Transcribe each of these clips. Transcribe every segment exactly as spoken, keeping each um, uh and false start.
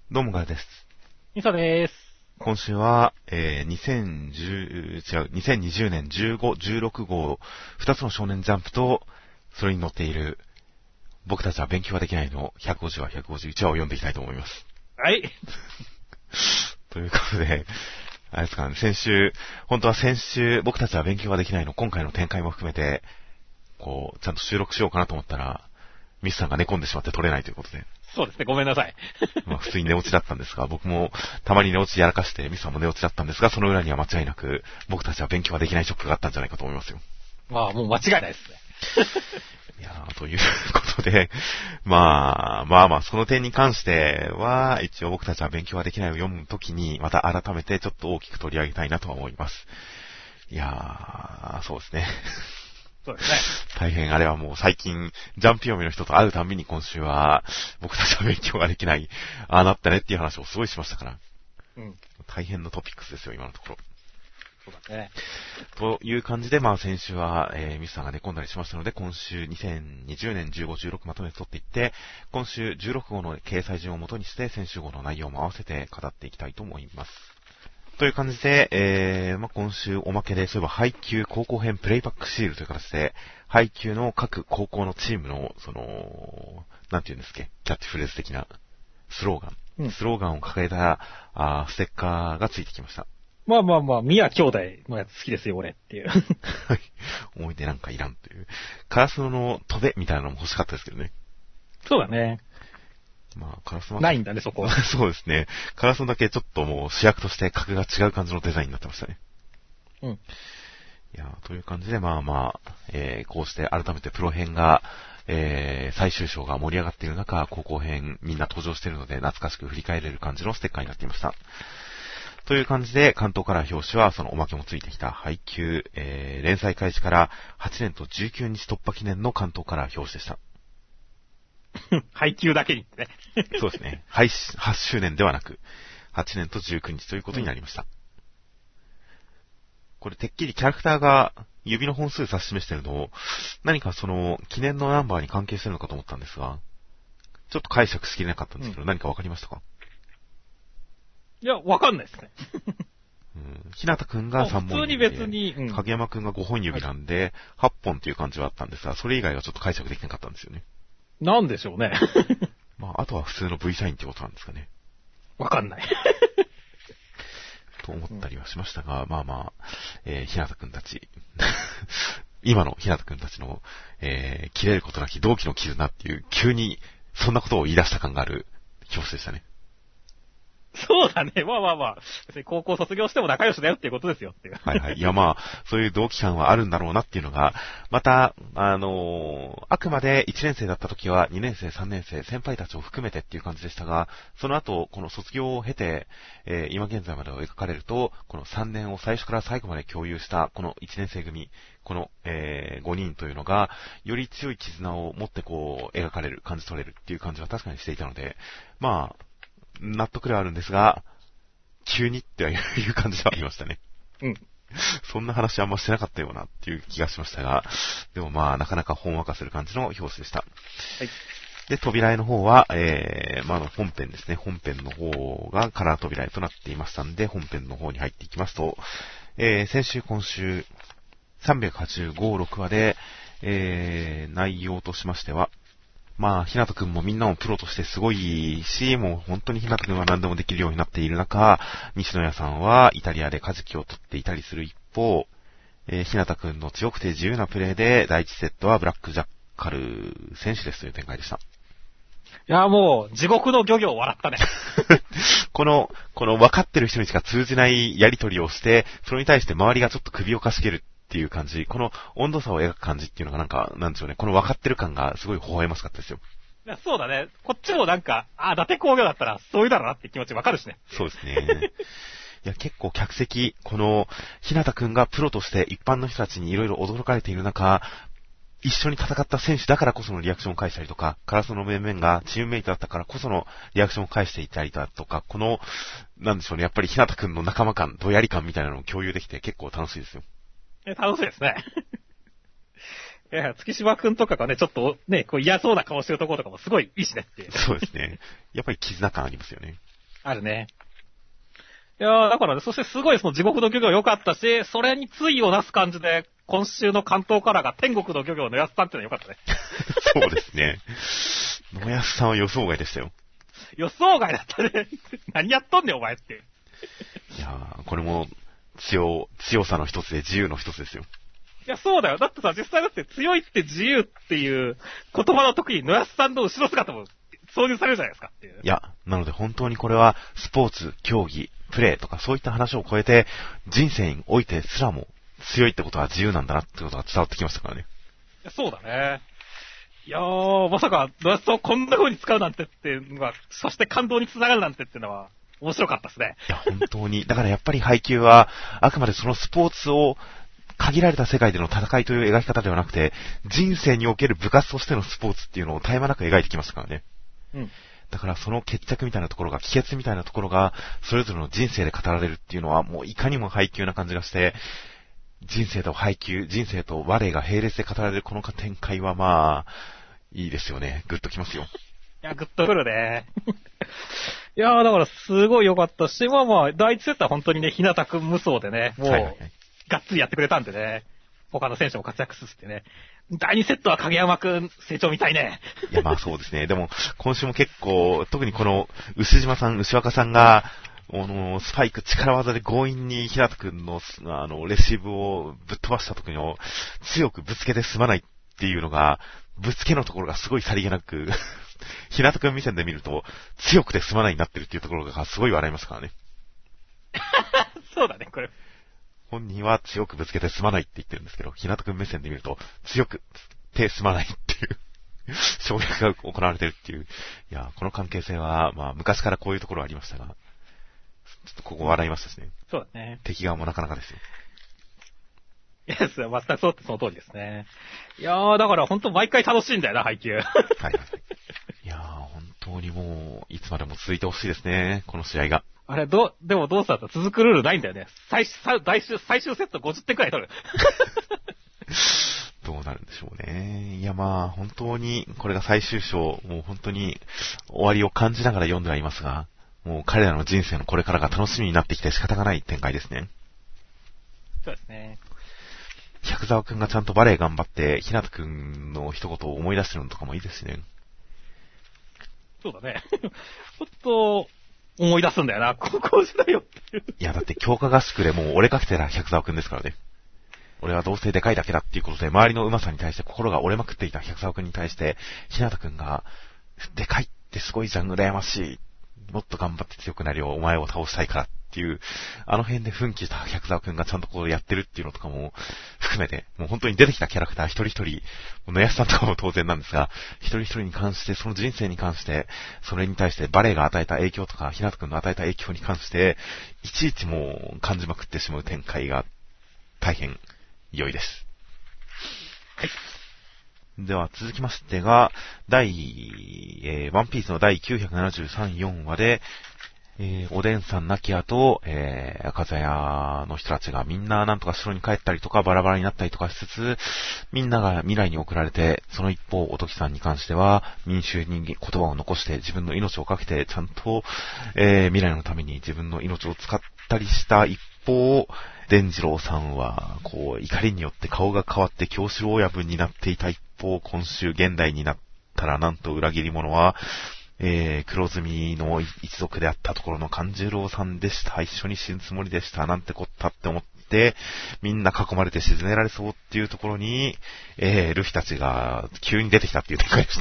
どうもガヤです。 みさでーす。 今週は、えー、にせんじゅう、違う、にせんにじゅうねんじゅうご、じゅうろく号、二つの少年ジャンプと、それに載っている、僕たちは勉強ができないのひゃくごじゅうわ、ひゃくごじゅういちわを読んでいきたいと思います。 はい。 ということで、あれですかね、先週、本当は先週、僕たちは勉強ができないの今回の展開も含めて、こう、ちゃんと収録しようかなと思ったら、ミスさんが寝込んでしまって撮れないということで。 そうですね、ごめんなさい。 まあ普通に寝落ちだったんですが、僕もたまに寝落ちやらかして、ミスさんも寝落ちだったんですが、その裏には間違いなく、僕たちは勉強ができないショックがあったんじゃないかと思いますよ。 まあ、もう間違いないですね。 いやー、ということで、まあ、まあまあ、その点に関しては、一応僕たちは勉強ができないを読むときに、また改めてちょっと大きく取り上げたいなとは思います。いやー、そうですね。 そうですね。 大変あれはもう最近、ジャンプ読みの人と会うたびに今週は、僕たちは勉強ができない、ああなったねっていう話をすごいしましたから。 うん。 大変のトピックスですよ、今のところ。 そうだね。 という感じで、まあ先週は、えー、ミスさんが寝込んだりしましたので、今週にせんにじゅうねんじゅうご、じゅうろくまとめて取っていって、今週じゅうろく号の掲載順を元にして、先週号の内容も合わせて語っていきたいと思います。という感じで、えー、まあ、今週おまけで、そういえば配給高校編プレイバックシールという形で、配給の各高校のチームの、その、なんていうんですっけ、キャッチフレーズ的なスローガン、うん、スローガンを掲げたあステッカーがついてきました。 まあまあまあ、宮兄弟のやつ好きですよ、俺っていう。 はい。思い出なんかいらんという。カラスノのトベみたいなのも欲しかったですけどね。 そうだね。 まあ、カラスノないんだね、そこは。 そうですね。カラスノだけちょっともう主役として格が違う感じのデザインになってましたね。 うん。 いや、という感じで、まあまあ、えー、こうして改めてプロ編が、えー、最終章が盛り上がっている中、高校編みんな登場しているので、懐かしく振り返れる感じのステッカーになっていました。という感じで、関東カラー表紙はそのおまけもついてきた配給、えー、連載開始からはちねんとじゅうくにち突破記念の関東カラー表紙でした。 配給だけにね。 そうですね。はちしゅうねんではなく、はちねんとじゅうくにちということになりました。うん、これ、てっきりキャラクターが指の本数指し示しているのを、何かその、記念のナンバーに関係してるのかと思ったんですが、ちょっと解釈しきれなかったんですけど、うん、何かわかりましたか？ いや、わかんないですね。 うん、ひなたくんがさんぼん指で、普通に別に、うん、影山くんがごほん指なんで、はっぽんっていう感じはあったんですが、それ以外はちょっと解釈できなかったんですよね。 なんでしょうね。 まあ、あとは普通の V サインってことなんですかね。 わかんない。 と思ったりはしましたが、うん、まあまあ、えー、ひなたくんたち。今のひなたくんたちの、えー、切れることなき同期の絆っていう、急にそんなことを言い出した感がある表紙でしたね。 そうだね。まあまあまあ。別に高校卒業しても仲良しだよっていうことですよっていう。 はいはい。いやまあ、そういう同期感はあるんだろうなっていうのが、また、あのー、あくまでいちねん生だった時はにねん生、さんねん生、先輩たちを含めてっていう感じでしたが、その後、この卒業を経て、えー、今現在までを描かれると、このさんねんを最初から最後まで共有した、このいちねん生組、この、えー、ごにんというのが、より強い絆を持ってこう、描かれる、感じ取れるっていう感じは確かにしていたので、まあ、納得ではあるんですが、急にっていう感じではありましたね。 うん。 そんな話あんましてなかったようなっていう気がしましたが、でもまあ、なかなかほんわかする感じの表紙でした。はい。で、扉絵の方は、えー、まあ、の本編ですね。本編の方がカラー扉絵となっていましたんで、本編の方に入っていきますと、えー、先週、今週、さんびゃくはちじゅうご、ろくわで、えー、内容としましては、まあ、ひなたくんもみんなもプロとしてすごいし、もう本当にひなたくんは何でもできるようになっている中、西野谷さんはイタリアで舵を取っていたりする一方、えー、ひなたくんの強くて自由なプレーで、第一セットはブラックジャッカル選手ですという展開でした。 いや、もう、地獄の漁業笑ったね。 この、この分かってる人にしか通じないやりとりをして、それに対して周りがちょっと首をかしげるっていう感じ、この温度差を描く感じっていうのがなんか、なんでしょうね、この分かってる感がすごい微笑ましかったですよ。 いや、そうだね。こっちもなんか、ああ、伊達工業だったらそういうだろうなって気持ち分かるしね。 そうですね。いや、結構客席、この、ひなたくんがプロとして一般の人たちにいろいろ驚かれている中、一緒に戦った選手だからこそのリアクションを返したりとか、カラスの面々がチームメイトだったからこそのリアクションを返していたりだとか、この、なんでしょうね、やっぱりひなたくんの仲間感、どやり感みたいなのを共有できて結構楽しいですよ。 え、楽しいですね。いや、月島くんとかがね、ちょっとね、こう嫌そうな顔してるところとかもすごいいいしねっていう。 そうですね。やっぱり絆感ありますよね。 あるね。いやー、だからね、そしてすごいその地獄の漁業良かったし、それに対をなす感じで、今週の関東カラーが天国の漁業のやすさんってのは良かったね。 そうですね。野安さんは予想外でしたよ。 予想外だったね。何やっとんねんお前って。 いやー、これも強、強さの一つで自由の一つですよ。 いや、そうだよ。だってさ、実際だって強いって自由っていう言葉の時に野安さんの後ろ姿も挿入されるじゃないですかっていう。 いや、なので本当にこれはスポーツ、競技、プレーとかそういった話を超えて人生においてすらも強いってことは自由なんだなってことが伝わってきましたからね。 いや、そうだね。いやー、まさか野安さんをこんな風に使うなんてっていうのが、そして感動につながるなんてっていうのは面白かったですね。 いや、本当に。だからやっぱり配球はあくまでそのスポーツを限られた世界での戦いという描き方ではなくて、人生における部活としてのスポーツっていうのを絶え間なく描いてきましたからね。 うん。 だからその決着みたいなところが、帰結みたいなところが、それぞれの人生で語られるっていうのは、もういかにも配球な感じがして、人生と配球、人生とバレーが並列で語られるこの展開はまあ、いいですよね。グッときますよ。 いや、グッとくるね。いやー、だからすごい良かったし、まあまあ、第一セットは本当にね、日向くん無双でね、もう、はいはいはい、がっつりやってくれたんでね、他の選手も活躍すってね。第二セットは影山くん成長みたいね。 いや、まあそうですね。でも、今週も結構、特にこの、牛島さん、牛若さんが、あの、スパイク力技で強引に平田くんの、あの、レシーブをぶっ飛ばした時の、強くぶつけて済まないっていうのが、ぶつけのところがすごいさりげなく、平田くん目線で見ると、強くて済まないになってるっていうところがすごい笑いますからね。 そうだね、これ。 本人は強くぶつけて済まないって言ってるんですけど、日向くん目線で見ると、強くて済まないっていう衝撃が行われてるっていう。いや、この関係性は、まあ、昔からこういうところありましたが、ちょっとここ笑いましたしね。 そうだね。 敵側もなかなかですよ。 いや、全くそうってその通りですね。いやー、だから本当毎回楽しいんだよな、配球。はいはい。 いやー、本当にもう、いつまでも続いてほしいですね、この試合が。 あれ、どう、でもどうしたら続くルールないんだよね。最終、最終、最終セットごじゅってんくらい取る。 どうなるんでしょうね。いやまあ、本当に、これが最終章、もう本当に終わりを感じながら読んではいますが、もう彼らの人生のこれからが楽しみになってきて仕方がない展開ですね。 そうですね。 百沢くんがちゃんとバレエ頑張って、ひなたくんの一言を思い出してるのとかもいいですしね。 そうだね。ちょっと、思い出すんだよな、高校時代よっていう。 いや、だって強化合宿でもう俺かけてた百沢くんですからね。俺はどうせでかいだけだっていうことで、周りの上手さに対して心が折れまくっていた百沢くんに対して、ひなたくんが、でかいってすごいじゃん、羨ましい。もっと頑張って強くなるよ、お前を倒したいからっていう、あの辺で奮起した百沢くんがちゃんとこうやってるっていうのとかも含めて、もう本当に出てきたキャラクター一人一人、野安さんとかも当然なんですが、一人一人に関して、その人生に関して、それに対してバレエが与えた影響とか、ひなたくんの与えた影響に関して、いちいちもう感じまくってしまう展開が大変良いです。 はい。 では続きましてが、第、えー、ワンピースの第きゅうひゃくななじゅうさん、よんわで、えー、おでんさん亡き後、えー、赤座屋の人たちがみんななんとか城に帰ったりとかバラバラになったりとかしつつ、みんなが未来に送られて、その一方、おときさんに関しては、民衆に言葉を残して自分の命をかけて、ちゃんと、えー、未来のために自分の命を使ったりした一方、伝次郎さんは、こう、怒りによって顔が変わって京城親分になっていた一方、今週現代になったらなんと裏切り者は、えー、黒ずみの一族であったところの勘十郎さんでした。一緒に死ぬつもりでした。なんてこったって思って、みんな囲まれて沈められそうっていうところに、えー、ルフィたちが急に出てきたっていう展開でした。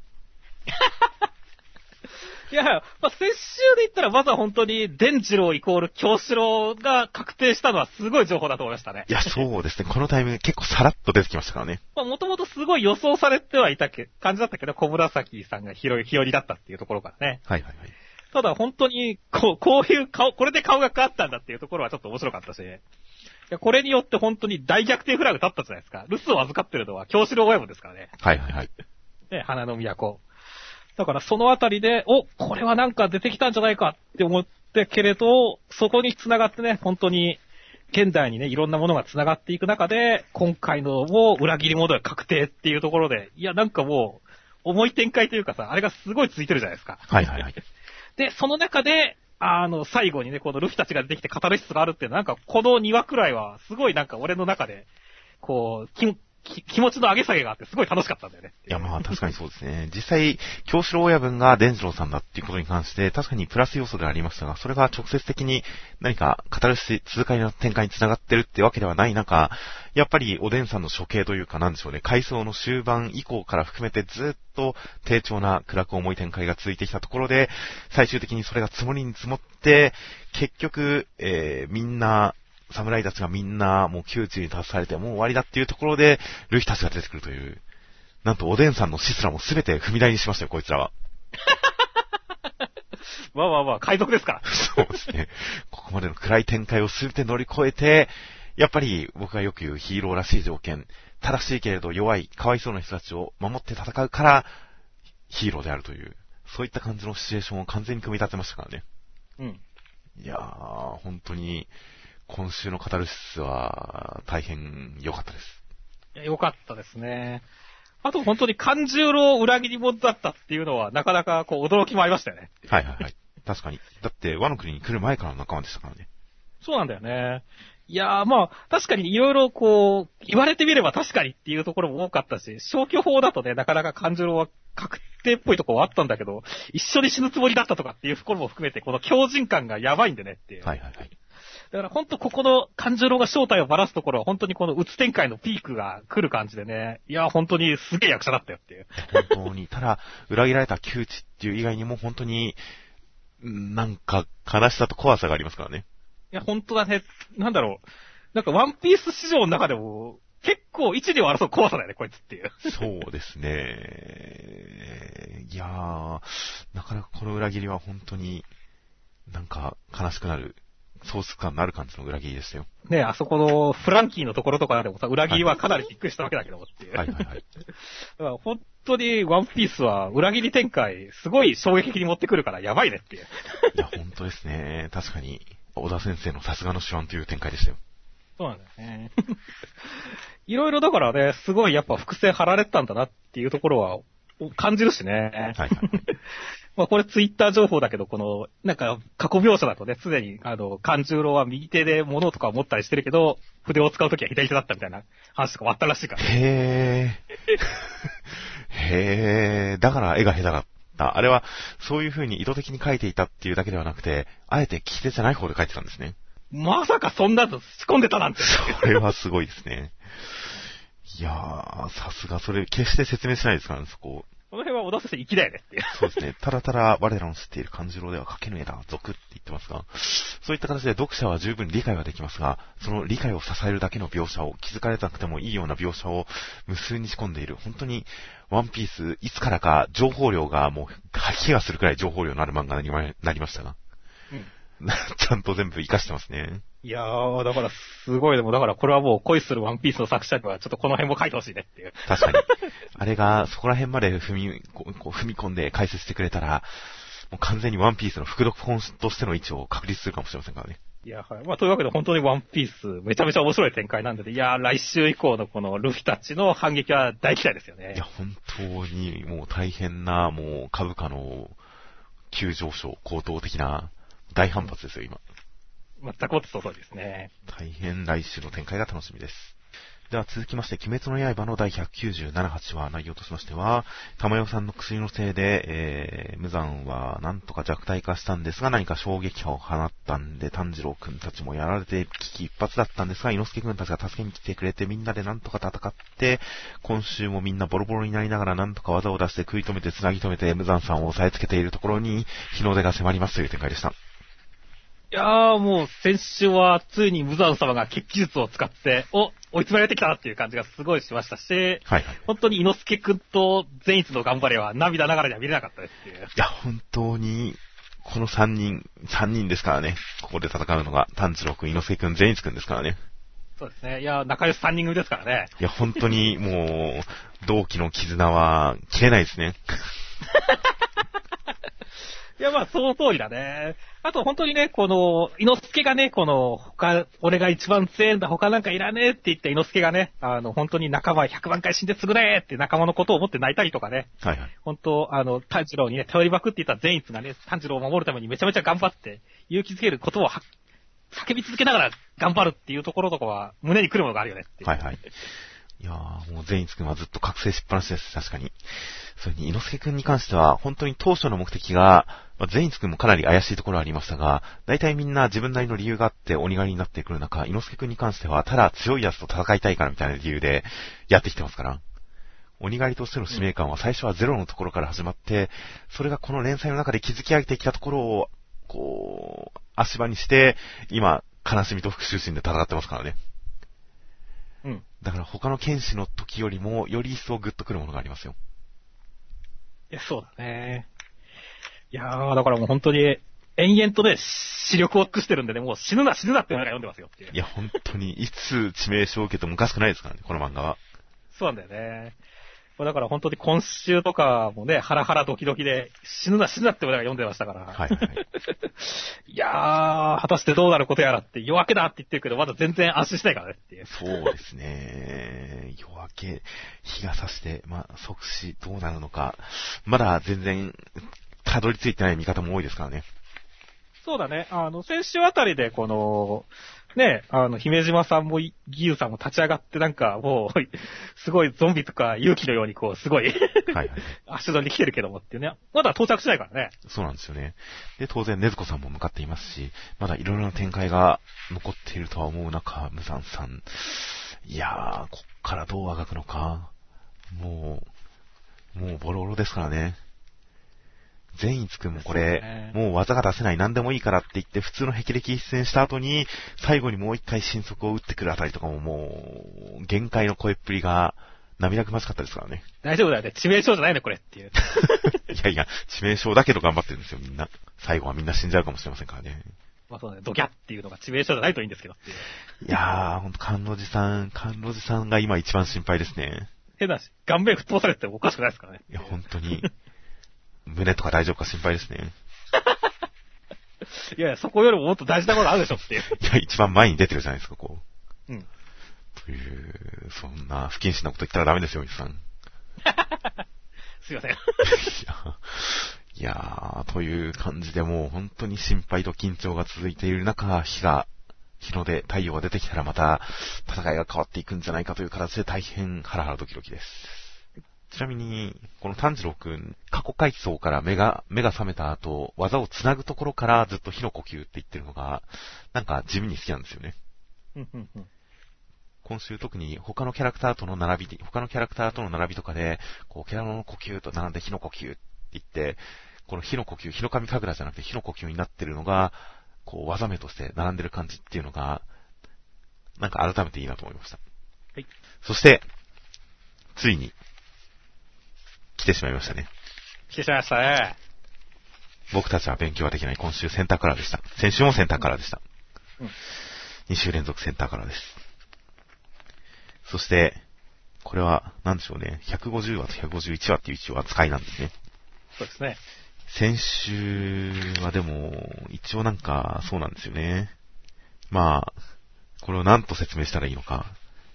いや、まあ、先週で言ったらまずは本当に、伝次郎イコール京四郎が確定したのはすごい情報だと思いましたね。 いや、そうですね。このタイミング結構さらっと出てきましたからね。 まあ、もともとすごい予想されてはいたけ、感じだったけど、小紫さんが日和だったっていうところからね。 はいはいはい。 ただ本当に、こう、こういう顔、これで顔が変わったんだっていうところはちょっと面白かったし、いや、これによって本当に大逆転フラグ立ったじゃないですか。留守を預かってるのは京四郎親分ですからね。 はいはいはい。 ね、花の都。だからそのあたりで、お、これはなんか出てきたんじゃないかって思ってけれど、そこに繋がってね、本当に、現代にね、いろんなものが繋がっていく中で、今回のも裏切り者が確定っていうところで、いや、なんかもう、重い展開というかさ、あれがすごいついてるじゃないですか。 はいはいはい。 で、その中で、あの、最後にね、このルフィたちが出てきてカタルシスがあるっていうのは、なんかこのにわくらいは、すごいなんか俺の中で、こう、気、気、気持ちの上げ下げがあってすごい楽しかったんだよね。 いや、まあ確かにそうですね。実際、京志郎親分が伝次郎さんだっていうことに関して、確かにプラス要素でありましたが、それが直接的に何かカタルシス続かいの展開につながってるってわけではない中、やっぱりおでんさんの処刑というかなんでしょうね、回想の終盤以降から含めてずっと低調な暗く重い展開が続いてきたところで、最終的にそれが積もりに積もって、結局、えー、みんな、侍たちがみんなもう窮地に立たされてもう終わりだっていうところで、ルフィたちが出てくるという。なんとおでんさんの死すらもすべて踏み台にしましたよ、こいつらは。 まあまあまあ、海賊ですから。 そうですね。ここまでの暗い展開をすべて乗り越えて、やっぱり僕がよく言うヒーローらしい条件、正しいけれど弱い、かわいそうな人たちを守って戦うからヒーローであるという、そういった感じのシチュエーションを完全に組み立てましたからね。 うん。 いやー、本当に、今週のカタルシスは大変良かったです。 いや、良かったですね。あと本当に勘十郎裏切り者だったっていうのはなかなかこう驚きもありましたよね。 はいはいはい。確かに。だって和の国に来る前からの仲間でしたからね。 そうなんだよね。いやーまあ確かにいろいろこう言われてみれば確かにっていうところも多かったし、消去法だとねなかなか勘十郎は確定っぽいところはあったんだけど、一緒に死ぬつもりだったとかっていうところも含めてこの強靭感がやばいんでねっていう。 はいはいはい。 だから本当ここの勘十郎が正体をばらすところは本当にこのうつ展開のピークが来る感じでね。いや、本当にすげえ役者だったよっていう。 本当に。ただ、裏切られた窮地っていう以外にも本当に、なんか悲しさと怖さがありますからね。 いや、本当だね。なんだろう。なんかワンピース市場の中でも結構一二を争う怖さだよね、こいつっていう。 そうですね。いやー、なかなかこの裏切りは本当になんか悲しくなる。喪失感のある感じの裏切りでしたよ。 ねえ、あそこのフランキーのところとかでもさ、裏切りはかなりびっくりしたわけだけどもっていう。 はいはいはい。だから本当にワンピースは裏切り展開、すごい衝撃的に持ってくるからやばいねっていう。 いや、本当ですね。確かに、小田先生のさすがの手腕という展開でしたよ。 そうなんだよね。いろいろだからね、すごいやっぱ伏線張られてたんだなっていうところは感じるしね。 はいはい。 まあこれツイッター情報だけど、この、なんか過去描写だとね、すでに、あの、勘十郎は右手で物とかを持ったりしてるけど、筆を使うときは左手だったみたいな話とかもあったらしいから。 へー。へー。だから絵が下手だった。あれは、そういう風に意図的に描いていたっていうだけではなくて、あえて利き手じゃない方で描いてたんですね。 まさかそんなの仕込んでたなんて。 それはすごいですね。いやー、さすが、それ決して説明しないですからね、そこ。 この辺は小田先生粋だよねっていう。 そうですね。ただただ我らの知っている勘十郎では書けぬ絵だ、俗って言ってますが、そういった形で読者は十分理解はできますが、その理解を支えるだけの描写を、気づかれなくてもいいような描写を無数に仕込んでいる。本当に、ワンピース、いつからか情報量がもう、吐き気がするくらい情報量のある漫画になりましたが。うん。ちゃんと全部活かしてますね。 いやー、だからすごい、でもだからこれはもう恋するワンピースの作者にはちょっとこの辺も書いてほしいねっていう。 確かに。あれがそこら辺まで踏み、こう踏み込んで解説してくれたら、もう完全にワンピースの副読本としての位置を確立するかもしれませんからね。 いや、はい。まあ、というわけで本当にワンピース、めちゃめちゃ面白い展開なんで、いや、来週以降のこのルフィたちの反撃は大期待ですよね。 いや、本当にもう大変な、もう株価の急上昇、高騰的な大反発ですよ、今。 全くもってそうですね。 大変来週の展開が楽しみです。では続きまして、鬼滅の刃の第ひゃくきゅうじゅうなな、はち話、内容としましては、玉代さんの薬のせいで、えー、無惨はなんとか弱体化したんですが、何か衝撃波を放ったんで、炭治郎くんたちもやられて危機一髪だったんですが、伊之助くんたちが助けに来てくれて、みんなでなんとか戦って、今週もみんなボロボロになりながらなんとか技を出して食い止めて繋ぎ止めて、無惨さんを押さえつけているところに、日の出が迫りますという展開でした。 いやーもう先週はついに無惨様が血気術を使って、お、追い詰められてきたなっていう感じがすごいしましたし、はいはい、本当に伊之助くんと善逸の頑張れは涙ながらには見れなかったですっていう。 いや、本当に、この三人、三人ですからね、ここで戦うのが、炭治郎くん、伊之助くん、善逸くんですからね。 そうですね。いや、仲良し三人組ですからね。 いや、本当にもう、同期の絆は切れないですね。 いや、まあ、その通りだね。あと、本当にね、この、伊之助がね、この、他、俺が一番強いんだ、他なんかいらねえって言った伊之助がね、あの、本当に仲間ひゃくまん回死んで償えって仲間のことを思って泣いたりとかね。 はいはい。 本当、あの、炭治郎にね、頼りまくっていた善逸がね、炭治郎を守るためにめちゃめちゃ頑張って、勇気づけることをは叫び続けながら頑張るっていうところとかは、胸に来るものがあるよねっていう。 はいはい。いやー、もう善逸くんはずっと覚醒しっぱなしです、確かに。それに、伊之助くんに関しては、本当に当初の目的が、まあ、善逸くんもかなり怪しいところはありましたが、大体みんな自分なりの理由があって鬼狩りになってくる中、伊之助くんに関しては、ただ強い奴と戦いたいからみたいな理由でやってきてますから。鬼狩りとしての使命感は最初はゼロのところから始まって、それがこの連載の中で築き上げてきたところを、こう、足場にして、今、悲しみと復讐心で戦ってますからね。 うん。 だから他の剣士の時よりも、より一層グッとくるものがありますよ。 いや、そうだね。いやー、だからもう本当に、延々とね、視力を尽くしてるんでね、もう死ぬな死ぬなってのが読んでますよっていう。 いや、本当に、いつ致命傷を受けてもおかしくないですからね、この漫画は。 そうなんだよね。だから本当に今週とかもね、ハラハラドキドキで、死ぬな死ぬなって俺が読んでましたから。 はいはいはい。 いやー、果たしてどうなることやらって、夜明けだって言ってるけど、まだ全然安心しないからねっていう。 そうですね。夜明け、日が差して、まあ、即死、どうなるのか。まだ全然、たどり着いてない見方も多いですからね。 そうだね。あの、先週あたりで、この、ね、あの、姫島さんも、義勇さんも立ち上がって、なんか、もう、すごいゾンビとか勇気のように、こう、すごいはいはい、足取りに来てるけどもっていうね。まだ到着しないからね。 そうなんですよね。で、当然、ねずこさんも向かっていますし、まだいろいろな展開が残っているとは思う中、無惨さん。いやー、こっからどうあがくのか。もう、もうボロボロですからね。善逸くんもこれ、ね、もう技が出せない何でもいいからって言って普通の霹靂一戦した後に、最後にもう一回迅速を打ってくるあたりとかももう、限界の声っぷりが涙ぐましかったですからね。 大丈夫だよね。致命傷じゃないね、これっていう。 いやいや、致命傷だけど頑張ってるんですよ、みんな。最後はみんな死んじゃうかもしれませんからね。 まあそうね、ドギャっていうのが致命傷じゃないといいんですけどっていう。 いやー、ほんと、甘露寺さん、甘露寺さんが今一番心配ですね。 変だし、顔面吹っ飛ばされてもおかしくないですからね。 いや、本当に。胸とか大丈夫か心配ですね。 いやいや、そこよりももっと大事なことあるでしょっていう。 いや、一番前に出てるじゃないですか、こう。うん。 という、そんな不謹慎なこと言ったらダメですよ、みさん。 すいません。いや、いやー、という感じでもう本当に心配と緊張が続いている中、日が、日の出、太陽が出てきたらまた戦いが変わっていくんじゃないかという形で大変ハラハラドキドキです。ちなみに、この炭治郎くん、過去回想から目が、目が覚めた後、技を繋ぐところからずっと火の呼吸って言ってるのが、なんか地味に好きなんですよね。今週特に他のキャラクターとの並びで、他のキャラクターとの並びとかで、こう、キャラの呼吸と並んで火の呼吸って言って、この火の呼吸、火の神神楽じゃなくて火の呼吸になってるのが、こう、技名として並んでる感じっていうのが、なんか改めていいなと思いました。 はい。 そして、ついに、来てしまいましたね。 来てしまいましたね。 僕たちは勉強はできない今週センターカラーでした。先週もセンターカラーでした。 うん。うん、 に週連続センターカラーです。そして、これは、なんでしょうね。ひゃくごじゅうわとひゃくごじゅういちわっていう一応扱いなんですね。 そうですね。 先週はでも、一応なんか、そうなんですよね。まあ、これを何と説明したらいいのか。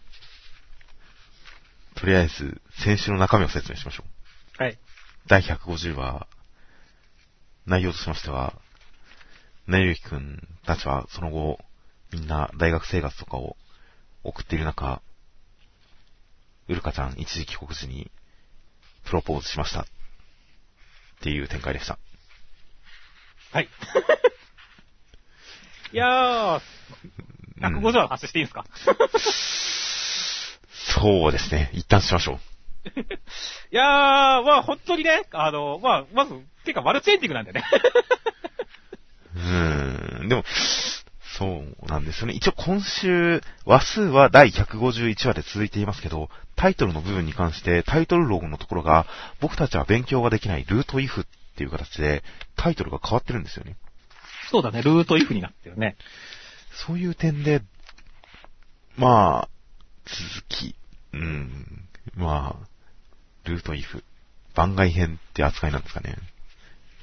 とりあえず、先週の中身を説明しましょう。はい。 だいひゃくごじゅうわ、内容としましては、なゆゆきくんたちはその後、みんな大学生活とかを送っている中、うるかちゃん一時帰国時にプロポーズしました。っていう展開でした。 はい。いやー、ひゃくごじゅうわ発していいんですか、 うん、そうですね。一旦しましょう。 いやー、まあ本当にね、あの、まあ、まず、てかマルチエンディングなんでね。 うーん、でも、そうなんですよね。一応今週、話数はだいひゃくごじゅういちわで続いていますけど、タイトルの部分に関してタイトルロゴのところが、僕たちは勉強ができないルートイフっていう形でタイトルが変わってるんですよね。 そうだね、ルートイフになってるね。 そういう点で、まあ、続き、うん、まあ、ルートイフ、番外編って扱いなんですかね。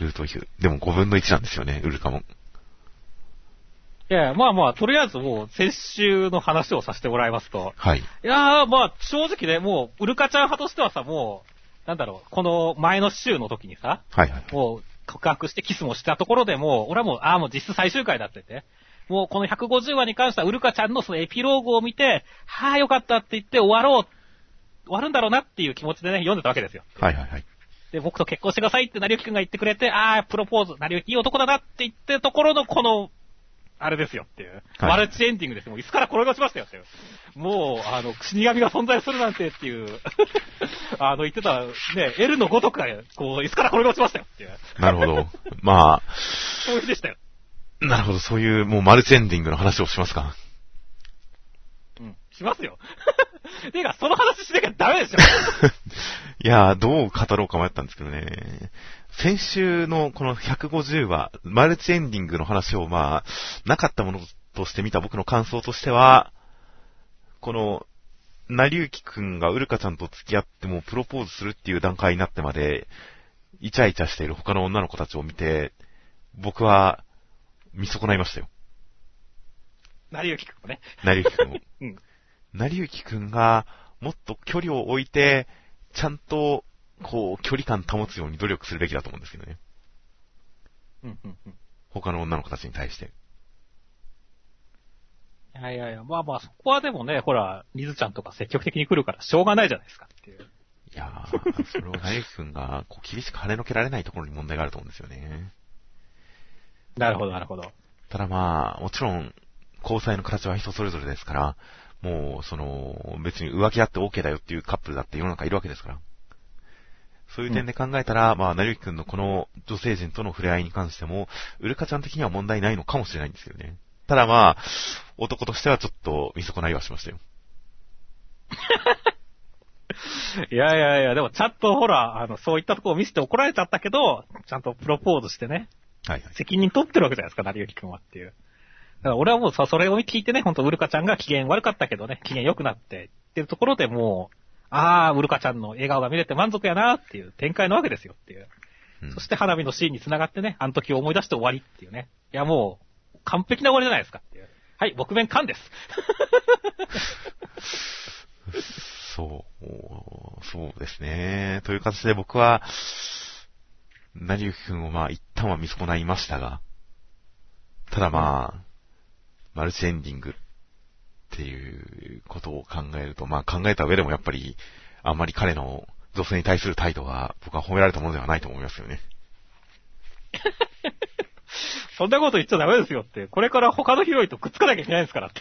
ルートイフ。でもごぶんのいちなんですよね、ウルカも。 いや、まあまあ、とりあえずもう、先週の話をさせてもらいますと。 はい。いやー、まあ、正直ね、もう、ウルカちゃん派としてはさ、もう、なんだろう、この前の週の時にさ、 はいはい。 もう、告白してキスもしたところでもう、俺はもう、ああ、もう実質最終回だって言って、もうこのひゃくごじゅうわに関してはウルカちゃんのそのエピローグを見て、はあ、よかったって言って終わろう、終わるんだろうなっていう気持ちでね、読んでたわけですよ。 はいはいはい。 で、僕と結婚してくださいって成り行きくんが言ってくれて、ああ、プロポーズ、成り行きいい男だなって言ってるところのこの、あれですよっていう。 はいマルチエンディングですよ。もう椅子から転がしましたよっていう。もう、あの、死神が存在するなんてっていう、あの、言ってた、ね、L のごとくが、こう、椅子から転がしましたよっていう。 なるほど。まあ。 そういう日でしたよ。 なるほど、そういうもうマルチエンディングの話をしますか。 うん、しますよ。てか、その話しなきゃダメでしょ。 いやー、どう語ろうか迷ったんですけどね。先週のこのひゃくごじゅうわ、マルチエンディングの話をまあ、なかったものとして見た僕の感想としては、この、成幸くんがウルカちゃんと付き合ってもプロポーズするっていう段階になってまで、イチャイチャしている他の女の子たちを見て、僕は、見損ないましたよ。 成幸くんもね。 成幸くんも。 うん。 成幸くんが、もっと距離を置いて、ちゃんと、こう、距離感保つように努力するべきだと思うんですけどね。 うんうんうん。 他の女の子たちに対して。 いやいやいや、まあまあ、そこはでもね、ほら、リズちゃんとか積極的に来るからしょうがないじゃないですかっていう。 いやー、それを成幸くんが、こう、厳しく跳ねのけられないところに問題があると思うんですよね。 なるほど、なるほど。 ただまあ、もちろん、交際の形は人それぞれですから、もう、その、別に浮気だって OK だよっていうカップルだって世の中いるわけですから。そういう点で考えたら、うん、まあ、成幸くんのこの女性陣との触れ合いに関しても、ウルカちゃん的には問題ないのかもしれないんですよね。ただまあ、男としてはちょっと見損ないはしましたよ。 いやいやいや、でもちゃんとほら、あの、そういったところを見せて怒られちゃったけど、ちゃんとプロポーズしてね、 はいはい。 責任取ってるわけじゃないですか、成幸くんはっていう。だから俺はもうさ、それを聞いてね、ほんとウルカちゃんが機嫌悪かったけどね、機嫌良くなってっていうところでもう、あー、ウルカちゃんの笑顔が見れて満足やなっていう展開なわけですよっていう。うん、そして花火のシーンに繋がってね、あの時を思い出して終わりっていうね。いやもう、完璧な終わりじゃないですかっていう。はい、僕弁完です。 そう、そうですね。という形で僕は、成幸くんをまあ一旦は見損ないましたが、ただまあ、うん、マルチエンディングっていうことを考えると、まあ考えた上でもやっぱり、あんまり彼の女性に対する態度は僕は褒められたものではないと思いますよね。 そんなこと言っちゃダメですよって。これから他のヒロインとくっつかなきゃいけないんですからって。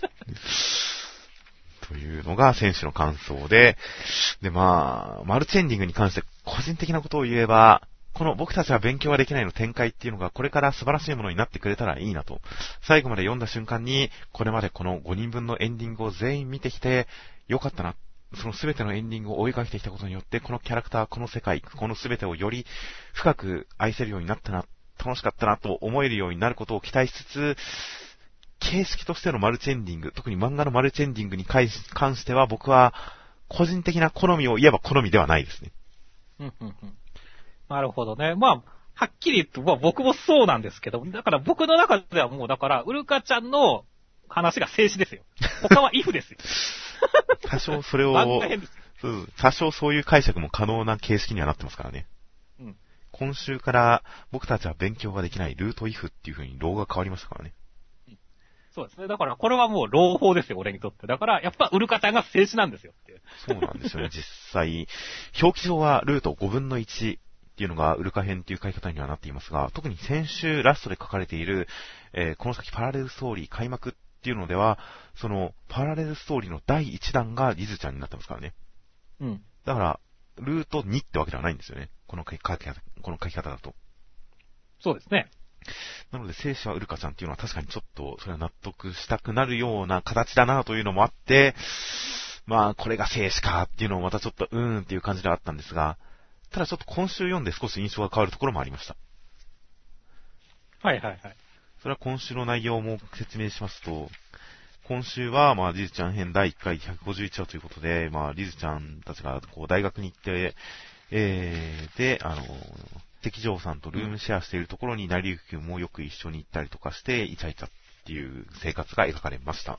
というのが選手の感想で、でまあ、マルチエンディングに関して個人的なことを言えば、この僕たちは勉強はできないの展開っていうのがこれから素晴らしいものになってくれたらいいなと。最後まで読んだ瞬間に、これまでこのごにんぶんのエンディングを全員見てきて、よかったな。その全てのエンディングを追いかけてきたことによって、このキャラクター、この世界、この全てをより深く愛せるようになったな、楽しかったなと思えるようになることを期待しつつ、形式としてのマルチエンディング、特に漫画のマルチエンディングに関しては僕は個人的な好みを言えば好みではないですね。 うんうんうん。なるほどね。まあ、はっきり言って、まあ僕もそうなんですけど、だから僕の中ではもうだから、ウルカちゃんの話が静止ですよ。他はイフですよ。 多少それを、多少そういう解釈も可能な形式にはなってますからね。うん。今週から僕たちは勉強ができないルートイフっていう風にロゴが変わりましたからね。 そうですね。だからこれはもう朗報ですよ、俺にとって。だからやっぱウルカちゃんが静止なんですよっていう。 そうなんですよね、実際。表記上はルートごぶんのいちっていうのがウルカ編っていう書き方にはなっていますが、特に先週ラストで書かれている、えー、この先パラレルストーリー開幕っていうのでは、そのパラレルストーリーのだいいちだんがリズちゃんになってますからね。うん。だから、ルートにってわけではないんですよね。この書き方、この書き方だと。 そうですね。 なので、聖書はウルカちゃんっていうのは確かにちょっと、それは納得したくなるような形だなというのもあって、まあ、これが聖書かっていうのもまたちょっとうーんっていう感じではあったんですが、ただちょっと今週読んで少し印象が変わるところもありました。 はいはいはい。 それは今週の内容も説明しますと、今週は、まあ、リズちゃん編だいいっかいひゃくごじゅういちわということで、まあ、リズちゃんたちが、こう、大学に行って、えー、で、あの、 敵城さんとルームシェアしているところに成り行きもよく一緒に行ったりとかして、イチャイチャっていう生活が描かれました。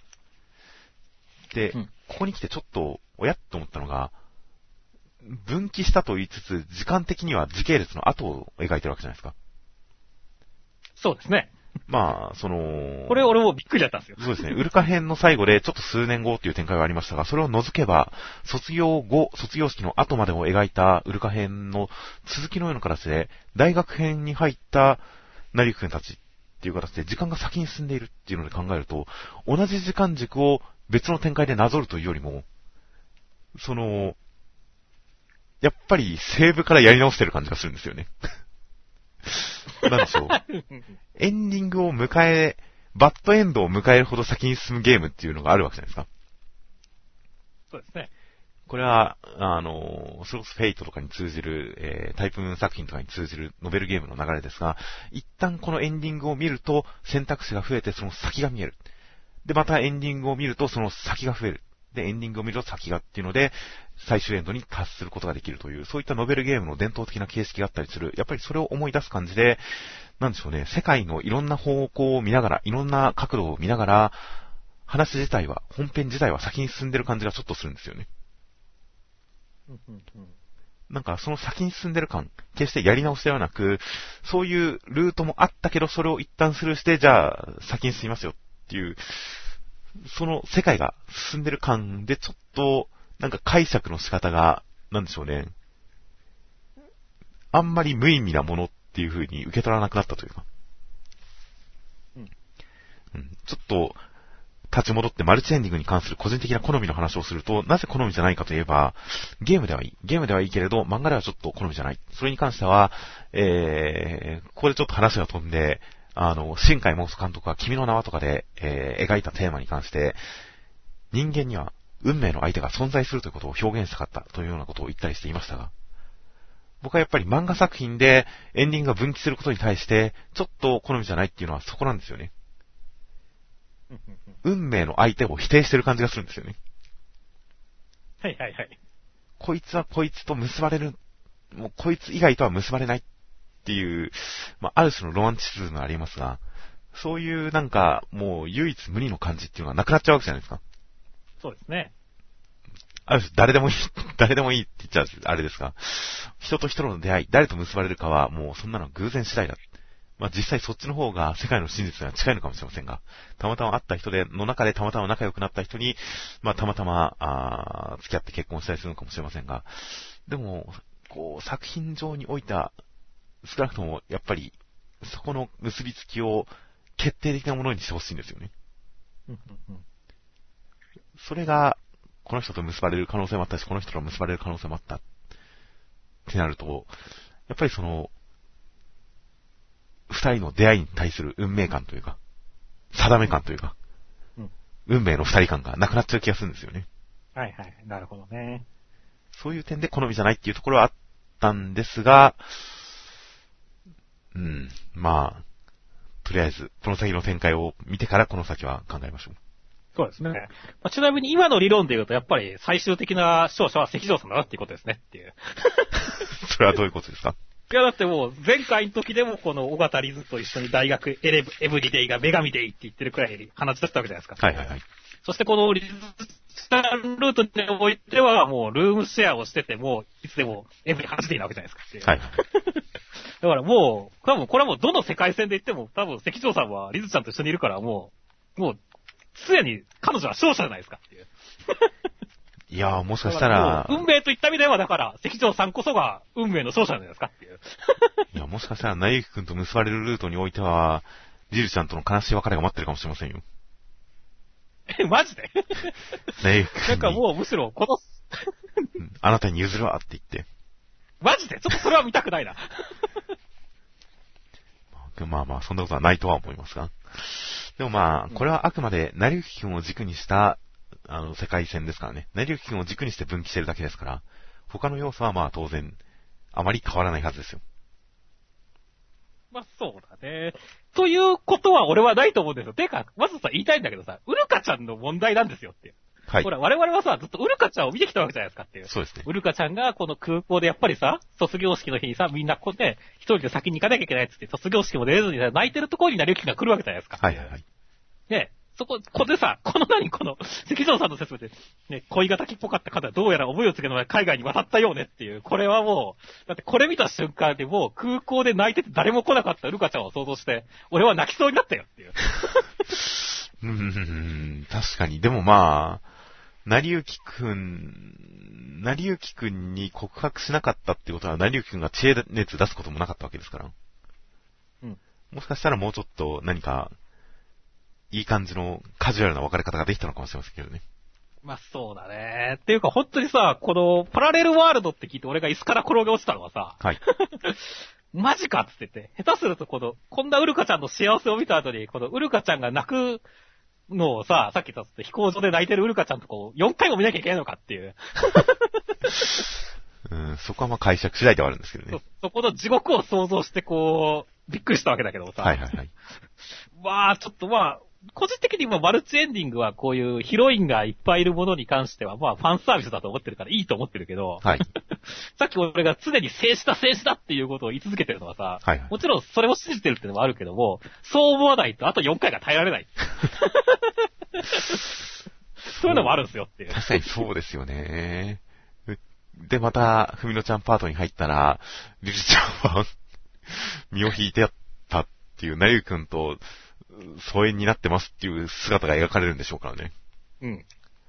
で、うん、ここに来てちょっと、おやっと思ったのが、分岐したと言いつつ、時間的には時系列の後を描いてるわけじゃないですか。 そうですね。 まあ、その、 これ俺もびっくりだったんですよ。 そうですね。ウルカ編の最後でちょっと数年後っていう展開がありましたが、それを除けば、卒業後、卒業式の後までを描いたウルカ編の続きのような形で、大学編に入った成り行く君たちっていう形で時間が先に進んでいるっていうので考えると、同じ時間軸を別の展開でなぞるというよりも、その、やっぱりセーブからやり直してる感じがするんですよね。なんでしょう。エンディングを迎え、バッドエンドを迎えるほど先に進むゲームっていうのがあるわけじゃないですか。 そうですね。 これは、あの、それこそフェイトとかに通じる、えー、タイプムーン作品とかに通じるノベルゲームの流れですが、一旦このエンディングを見ると選択肢が増えてその先が見える。で、またエンディングを見るとその先が増える。で、エンディングを見ると先がっていうので、最終エンドに達することができるという、そういったノベルゲームの伝統的な形式があったりする。やっぱりそれを思い出す感じで、なんでしょうね、世界のいろんな方向を見ながら、いろんな角度を見ながら、話自体は、本編自体は先に進んでる感じがちょっとするんですよね。なんかその先に進んでる感、決してやり直しではなく、そういうルートもあったけど、それを一旦スルーして、じゃあ先に進みますよっていう、その世界が進んでる感でちょっと、なんか解釈の仕方が、なんでしょうね。あんまり無意味なものっていう風に受け取らなくなったというか。うん。うん、ちょっと、立ち戻ってマルチエンディングに関する個人的な好みの話をすると、なぜ好みじゃないかといえば、ゲームではいい。ゲームではいいけれど、漫画ではちょっと好みじゃない。それに関しては、えー、ここでちょっと話が飛んで、あの、新海誠監督は君の名はとかで、えー、描いたテーマに関して、人間には運命の相手が存在するということを表現したかったというようなことを言ったりしていましたが、僕はやっぱり漫画作品でエンディングが分岐することに対して、ちょっと好みじゃないっていうのはそこなんですよね。運命の相手を否定してる感じがするんですよね。 はいはいはい。 こいつはこいつと結ばれる、もうこいつ以外とは結ばれないっていう、まあ、ある種のロマンチシズムがありますが、そういうなんか、もう唯一無二の感じっていうのがなくなっちゃうわけじゃないですか。 そうですね。 ある種誰でもいい、誰でもいいって言っちゃうあれですが、人と人との出会い、誰と結ばれるかはもうそんなの偶然次第だ。まあ実際そっちの方が世界の真実には近いのかもしれませんが、たまたま会った人で、の中でたまたま仲良くなった人に、まあたまたま、あ付き合って結婚したりするのかもしれませんが、でも、こう作品上においた、少なくともやっぱり、そこの結びつきを決定的なものにしてほしいんですよね。それが、この人と結ばれる可能性もあったし、この人と結ばれる可能性もあった。ってなると、やっぱりその、二人の出会いに対する運命感というか、定め感というか、うん、運命の二人感がなくなっちゃう気がするんですよね。 はいはい。なるほどね。 そういう点で好みじゃないっていうところはあったんですが、うん、まあ、とりあえず、この先の展開を見てからこの先は考えましょう。 そうですね。まあ、ちなみに今の理論で言うと、やっぱり最終的な勝者は関城さんだなっていうことですねっていう。 それはどういうことですか？ いやだってもう前回の時でもこの尾形リズと一緒に大学エレブ、エブリデイが女神デイって言ってるくらい話だったわけじゃないですか。 はいはいはい。そしてこのリズスタンルートにおいてはもうルームシェアをしてても、いつでもエブリ話していいなわけじゃないですかっていう。 はい。 だからもう、多分これはもうどの世界線で言っても多分関城さんはリズちゃんと一緒にいるからもう、もう、常に彼女は勝者じゃないですかっていう。 いやー、もしかしたら、 運命といった意味ではだから、関城さんこそが運命の勝者じゃないですかっていう。 いや、もしかしたら、なゆきくんと結ばれるルートにおいては、リルちゃんとの悲しい別れが待ってるかもしれませんよ。 え、マジでなゆきくんに。 なんかもうむしろ、この、 うん、あなたに譲るわって言って。 マジでちょっとそれは見たくないな。 まあまあ、そんなことはないとは思いますが。でもまあ、これはあくまで、なりゆきくんを軸にした、あの、世界線ですからね。なりゆきくんを軸にして分岐してるだけですから、他の要素はまあ当然、あまり変わらないはずですよ。 まあそうだね。ということは俺はないと思うんですよ。てか、まずさ、言いたいんだけどさ、ウルカちゃんの問題なんですよって。 はい。 ほら、我々はさ、ずっとウルカちゃんを見てきたわけじゃないですかっていう。 そうですね。 ウルカちゃんがこの空港でやっぱりさ、卒業式の日にさ、みんなここで一人で先に行かなきゃいけないっつって、卒業式も出れずに泣いてるところになりゆきが来るわけじゃないですか。 はいはいはい。 ね、そこ、ここでさ、この何この、関蔵さんの説明で、ね、恋敵っぽかった方はどうやら思いをつけの前海外に渡ったようねっていう、これはもう、だってこれ見た瞬間でもう空港で泣いてて誰も来なかったウルカちゃんを想像して、俺は泣きそうになったよっていう。 うーん、確かに。でもまあ、成幸くん、成幸くんに告白しなかったってことは、成幸くんが知恵熱出すこともなかったわけですから。 うん。 もしかしたらもうちょっと何か、いい感じのカジュアルな別れ方ができたのかもしれませんけどね。 まあそうだね。っていうか本当にさ、このパラレルワールドって聞いて俺が椅子から転げ落ちたのはさ、 はい。 マジかっつってて、下手するとこの、こんなウルカちゃんの幸せを見た後に、このウルカちゃんが泣くのをさ、さっき言った飛行場で泣いてるウルカちゃんとこう、よんかいも見なきゃいけないのかっていう。 うん、そこはまあ解釈次第ではあるんですけどね。 そ、そこの地獄を想像してこう、びっくりしたわけだけどさ。 はいはいはい。 まあ、ちょっとまあ、個人的にもマルチエンディングはこういうヒロインがいっぱいいるものに関してはまあファンサービスだと思ってるからいいと思ってるけど、 はい。 さっき俺が常に静止だ静止だっていうことを言い続けてるのはさ、 はいはい、 もちろんそれを信じてるっていうのもあるけども、そう思わないとあとよんかいが耐えられない。そういうのもあるんですよっていう。 確かにそうですよね。で、また、ふみのちゃんパートに入ったら、リリちゃんは、身を引いてやったっていう、なゆくんと、疎遠になってますっていう姿が描かれるんでしょうからね。 うん。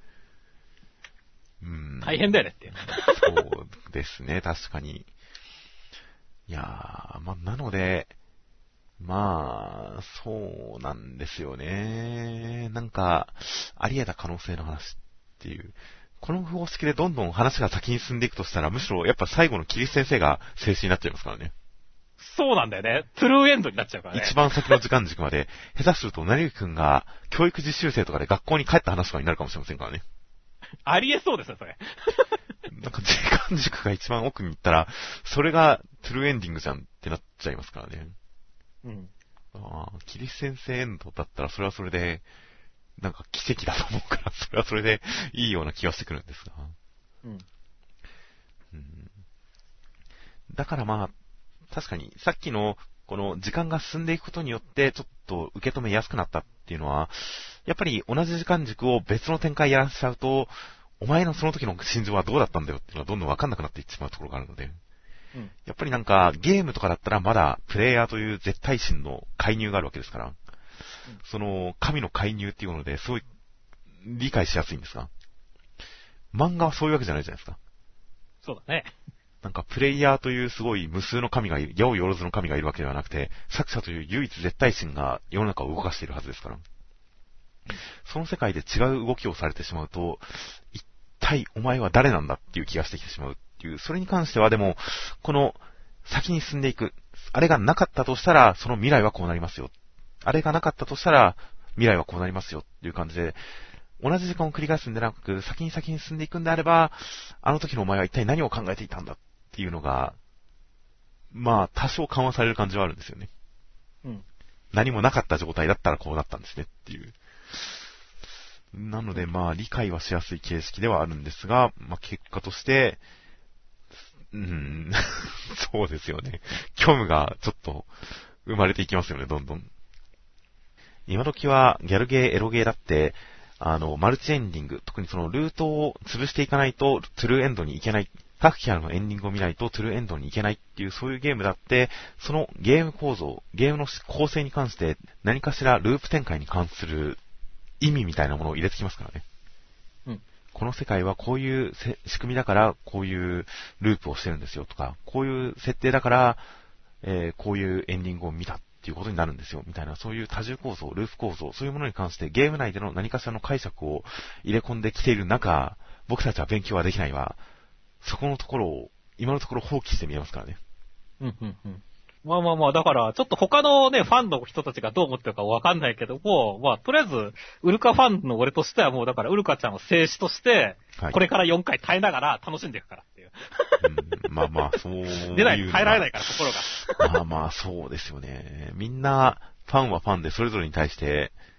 うん。 大変だよねっていう。 そうですね、確かに。いやー、ま、なので、まあ、そうなんですよね。なんか、あり得た可能性の話っていう。この方式でどんどん話が先に進んでいくとしたら、むしろやっぱ最後のキリス先生が静止になっちゃいますからね。 そうなんだよね。トゥルーエンドになっちゃうからね。 一番先の時間軸まで、下手すると、成幸くんが教育実習生とかで学校に帰った話とかになるかもしれませんからね。 ありえそうですよ、それ。 なんか時間軸が一番奥に行ったら、それがトゥルーエンディングじゃんってなっちゃいますからね。 うん。 ああ、キリス先生エンドだったらそれはそれで、なんか奇跡だと思うから、それはそれでいいような気がしてくるんですが。 うん。 うん、だからまあ、確かにさっきのこの時間が進んでいくことによってちょっと受け止めやすくなったっていうのは、やっぱり同じ時間軸を別の展開やらせちゃうと、お前のその時の心情はどうだったんだよっていうのはどんどんわかんなくなっていってしまうところがあるので、うん、やっぱりなんかゲームとかだったらまだプレイヤーという絶対心の介入があるわけですから、うん、その神の介入っていうのですごい理解しやすいんですが、漫画はそういうわけじゃないじゃないですか。 そうだね。 なんかプレイヤーというすごい無数の神がいる、矢をよろずの神がいるわけではなくて、作者という唯一絶対心が世の中を動かしているはずですから。その世界で違う動きをされてしまうと、一体お前は誰なんだっていう気がしてきてしまうっていう、それに関してはでも、この先に進んでいく、あれがなかったとしたら、その未来はこうなりますよ。あれがなかったとしたら、未来はこうなりますよっていう感じで、同じ時間を繰り返すんでなく、先に先に進んでいくんであれば、あの時のお前は一体何を考えていたんだっていうのが、まあ、多少緩和される感じはあるんですよね。 うん。 何もなかった状態だったらこうなったんですねっていう。なので、まあ、理解はしやすい形式ではあるんですが、まあ、結果として、うーん、そうですよね。虚無がちょっと生まれていきますよね、どんどん。今時はギャルゲー、エロゲーだって、あの、マルチエンディング、特にそのルートを潰していかないとトゥルーエンドに行けない。各キャラのエンディングを見ないとトゥルーエンドに行けないっていうそういうゲームだって、そのゲーム構造、ゲームの構成に関して何かしらループ展開に関する意味みたいなものを入れてきますからね。 うん。 この世界はこういう仕組みだからこういうループをしてるんですよとか、こういう設定だから、えー、こういうエンディングを見たっていうことになるんですよみたいな、そういう多重構造、ループ構造、そういうものに関してゲーム内での何かしらの解釈を入れ込んできている中、僕たちは勉強はできないわ。そこのところを、今のところ放棄して見えますからね。 うんうんうん。まあまあまあ、だから、ちょっと他のね、ファンの人たちがどう思ってるかわかんないけども、まあ、とりあえず、ウルカファンの俺としてはもう、だから、ウルカちゃんを静止として、はい、これからよんかい耐えながら楽しんでいくからっていう。 うん、まあまあ、そういう。 出ない、耐えられないから、心が。 まあまあ、そうですよね。みんな、ファンはファンで、それぞれに対して、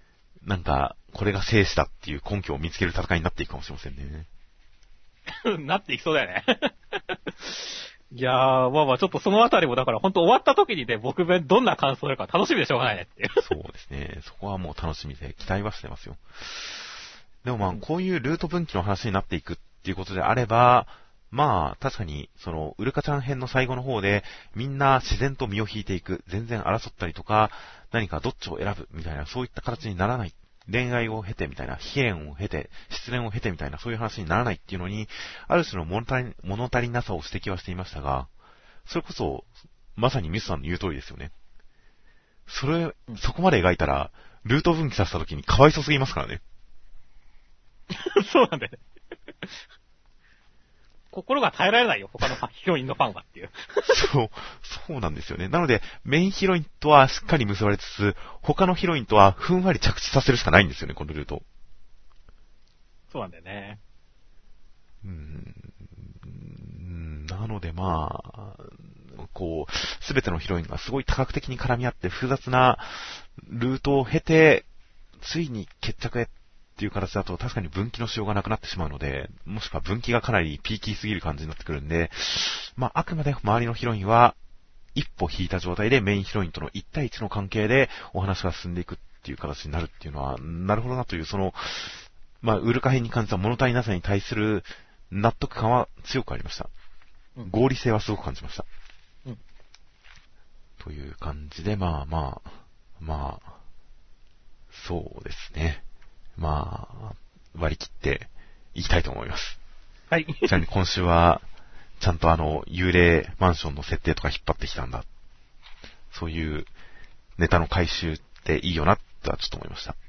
なんか、これが生死だっていう根拠を見つける戦いになっていくかもしれませんね。 なっていきそうだよね。いやー、まあまあちょっとそのあたりもだから本当終わった時にね、僕弁どんな感想だか楽しみでしょうがないねっていう。 そうですね。そこはもう楽しみで期待はしてますよ。でもまあ、こういうルート分岐の話になっていくっていうことであれば、まあ、確かに、その、ウルカちゃん編の最後の方で、みんな自然と身を引いていく、全然争ったりとか、何かどっちを選ぶみたいな、そういった形にならない。恋愛を経てみたいな、悲恋を経て、失恋を経てみたいな、そういう話にならないっていうのに、ある種の物足り、物足りなさを指摘はしていましたが、それこそ、まさにミスさんの言う通りですよね。それ、そこまで描いたら、ルート分岐させた時にかわいそすぎますからね。 そうなんだよね。心が耐えられないよ、他のヒロインのファンはっていう。 そう、そうなんですよね。なので、メインヒロインとはしっかり結ばれつつ、他のヒロインとはふんわり着地させるしかないんですよね、このルート。 そうなんだよね。 うーん、なのでまあ、こう、すべてのヒロインがすごい多角的に絡み合って複雑なルートを経て、ついに決着へっていう形だと確かに分岐のしようがなくなってしまうので、もしくは分岐がかなりピーキーすぎる感じになってくるんで、まああくまで周りのヒロインは一歩引いた状態でメインヒロインとの一対一の関係でお話が進んでいくっていう形になるっていうのは、なるほどなという、その、まあウルカ編に関しては物足りなさに対する納得感は強くありました。合理性はすごく感じました。うん、という感じで、まあまあ、まあ、そうですね。まあ、割り切っていきたいと思います。 はい。 ちなみに今週は、ちゃんとあの、幽霊マンションの設定とか引っ張ってきたんだ。そういうネタの回収っていいよなってはちょっと思いました。はい。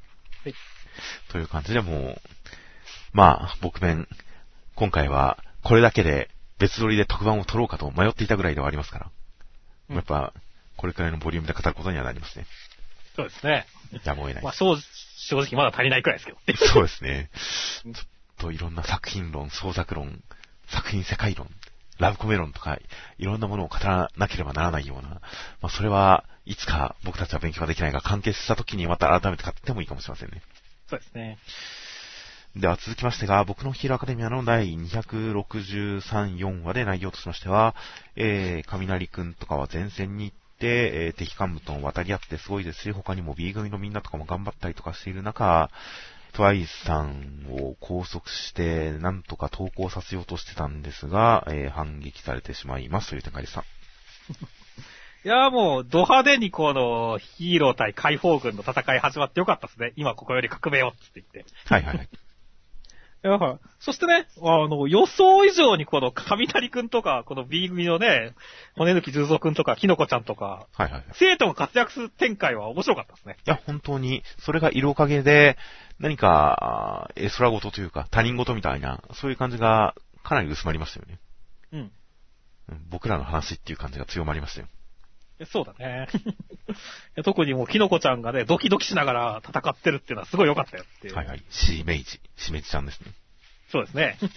という感じでもう、まあ、僕弁、今回はこれだけで別撮りで特番を撮ろうかと迷っていたぐらいではありますから、うん、やっぱ、これくらいのボリュームで語ることにはなりますね。 そうですね。 やむを得ない。 まあ、正直まだ足りないくらいですけど。 そうですね。ちょっといろんな作品論、創作論、作品世界論、ラブコメ論とか、いろんなものを語らなければならないような、まあ、それはいつか僕たちは勉強ができないが、完結した時にまた改めて語ってもいいかもしれませんね。 そうですね。 では続きましてが、僕のヒーローアカデミアの第にひゃくろくじゅうさん、よんわで内容としましては、えー、雷くんとかは前線に行って、えー、敵幹部との渡り合ってすごいですし、他にも B 組のみんなとかも頑張ったりとかしている中、トワイスさんを拘束して、なんとか投降させようとしてたんですが、えー、反撃されてしまいますという展開でした。 いやーもう、ド派手にこの、ヒーロー対解放軍の戦い始まってよかったですね。今ここより革命をって言って。 はいはいはい。 だから、そしてね、あの、予想以上にこの、雷くんとか、この B 組のね、骨抜き十三くんとか、キノコちゃんとか、 はいはいはい。 生徒が活躍する展開は面白かったですね。 いや、本当に、それが色陰で、何か、絵空事というか、他人事みたいな、そういう感じが、かなり薄まりましたよね。うん。僕らの話っていう感じが強まりましたよ。 そうだね。特にもう、キノコちゃんがね、ドキドキしながら戦ってるっていうのはすごい良かったよっていう。 はいはい。シメイジ。シメイジちゃんですね。 そうですね。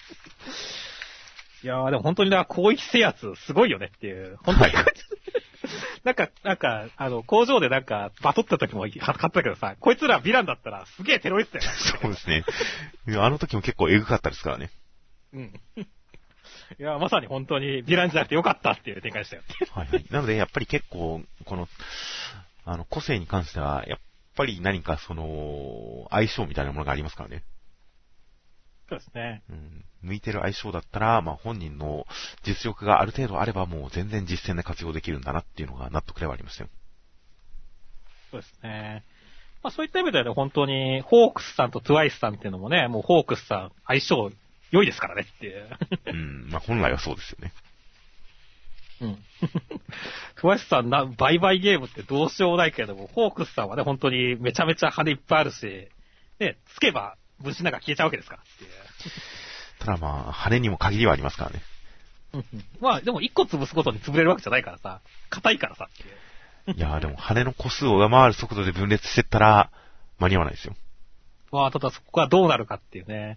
いやー、でも本当にな、広域制圧、すごいよねっていう。本当に。はい、なんか、なんか、あの、工場でなんか、バトった時も買ったけどさ、こいつらヴィランだったらすげえテロリストやな。 そうですね。あの時も結構エグかったですからね。 うん。いや、まさに本当にヴィランじゃなくてよかったっていう展開でしたよ。 はいはい。なので、やっぱり結構、この、あの、個性に関しては、やっぱり何かその、相性みたいなものがありますからね。 そうですね。 うん。向いてる相性だったら、まあ本人の実力がある程度あればもう全然実践で活用できるんだなっていうのが納得ではありましたよ。 そうですね。まあそういった意味ではね、本当に、ホークスさんとトゥワイスさんっていうのもね、もうホークスさん相性良いですからねっていう。 うん、まあ本来はそうですよね。 うん。トゥワイスさんな、バイバイゲームってどうしようもないけれども、ホークスさんはね、本当にめちゃめちゃ羽いっぱいあるし、ね、つけば、分身なんか消えちゃうわけですからっていう。 ただまあ、羽にも限りはありますからね。 まあ、でも一個潰すことに潰れるわけじゃないからさ、硬いからさっていう。 いやーでも羽の個数を上回る速度で分裂してったら、間に合わないですよ。 まあ、ただそこがどうなるかっていうね。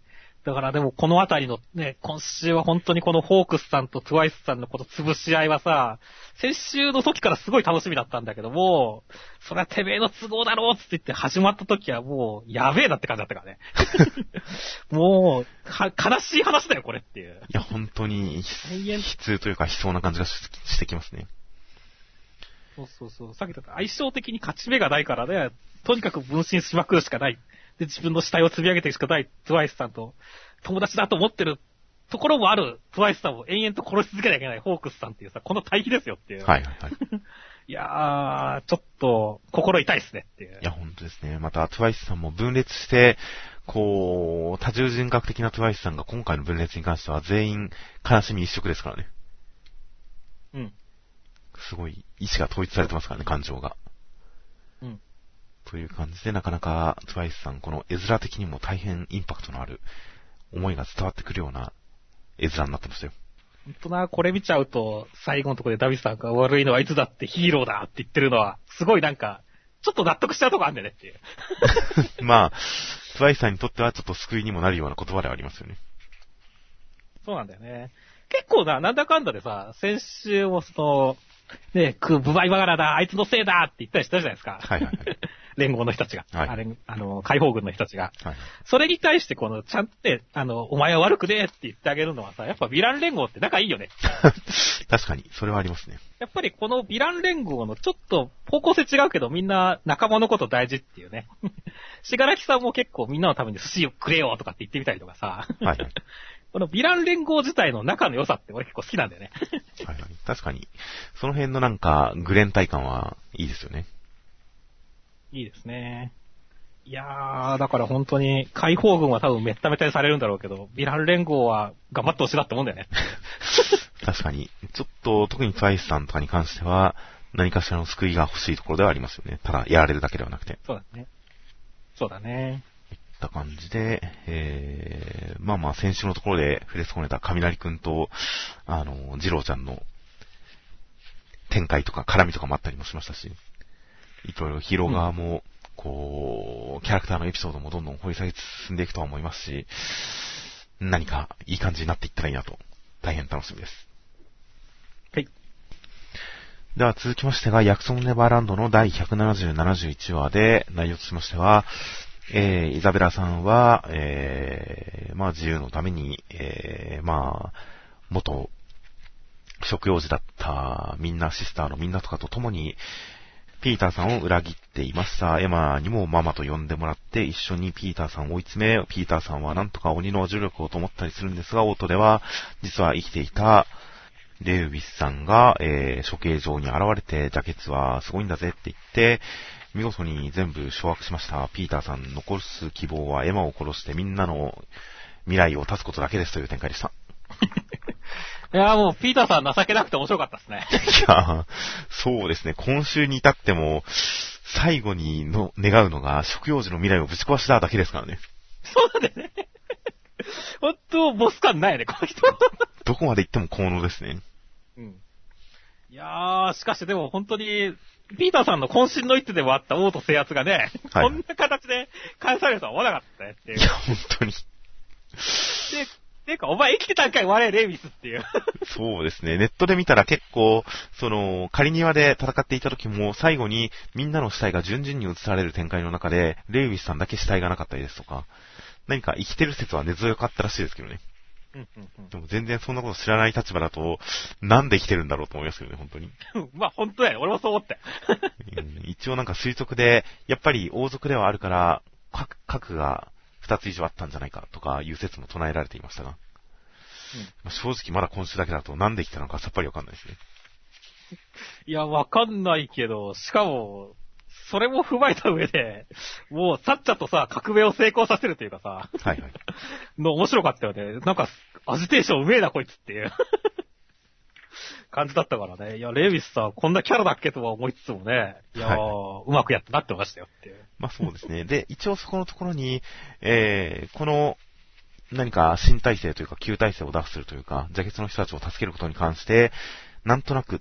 だからでもこのあたりのね、今週は本当にこのホークスさんとトゥワイスさんのこの潰し合いはさ、先週の時からすごい楽しみだったんだけども、それはてめえの都合だろうって言って始まった時はもう、やべえなって感じだったからね。もう、は、悲しい話だよこれっていう。 いや、本当に、悲痛というか悲壮な感じが し, してきますね。 そうそうそう。さっき言った相性的に勝ち目がないからね、とにかく分身しまくるしかない。で、自分の死体を積み上げていくしかない、トゥワイスさんと、友達だと思ってるところもある、トゥワイスさんを延々と殺し続けなきゃいけない、ホークスさんっていうさ、この対比ですよっていう。 はいはいはい。 いやー、ちょっと、心痛いっすねっていう。 いや、本当ですね。また、トゥワイスさんも分裂して、こう、多重人格的なトゥワイスさんが今回の分裂に関しては全員悲しみ一色ですからね。 うん。 すごい、意志が統一されてますからね、感情が。 うん。 という感じで、なかなかトゥワイスさん、この絵面的にも大変インパクトのある思いが伝わってくるような絵面になってましたよ。 ほんとな、これ見ちゃうと、最後のところでダビスさんが悪いのはいつだってヒーローだって言ってるのは、すごいなんか、ちょっと納得しちゃうとこあんだよねっていう。 まあ、トゥワイスさんにとってはちょっと救いにもなるような言葉ではありますよね。 そうなんだよね。結構な、なんだかんだでさ、先週もその、ね、く、ブバイバガラだ、あいつのせいだって言ったりしたじゃないですか。 はいはいはい。 連合の人たちが。 はい。 あれ、あの、解放軍の人たちが。 はい。 それに対してこの、ちゃんとね、あの、お前は悪くねえって言ってあげるのはさ、やっぱヴィラン連合って仲いいよね。 確かに、それはありますね。 やっぱりこのヴィラン連合のちょっと方向性違うけどみんな仲間のこと大事っていうね。しがらきさんも結構みんなのために寿司をくれよとかって言ってみたりとかさ。 はいはい。 このヴィラン連合自体の仲の良さって俺結構好きなんだよね。 はいはい。確かに、その辺のなんか、グレン体感はいいですよね。 いいですね。いやー、だから本当に、解放軍は多分めっためたにされるんだろうけど、ヴィラン連合は頑張ってほしいなって思うんだよね。 確かに。ちょっと、特にトゥワイスさんとかに関しては、何かしらの救いが欲しいところではありますよね。ただ、やられるだけではなくて。 そうだね。そうだね。 いった感じで、えー、まあまあ、先週のところで触れ損ねた雷くんと、あの、ジローちゃんの展開とか絡みとかもあったりもしましたし、いろいろヒーロー側も、こう、キャラクターのエピソードもどんどん掘り下げ進んでいくとは思いますし、何かいい感じになっていったらいいなと、大変楽しみです。 はい。 では続きましてが、ヤクソンネバーランドのだいひゃくななじゅう、ななじゅういちわで、内容としましては、えー、イザベラさんは、えー、まあ自由のために、えー、まあ、元、食用児だったみんなシスターのみんなとかと共に、ピーターさんを裏切っていましたエマにもママと呼んでもらって一緒にピーターさんを追い詰め、ピーターさんはなんとか鬼の重力をと思ったりするんですが、オートでは実は生きていたレウィスさんが、えー、処刑場に現れて、ジャケツはすごいんだぜって言って、見事に全部掌握しました。ピーターさん残す希望はエマを殺してみんなの未来を断つことだけですという展開でした。 いやーもう、ピーターさん情けなくて面白かったですね。 いやー、そうですね。今週に至っても、最後にの願うのが、食用児の未来をぶち壊しただけですからね。 そうなんだよね。ほんと、ボス感ないよね、この人。 どこまで行っても効能ですね。 うん。いやー、しかしでも本当に、ピーターさんの渾身の一手でもあった王と制圧がね、はい、こんな形で返されるとは思わなかったねっていう。 いや、本当に。 で、ていうか、お前生きてたんかい、我レイビスっていう。 そうですね。ネットで見たら結構、その、仮庭で戦っていた時も、最後にみんなの死体が順々に移される展開の中で、レイビスさんだけ死体がなかったりですとか、何か生きてる説は根強かったらしいですけどね。 うんうんうん、 でも全然そんなこと知らない立場だと、なんで生きてるんだろうと思いますけどね、本当に。 まあ本当だよ、俺もそう思って。 一応なんか推測で、やっぱり王族ではあるから、核、核が二つ以上あったんじゃないかとかいう説も唱えられていましたが、うん、正直まだ今週だけだとなんで来たのかさっぱりわかんないですね。 いや、わかんないけど、しかも、それも踏まえた上で、もう、さっちゃとさ、革命を成功させるというかさ、 はいはい。 の面白かったよね。なんか、アジテーションうめえなこいつっていう感じだったからね。いや、レイビスさん、こんなキャラだっけとは思いつつもね、いやー、はい、うまくやってなってましたよっていう。 まあそうですね。で、一応そこのところに、えー、この、何か新体制というか旧体制を出するというか、ジャケツの人たちを助けることに関して、なんとなく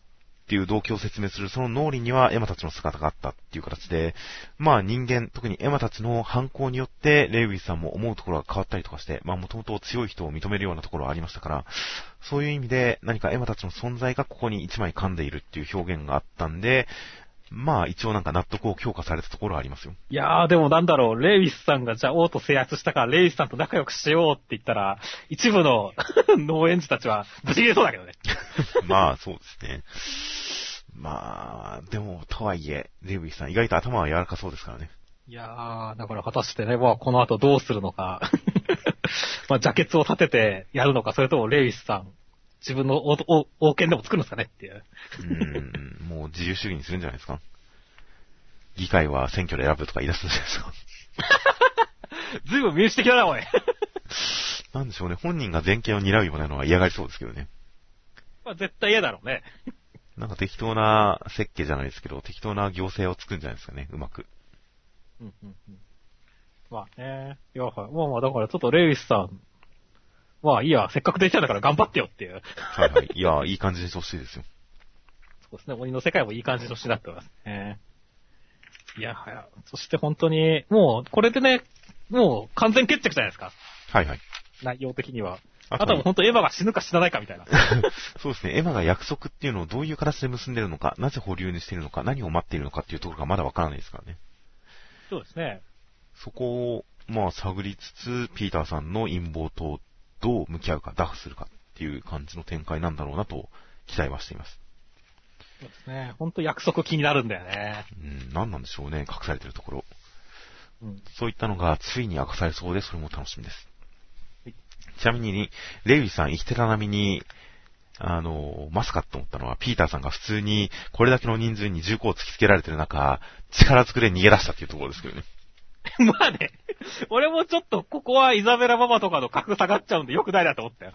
っていう動機を説明するその脳裏にはエマたちの姿があったっていう形で、まあ人間、特にエマたちの犯行によってレイウィスさんも思うところが変わったりとかして、まあもともと強い人を認めるようなところはありましたから、そういう意味で何かエマたちの存在がここに一枚噛んでいるっていう表現があったんで、まあ一応なんか納得を強化されたところはありますよ。 いやーでもなんだろう、レイウィスさんがじゃあ王と制圧したからレイウィスさんと仲良くしようって言ったら、一部の農園児たちはぶち切れそうだけどね。 まあそうですね。まあ、でもとはいえ、レイウィスさん意外と頭は柔らかそうですからね。 いやー、だから果たしてね、まあこの後どうするのか。まあジャケツを立ててやるのか、それともレイウィスさん、自分の王、王権でも作るんですかねっていう。 うーん、もう自由主義にするんじゃないですか。議会は選挙で選ぶとか言い出すんじゃないですか。 ずいぶん民主的だな、おい。 なんでしょうね、本人が全権を担うようなのは嫌がりそうですけどね。 まあ絶対嫌だろうね。 なんか適当な設計じゃないですけど、適当な行政を作るんじゃないですかね、うまく。 うんうんうん。まあね。いや、はい。まあまあ、だからちょっとレイウィスさん、まあいいや、せっかくできたんだから頑張ってよっていう。 はいはい。いや、いい感じにしてほしいですよ。 そうですね、鬼の世界もいい感じの詩になってますね。いや、はや、そして本当に、もう、これでね、もう完全決着じゃないですか。 はいはい。 内容的には。 ああとはもう本当エヴァが死ぬか死なないかみたいな。 そうですね。エマが約束っていうのをどういう形で結んでるのか、なぜ保留にしているのか、何を待っているのかっていうところがまだわからないですからね。 そうですね。 そこを、まあ、探りつつ、ピーターさんの陰謀とどう向き合うか、打破するかっていう感じの展開なんだろうなと期待はしています。 そうですね。本当約束気になるんだよね。 うん、何なんでしょうね、隠されてるところ。 うん、 そういったのがついに明かされそうで、それも楽しみです。はい、ちなみに、レイビーさん、生きてた並みに、あの、まさかと思ったのは、ピーターさんが普通に、これだけの人数に銃口を突きつけられてる中、力ずくで逃げ出したっていうところですけどね。 まあね、俺もちょっと、ここはイザベラママとかの格下がっちゃうんで良くないなと思ったよ。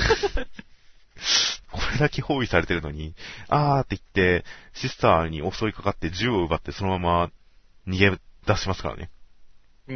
これだけ包囲されてるのに、あーって言って、シスターに襲いかかって銃を奪ってそのまま逃げ出しますからね。 うん。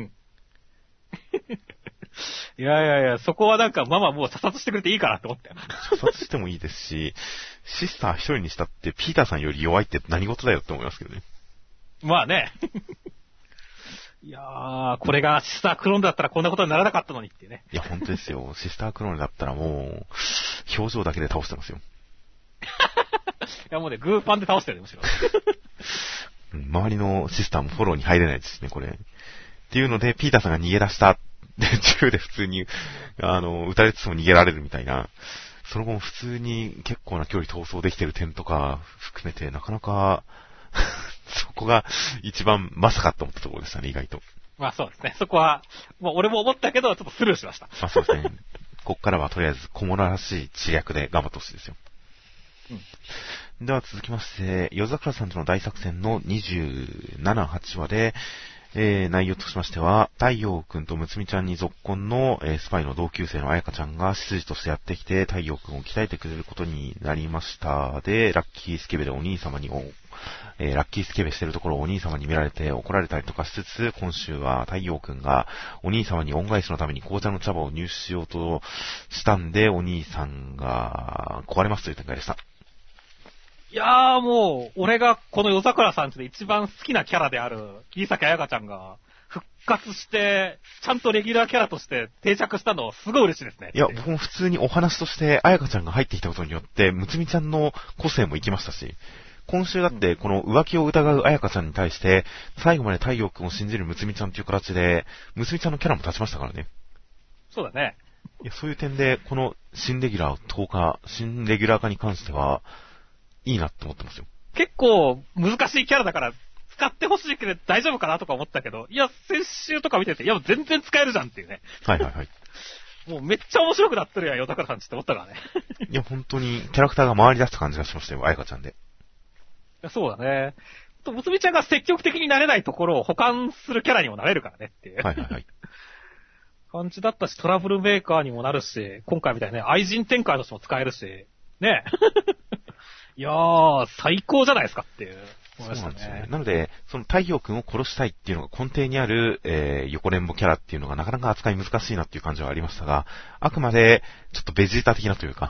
いやいやいや、そこはなんかママもう射殺してくれていいかなって思ったよ。 射殺してもいいですし、シスター一人にしたってピーターさんより弱いって何事だよって思いますけどね。 まあね。いやー、これがシスタークローンだったらこんなことにならなかったのにってね。 いや、本当ですよ。シスタークローンだったらもう、表情だけで倒してますよ。 いや、もうね、グーパンで倒してるよ、むしろ。 周りのシスターもフォローに入れないですね、これ。っていうので、ピーターさんが逃げ出した。で、銃で普通に、あの、撃たれつつも逃げられるみたいな。その後も普通に結構な距離逃走できてる点とか含めて、なかなか、そこが一番まさかと思ったところでしたね、意外と。 まあそうですね。そこは、もう俺も思ったけど、ちょっとスルーしました。 まあそうですね。こっからはとりあえず小物らしい知略で頑張ってほしいですよ。うん。では続きまして、夜桜さんとの大作戦のにじゅうなな、はちわで、えー、内容としましては、太陽くんとむつみちゃんに続婚の、えー、スパイの同級生のあやかちゃんが執事としてやってきて、太陽くんを鍛えてくれることになりました。で、ラッキースケベでお兄様に、えー、ラッキースケベしてるところをお兄様に見られて怒られたりとかしつつ、今週は太陽くんがお兄様に恩返しのために紅茶の茶葉を入手しようとしたんで、お兄さんが壊れますという展開でした。 いやーもう、俺がこの夜桜さんちで一番好きなキャラである、桐崎彩香ちゃんが復活して、ちゃんとレギュラーキャラとして定着したの、すごい嬉しいですね。 いや、僕も普通にお話として、彩香ちゃんが入ってきたことによって、むつみちゃんの個性も生きましたし、今週だってこの浮気を疑う彩香ちゃんに対して、最後まで太陽くんを信じるむつみちゃんという形で、むつみちゃんのキャラも立ちましたからね。 そうだね。 いや、そういう点で、この新レギュラーとおか、新レギュラー化に関しては、いいなって思ってますよ。 結構難しいキャラだから使ってほしいけど大丈夫かなとか思ったけど、いや、先週とか見てて、いや、全然使えるじゃんっていうね。 はいはいはい。 もうめっちゃ面白くなってるやん、夜桜さんちって思ったからね。 いや、本当にキャラクターが回り出した感じがしましたよ、彩香ちゃんで。いや、そうだね。と、むつみちゃんが積極的になれないところを補完するキャラにもなれるからねっていう。 はいはいはい。 感じだったし、トラブルメーカーにもなるし、今回みたいにね、愛人展開としても使えるし、ね。いやー、最高じゃないですかっていう。 そうなんですよね。なので、その太陽くんを殺したいっていうのが根底にある、えー、横連母キャラっていうのがなかなか扱い難しいなっていう感じはありましたが、あくまで、ちょっとベジータ的なというか、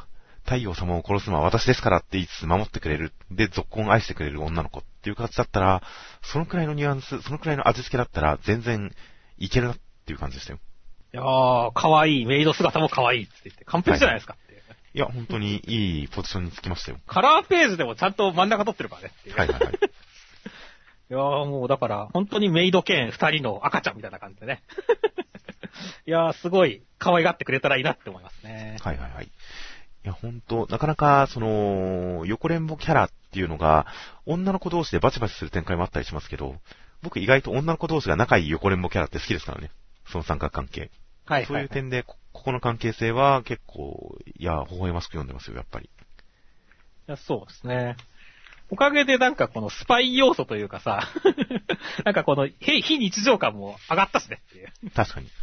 太陽様を殺すのは私ですからって言いつつ守ってくれる。で、続婚愛してくれる女の子っていう形だったら、そのくらいのニュアンス、そのくらいの味付けだったら、全然いけるなっていう感じでしたよ。 いやー、可愛い、メイド姿も可愛いって言って、完璧じゃないですかっていう。 はい、いや、本当にいいポジションにつきましたよ。 カラーページでもちゃんと真ん中取ってるからねっていう。 はいはいはい。 いやーもうだから、本当にメイド兼二人の赤ちゃんみたいな感じでね。いやーすごい可愛がってくれたらいいなって思いますね。 はいはいはい。いや本当、なかなか、その、横連母キャラっていうのが、女の子同士でバチバチする展開もあったりしますけど、僕意外と女の子同士が仲いい横連母キャラって好きですからね。その三角関係。はいはい、はい。そういう点でこ、ここの関係性は結構、いや、微笑ましく読んでますよ、やっぱり。いや、そうですね。おかげでなんかこのスパイ要素というかさ、なんかこの非日常感も上がったしねっていう。 確かに。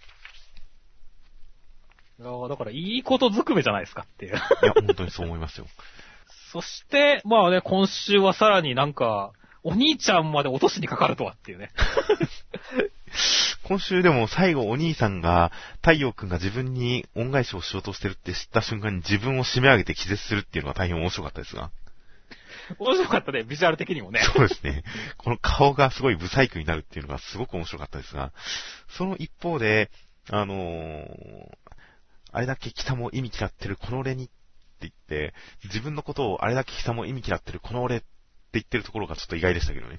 いやだからいいことずくめじゃないですかっていう。いや、本当にそう思いますよ。 そして、まあね、今週はさらになんか、お兄ちゃんまで落としにかかるとはっていうね。 今週でも最後お兄さんが、太陽くんが自分に恩返しをしようとしてるって知った瞬間に自分を締め上げて気絶するっていうのが大変面白かったですが。 面白かったね、ビジュアル的にもね。 そうですね。この顔がすごいブサイクになるっていうのがすごく面白かったですが、その一方で、あのー、あれだけ北も意味嫌ってるこの俺にって言って、自分のことをあれだけ北も意味嫌ってるこの俺って言ってるところがちょっと意外でしたけどね。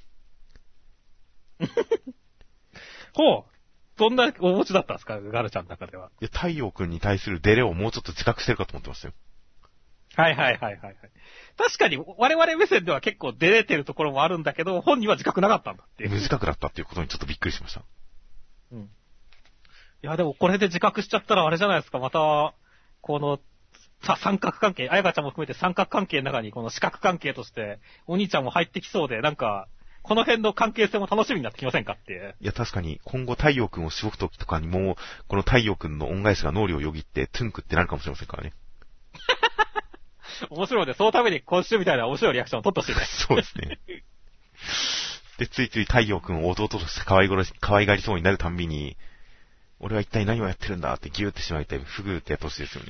ほう。どんなお持ちだったんですか、ガルちゃんの中では。 いや、太陽くんに対するデレをもうちょっと自覚してるかと思ってましたよ。 はいはいはいはいはい。確かに我々目線では結構出れてるところもあるんだけど、本人は自覚なかったんだっていう。 無自覚だったっていうことにちょっとびっくりしました。 うん。いやでもこれで自覚しちゃったらあれじゃないですか、また、この、さ、三角関係、あやかちゃんも含めて三角関係の中にこの四角関係として、お兄ちゃんも入ってきそうで、なんか、この辺の関係性も楽しみになってきませんかっていう。 いや確かに、今後太陽くんをしごくときとかにも、この太陽くんの恩返しが脳裏をよぎって、トゥンクってなるかもしれませんからね。 面白いので、そのために今週みたいな面白いリアクションを取ってほしいね。 そうですね。で、ついつい太陽くんを弟として可愛がり、可愛がりそうになるたんびに、俺は一体何をやってるんだってギューってしまいたい、フグーってやってほしいですよね。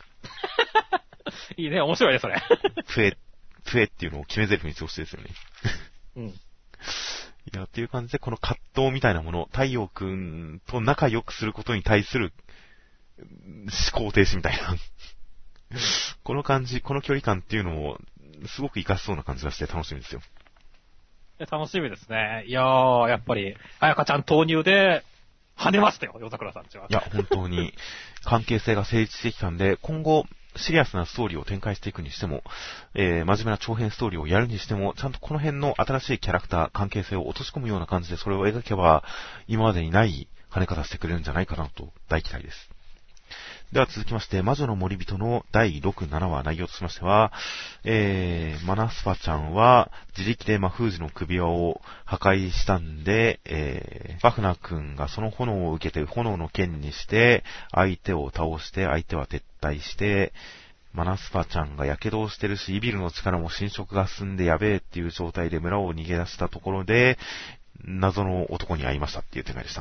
いいね、面白いね、それ。 プエ、プエっていうのを決め台詞にしてほしいですよね。 うん。 いや、っていう感じで、この葛藤みたいなもの、太陽くんと仲良くすることに対する思考停止みたいな。この感じ、この距離感っていうのを、すごく活かしそうな感じがして楽しみですよ。 楽しみですね。いやー、やっぱり、あやかちゃん投入で、跳ねましたよ、夜桜さんちは。 いや、本当に、関係性が成立してきたんで、今後、シリアスなストーリーを展開していくにしても、えー、真面目な長編ストーリーをやるにしても、ちゃんとこの辺の新しいキャラクター、関係性を落とし込むような感じでそれを描けば、今までにない跳ね方してくれるんじゃないかなと大期待です。では続きまして、魔女の森人のだいろく、ななわ内容としましては、えー、マナスパちゃんは自力で魔封じの首輪を破壊したんで、えー、ファフナ君がその炎を受けて炎の剣にして、相手を倒して相手は撤退して、マナスパちゃんが火傷をしてるし、イビルの力も侵食が進んでやべえっていう状態で村を逃げ出したところで、謎の男に会いましたっていう展開でした。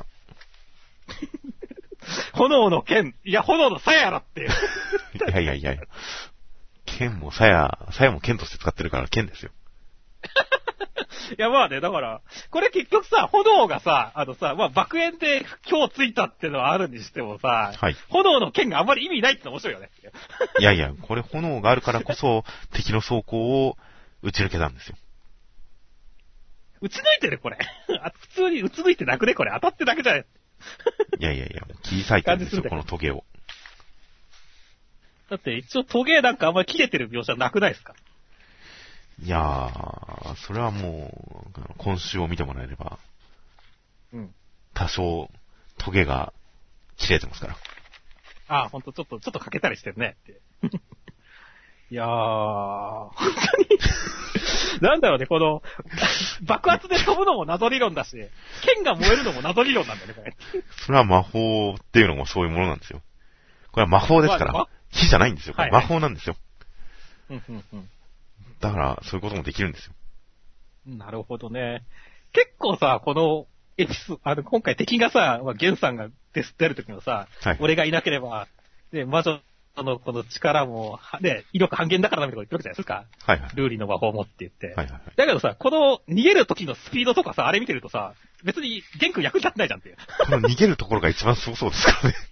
炎の剣、いや、炎の鞘やろっていう。 いやいやいや、剣も鞘、鞘も剣として使ってるから剣ですよ。 いや、まあね、だから、これ結局さ、炎がさ、あのさ、まあ爆炎で今日ついたってのはあるにしてもさ、 はい。 炎の剣があんまり意味ないっての面白いよね。 いやいや、これ炎があるからこそ、敵の装甲を撃ち抜けたんですよ。 撃ち抜いてるこれ。普通に撃ち抜いてなくねこれ。当たってだけじゃねいやいやいや、切り裂いてるんですよ、このトゲを。 だって一応トゲなんかあんまり切れてる描写なくないですか？ いやー、それはもう、今週を見てもらえれば、 うん。 多少、トゲが切れてますから。 ああ、ほんと、ちょっと、ちょっと欠けたりしてるねって。いやー、本当に、なんだろうね、この、爆発で飛ぶのも謎理論だし、剣が燃えるのも謎理論なんだよね、これ。 それは魔法っていうのもそういうものなんですよ。これは魔法ですから、まあ、火じゃないんですよ。これ魔法なんですよ。 うんうんうん。 だから、そういうこともできるんですよ。 なるほどね。結構さ、このエピソード、あの、今回敵がさ、まあ、ゲンさんが出るときのさ、はい、俺がいなければ、で、魔女のこの力も、ね、威力半減だからダメとか言ってるわけじゃないですか。 はいはい。 ルーリーの魔法もって言って。 はいはいはい。 だけどさ、この逃げる時のスピードとかさ、あれ見てるとさ、別にゲン君役に立ってないじゃんっていう。 この逃げるところが一番すごそうですからね。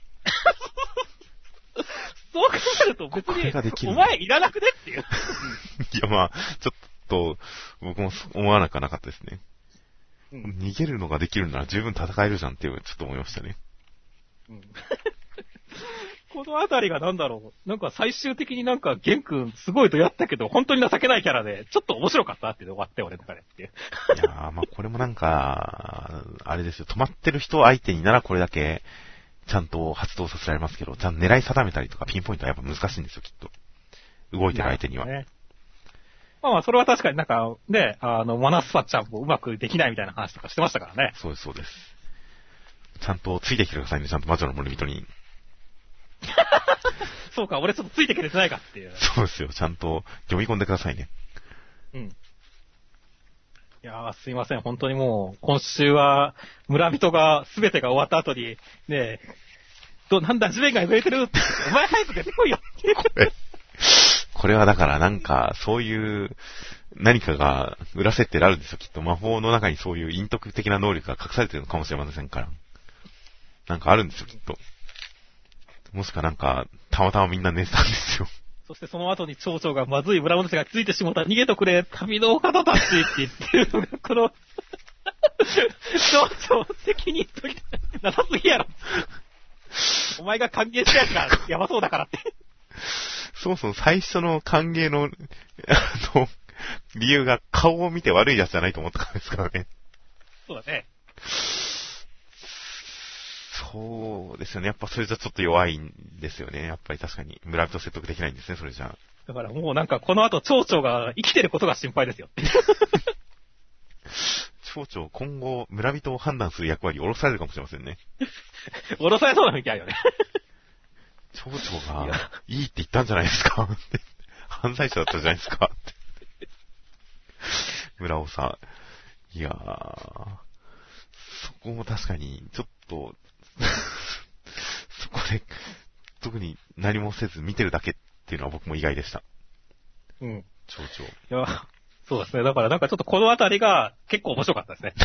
そう考えると別に、お前いらなくねっていう。 いやまあ、ちょっと、僕も思わなくはなかったですね。うん、逃げるのができるなら十分戦えるじゃんっていう、ちょっと思いましたね。うん、 このあたりがなんだろう。なんか最終的になんかゲン君すごいとやったけど、本当に情けないキャラで、ちょっと面白かったって終わって俺の中でっていう。 いやー、まあこれもなんか、あれですよ、止まってる人相手にならこれだけ、ちゃんと発動させられますけど、ちゃんと狙い定めたりとかピンポイントはやっぱ難しいんですよ、きっと。動いてる相手には。ね、 まあまあ、それは確かになんか、ね、あの、マナスパちゃんもうまくできないみたいな話とかしてましたからね。 そうです、そうです。ちゃんとついてきてくださいね、ちゃんと魔女の森人に。 そうか、俺ちょっとついてきてないかっていう。 そうですよ、ちゃんと読み込んでくださいね。 うん。いやー、すいません、本当にもう、今週は、村人が、すべてが終わった後に、ねえ、ど、なんだ、地面が揺れてるって、お前早く出てこいよっていう。 これ、これはだからなんか、そういう、何かが裏設定であるんですよ、きっと。魔法の中にそういう陰徳的な能力が隠されてるのかもしれませんから。なんかあるんですよ、きっと。もしかなんか、たまたまみんな寝てたんですよ。 そしてその後に蝶々がまずい村者がついてしもた。逃げとくれ、旅の方たちって言ってるのが、この、蝶々責任取りなさすぎやろ。お前が歓迎したやつがやばそうだからって。 そもそも最初の歓迎の、あの、理由が顔を見て悪いやつじゃないと思ったからですからね。 そうだね。 そうですよね。やっぱそれじゃちょっと弱いんですよね。やっぱり確かに。村人説得できないんですね、それじゃ。 だからもうなんかこの後蝶々が生きてることが心配ですよ。 蝶々今後村人を判断する役割を下ろされるかもしれませんね。 下ろされそうなみたいよね。 蝶々がいいって言ったんじゃないですか犯罪者だったじゃないですかって村尾さん。いやー、そこも確かにちょっとそこで特に何もせず見てるだけっていうのは僕も意外でした。 うん。 蝶々。 いや、そうですね。だからなんかちょっとこのあたりが結構面白かったですね。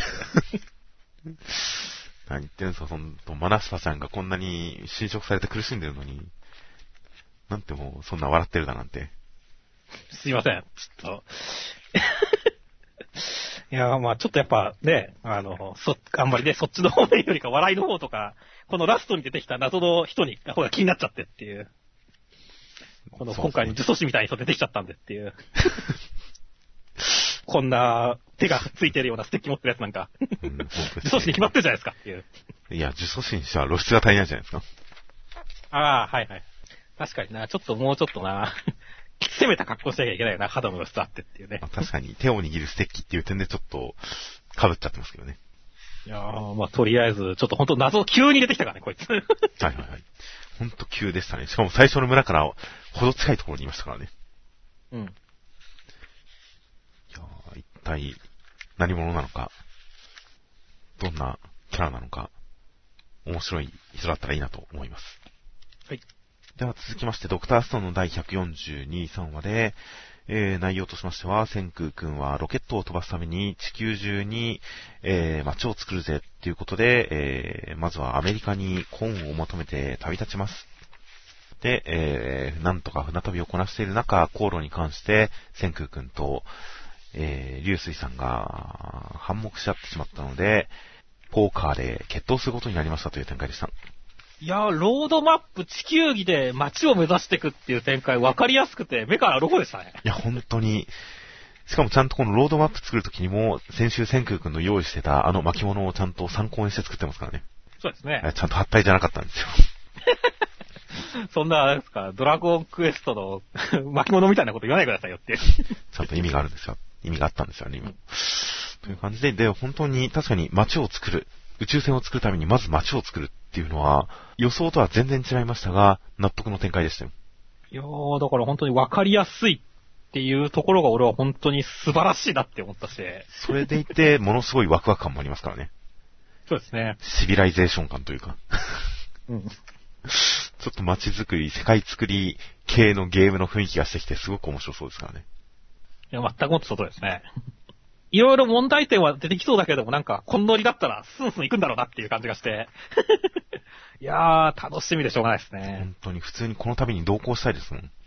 何言ってんすか、その、マナスパちゃんがこんなに侵食されて苦しんでるのに、なんてもう、そんな笑ってるだなんて。 すいません。ちょっと。いや、まあちょっとやっぱね、あの、そ、あんまりね、そっちの方面よりか笑いの方とか、このラストに出てきた謎の人に、方が気になっちゃってっていう。この今回の呪詛師みたいな人出てきちゃったんでっていう。こんな手がついてるようなステッキ持ってるやつなんか。うん、呪詛師に決まってるじゃないですかっていう。 いや、呪詛師にしては露出が足りないじゃないですか。 ああ、はいはい。確かにな、ちょっともうちょっとな、攻めた格好しなきゃいけないよな、肌の露出あってっていうね。 まあ、確かに手を握るステッキっていう点でちょっと被っちゃってますけどね。 いやー、まあとりあえず、ちょっと本当謎急に出てきたからね、こいつ。はいはいはい。本当急でしたね。しかも最初の村からほど近いところにいましたからね。うん。いやー、一体何者なのか、どんなキャラなのか、面白い人だったらいいなと思います。はい。では続きまして、ドクターストーンの第ひゃくよんじゅうに、さんわで、えー、内容としましては、千空くんはロケットを飛ばすために地球中に、えー、街を作るぜっていうことで、えー、まずはアメリカにコーンを求めて旅立ちます。で、えー、なんとか船旅をこなしている中、航路に関して、千空くんと、えー、流水さんが反目しちゃってしまったので、ポーカーで決闘することになりましたという展開でした。 いやー、ロードマップ地球儀で街を目指していくっていう展開分かりやすくて目から鱗でしたね。 いや、本当に。しかもちゃんとこのロードマップ作るときにも、先週千空くんの用意してたあの巻物をちゃんと参考にして作ってますからね。 そうですね。 ちゃんと貼ったりじゃなかったんですよ。 そんな、あれですか、ドラゴンクエストの巻物みたいなこと言わないでくださいよって。 ちゃんと意味があるんですよ。意味があったんですよね、今。うん、という感じで、で、本当に確かに街を作る。宇宙船を作るためにまず街を作るっていうのは、予想とは全然違いましたが、納得の展開でしたよ。 いやー、だから本当に分かりやすいっていうところが俺は本当に素晴らしいなって思ったし。 それでいて、ものすごいワクワク感もありますからね。 そうですね。 シビライゼーション感というか。うん。ちちょっと街づくり、世界作り系のゲームの雰囲気がしてきてすごく面白そうですからね。 いや、全くもってそうですね。いろいろ問題点は出てきそうだけども、なんか、こんノリだったらスンスン行くんだろうなっていう感じがして。いやー、楽しみでしょうがないですね。 本当に普通にこの旅に同行したいですもん。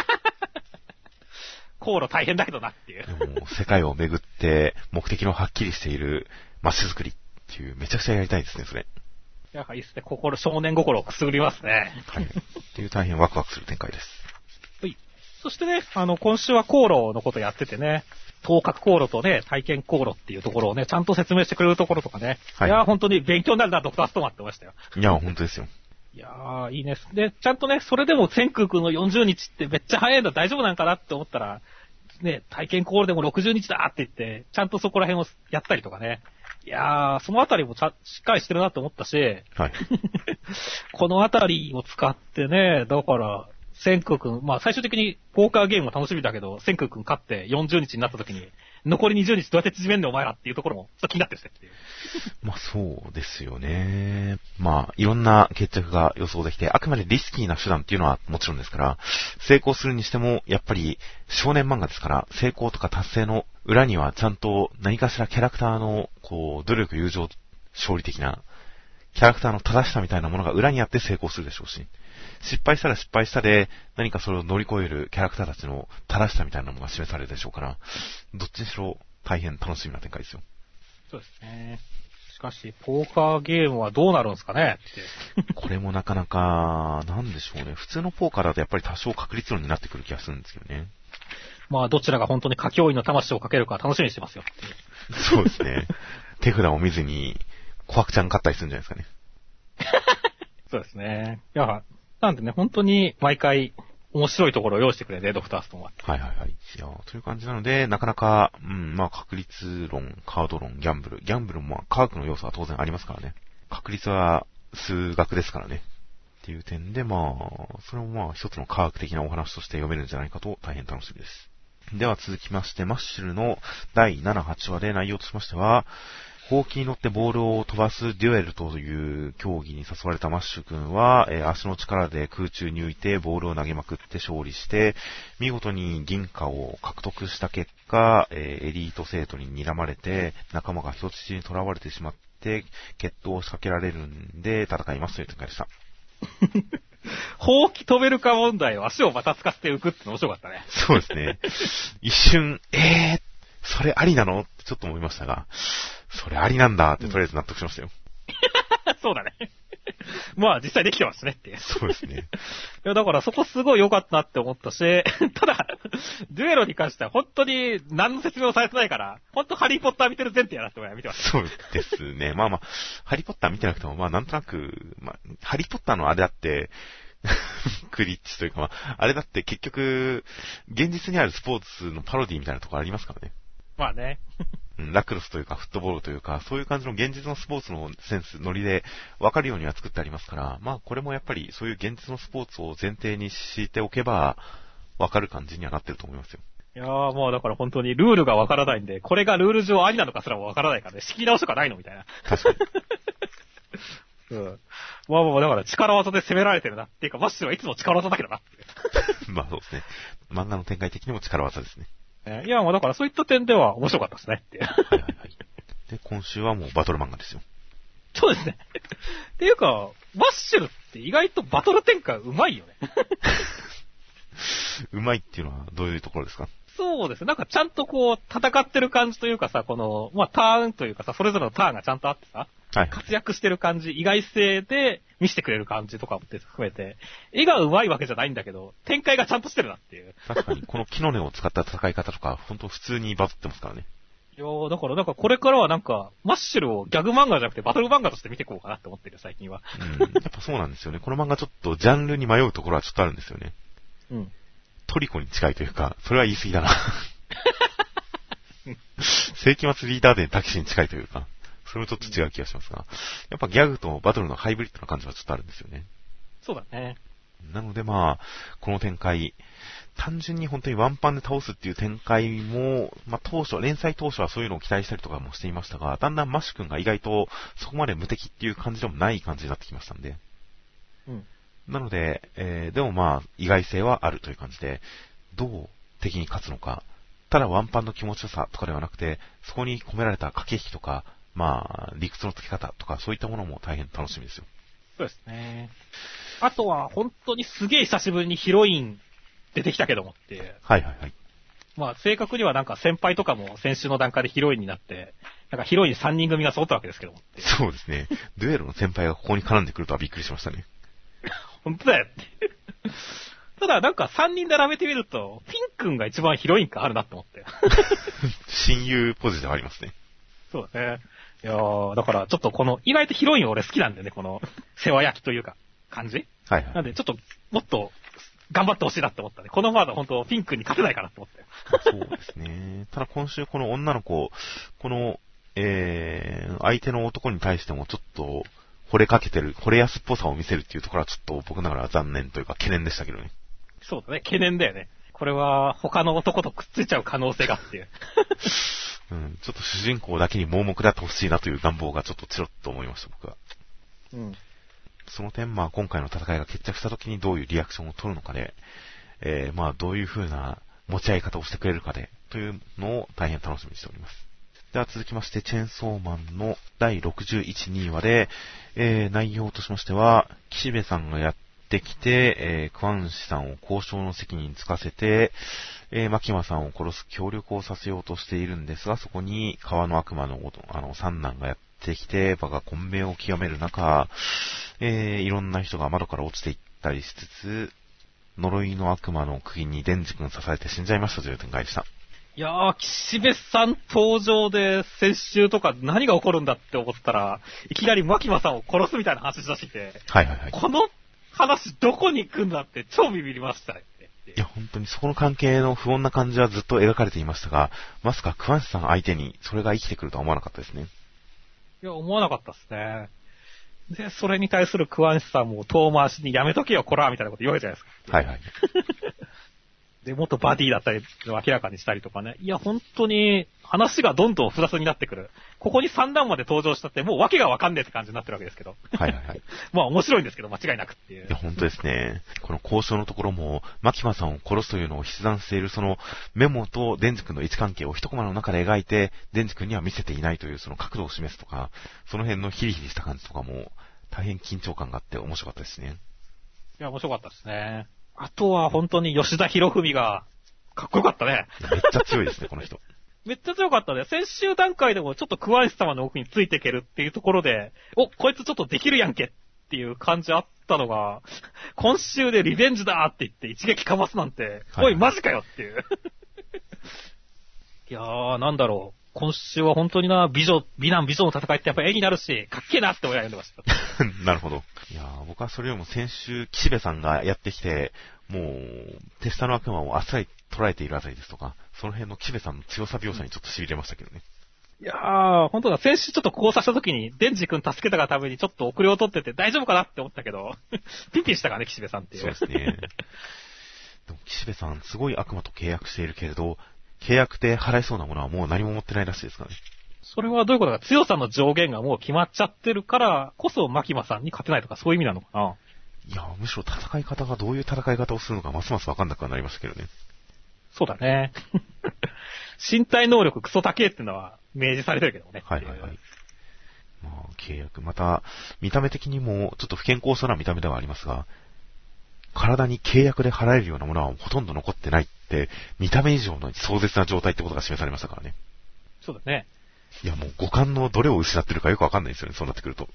航路大変だけどなっていう。 でも、世界を巡って目的のはっきりしている街づくりっていう、めちゃくちゃやりたいですね、それ。 いや、いいですね。心、少年心をくすぐりますね。 はい。っていう大変ワクワクする展開です。 はい。そしてね、あの、今週は航路のことやっててね、統括航路とね、体験航路っていうところをね、ちゃんと説明してくれるところとかね。はい。いや、本当に勉強になるな、ドクターストーンはって思いましたよ。 いや、本当ですよ。 いやー、いいね。で、ちゃんとね、それでも千空君のよんじゅうにちってめっちゃ早いんだ、大丈夫なんかなって思ったら、ね、体験航路でもろくじゅうにちだって言って、ちゃんとそこら辺をやったりとかね。いやー、そのあたりもちゃしっかりしてるなと思ったし、はい。このあたりを使ってね、だから、千空君、まあ最終的にポーカーゲームも楽しみだけど、千空君勝ってよんじゅうにちになった時に、残りにじゅうにちどうやって縮めんねんお前らっていうところも、ちょっと気になってるっていう。 まあそうですよね。まあいろんな決着が予想できて、あくまでリスキーな手段っていうのはもちろんですから、成功するにしても、やっぱり少年漫画ですから、成功とか達成の裏にはちゃんと何かしらキャラクターの、こう、努力、友情、勝利的な、キャラクターの正しさみたいなものが裏にあって成功するでしょうし、失敗したら失敗したで、何かそれを乗り越えるキャラクターたちの正しさみたいなものが示されるでしょうから、どっちにしろ大変楽しみな展開ですよ。 そうですね。しかし、ポーカーゲームはどうなるんですかねって。 これもなかなか、なんでしょうね。普通のポーカーだとやっぱり多少確率論になってくる気がするんですけどね。 まあ、どちらが本当に歌教員の魂をかけるか楽しみにしてますよっていう。 そうですね。手札を見ずに、小白ちゃん買ったりするんじゃないですかね。 そうですね。いや、なんでね、本当に毎回面白いところを用意してくれて、ドクターストーンは。 はいはいはい。いや、という感じなので、なかなか、うん、まあ確率論、カード論、ギャンブル。ギャンブルも科学の要素は当然ありますからね。確率は数学ですからね。っていう点で、まあ、それもまあ一つの科学的なお話として読めるんじゃないかと大変楽しみです。では続きまして、マッシュルのだいなな、はちわで内容としましては、ほうきに乗ってボールを飛ばすデュエルという競技に誘われたマッシュ君は、えー、足の力で空中に浮いてボールを投げまくって勝利して、見事に銀貨を獲得した結果、えー、エリート生徒に睨まれて、仲間が人質に囚われてしまって、決闘を仕掛けられるんで戦いますという展開でした。 ほうき飛べるか問題を足をばたつかせて浮くって面白かったね。 そうですね。一瞬、えー、それありなのってちょっと思いましたが、それありなんだってとりあえず納得しましたよ。 そうだね。まあ実際できてますねって。 そうですね。 いやだからそこすごい良かったなって思ったし、ただ、デュエロに関しては本当に何の説明もされてないから、本当ハリーポッター見てる前提やなって見てます。 そうですね。まあまあ、ハリーポッター見てなくても、まあなんとなく、まあ、ハリーポッターのあれだって、クリッチというか、まあ、あれだって結局、現実にあるスポーツのパロディみたいなところありますからね。 まあね。 ラクロスというか、フットボールというか、そういう感じの現実のスポーツのセンス、ノリで分かるようには作ってありますから、まあこれもやっぱりそういう現実のスポーツを前提に敷いておけば、分かる感じにはなってると思いますよ。 いやーもうだから本当にルールが分からないんで、これがルール上ありなのかすらも分からないからね、仕切り直しとかないのみたいな。 確かに。 うん。まあまあだから力技で攻められてるなっていうか、マッシュはいつも力技だけどなっていう。 まあそうですね。漫画の展開的にも力技ですね。 いや、もうだからそういった点では面白かったですねっていう。はいはいはい。 で、今週はもうバトル漫画ですよ。 そうですね。っていうか、マッシュルって意外とバトル展開うまいよね。 うまいっていうのはどういうところですか？ そうですね。なんかちゃんとこう、戦ってる感じというかさ、この、まあ、ターンというかさ、それぞれのターンがちゃんとあってさ、はい、活躍してる感じ、意外性で見せてくれる感じとかって含めて、絵が上手いわけじゃないんだけど、展開がちゃんとしてるなっていう。 確かに、この木の根を使った戦い方とか、ほんと普通にバズってますからね。 いやー、だからなんかこれからはなんか、マッシュルをギャグ漫画じゃなくてバトル漫画として見ていこうかなって思ってるよ、最近は。 うん、やっぱそうなんですよね。この漫画ちょっとジャンルに迷うところはちょっとあるんですよね。うん。トリコに近いというか、それは言い過ぎだな。世紀末リーダー伝タキシに近いというか、それもちょっと違う気がしますが、やっぱギャグとバトルのハイブリッドな感じはちょっとあるんですよね。 そうだね。 なのでまあ、この展開、単純に本当にワンパンで倒すっていう展開も、まあ当初、連載当初はそういうのを期待したりとかもしていましたが、だんだんマッシュ君が意外とそこまで無敵っていう感じでもない感じになってきましたんで、 うん。 なので、えー、でもまあ、意外性はあるという感じで、どう敵に勝つのか、ただワンパンの気持ちよさとかではなくて、そこに込められた駆け引きとか、まあ、理屈の解き方とか、そういったものも大変楽しみですよ。 そうですね。あとは、本当にすげえ久しぶりにヒロイン出てきたけどもっていう。 はいはいはい。 まあ、正確にはなんか先輩とかも先週の段階でヒロインになって、なんかヒロインさんにん組が揃ったわけですけどもって。 そうですね。デュエルの先輩がここに絡んでくるとはびっくりしましたね。 本当だよって。ただなんかさんにん並べてみると、フィン君が一番ヒロイン感あるなって思って。 親友ポジではありますね。 そうだね。いやー、だからちょっとこの、意外とヒロイン俺好きなんだよね、この、世話焼きというか、感じはいはい。 なんでちょっと、もっと、頑張ってほしいなって思ったね。このままだ本当フィン君に勝てないかなって思ったよ。そうですね。ただ今週この女の子、この、えー、相手の男に対してもちょっと、惚れかけてる、惚れやすっぽさを見せるっていうところはちょっと僕ながら残念というか懸念でしたけどね。 そうだね、懸念だよね。これは他の男とくっついちゃう可能性がっていう。 うん、ちょっと主人公だけに盲目であってほしいなという願望がちょっとチロッと思いました、僕は。 うん。 その点、まあ今回の戦いが決着した時にどういうリアクションを取るのかで、えー、まあどういう風な持ち合い方をしてくれるかで、というのを大変楽しみにしております。では続きまして、チェーンソーマンのだいろくじゅういち、にわで、えー、内容としましては、岸辺さんがやってきて、えー、クワンシさんを交渉の席に着かせて、えー、マキマさんを殺す協力をさせようとしているんですが、そこに川の悪魔の、あの、三男がやってきて、場が混迷を極める中、えー、いろんな人が窓から落ちていったりしつつ、呪いの悪魔の釘にデンジ君刺されて死んじゃいましたという展開でした。 いやー、岸辺さん登場で先週とか何が起こるんだって思ったら、いきなりマキマさんを殺すみたいな話し出してきて、 はいはいはい。 この話どこに行くんだって超ビビりましたね。 いや、本当にそこの関係の不穏な感じはずっと描かれていましたが、まさかクワンシさん相手にそれが生きてくるとは思わなかったですね。 いや、思わなかったですね。で、それに対するクワンシさんも遠回しにやめとけよ、こらみたいなこと言うわけじゃないですか。 はいはい。 で、元バディだったりを明らかにしたりとかね。いや、本当に話がどんどん複雑になってくる。ここに三段まで登場したってもう訳がわかんねえって感じになってるわけですけど。 はいはいはい。 まあ面白いんですけど、間違いなくっていう。 いや、本当ですね。この交渉のところも、マキマさんを殺すというのを筆談しているそのメモとデンジ君の位置関係を一コマの中で描いて、デンジ君には見せていないというその角度を示すとか、その辺のヒリヒリした感じとかも、大変緊張感があって面白かったですね。 いや、面白かったですね。あとは本当に吉田博文が、かっこよかったね。 めっちゃ強いですね、この人。 めっちゃ強かったね。先週段階でもちょっとクワンシ様の奥についていけるっていうところで、お、こいつちょっとできるやんけっていう感じあったのが、今週でリベンジだって言って一撃かますなんて、はい、おい、マジかよっていう。いやー、なんだろう。今週は本当にな、美女、美男美女の戦いってやっぱ絵になるし、かっけえなって親が読んでました。 なるほど。いやー、僕はそれよりも先週、岸辺さんがやってきて、もう、手下の悪魔をあっさり捉えているあたりですとか、その辺の岸辺さんの強さ描写にちょっと痺れましたけどね。 いやー、本当だ、先週ちょっと交差した時に、デンジ君助けたがためにちょっと遅れを取ってて大丈夫かなって思ったけど、ピンピンしたからね、岸辺さんっていう。 そうですね。でも岸辺さん、すごい悪魔と契約しているけれど、契約で払えそうなものはもう何も持ってないらしいですからね。 それはどういうことか、強さの上限がもう決まっちゃってるからこそ、マキマさんに勝てないとかそういう意味なのかな。 いや、むしろ戦い方がどういう戦い方をするのかますますわかんなくなりましたけどね。 そうだね。身体能力クソ高えってのは明示されてるけどね。 はいはいはい。まあ、契約。また、見た目的にもちょっと不健康そうな見た目ではありますが、体に契約で払えるようなものはほとんど残ってないって、見た目以上の壮絶な状態ってことが示されましたからね。 そうだね。 いやもう五感のどれを失ってるかよくわかんないですよね、そうなってくると。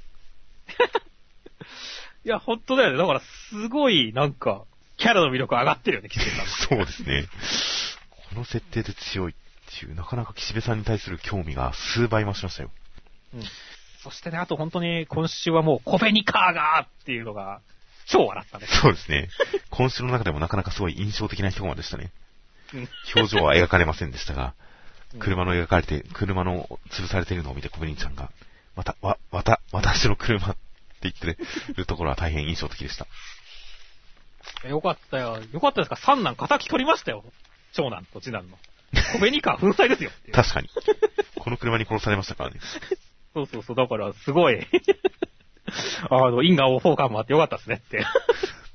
いや、ほんとだよね。だから、すごい、なんか、キャラの魅力上がってるよね、岸辺さん。そうですね。この設定で強いっていう、なかなか岸辺さんに対する興味が数倍増しましたよ。 うん。そしてね、あと本当に、今週はもう、コベニカーがっていうのが、超笑ったね。 そうですね。今週の中でもなかなかすごい印象的な一コマでしたね。うん、表情は描かれませんでしたが、車の描かれて、車の潰されているのを見てコベニちゃんが、また、わ、わた、私の車って言ってるところは大変印象的でした。 よかったよ。よかったですか？三男仇取りましたよ。長男と次男の。コベニカー粉砕ですよ。 確かに。この車に殺されましたからね。 そうそうそう。だから、すごい。あの、因果応報感もあってよかったですねって。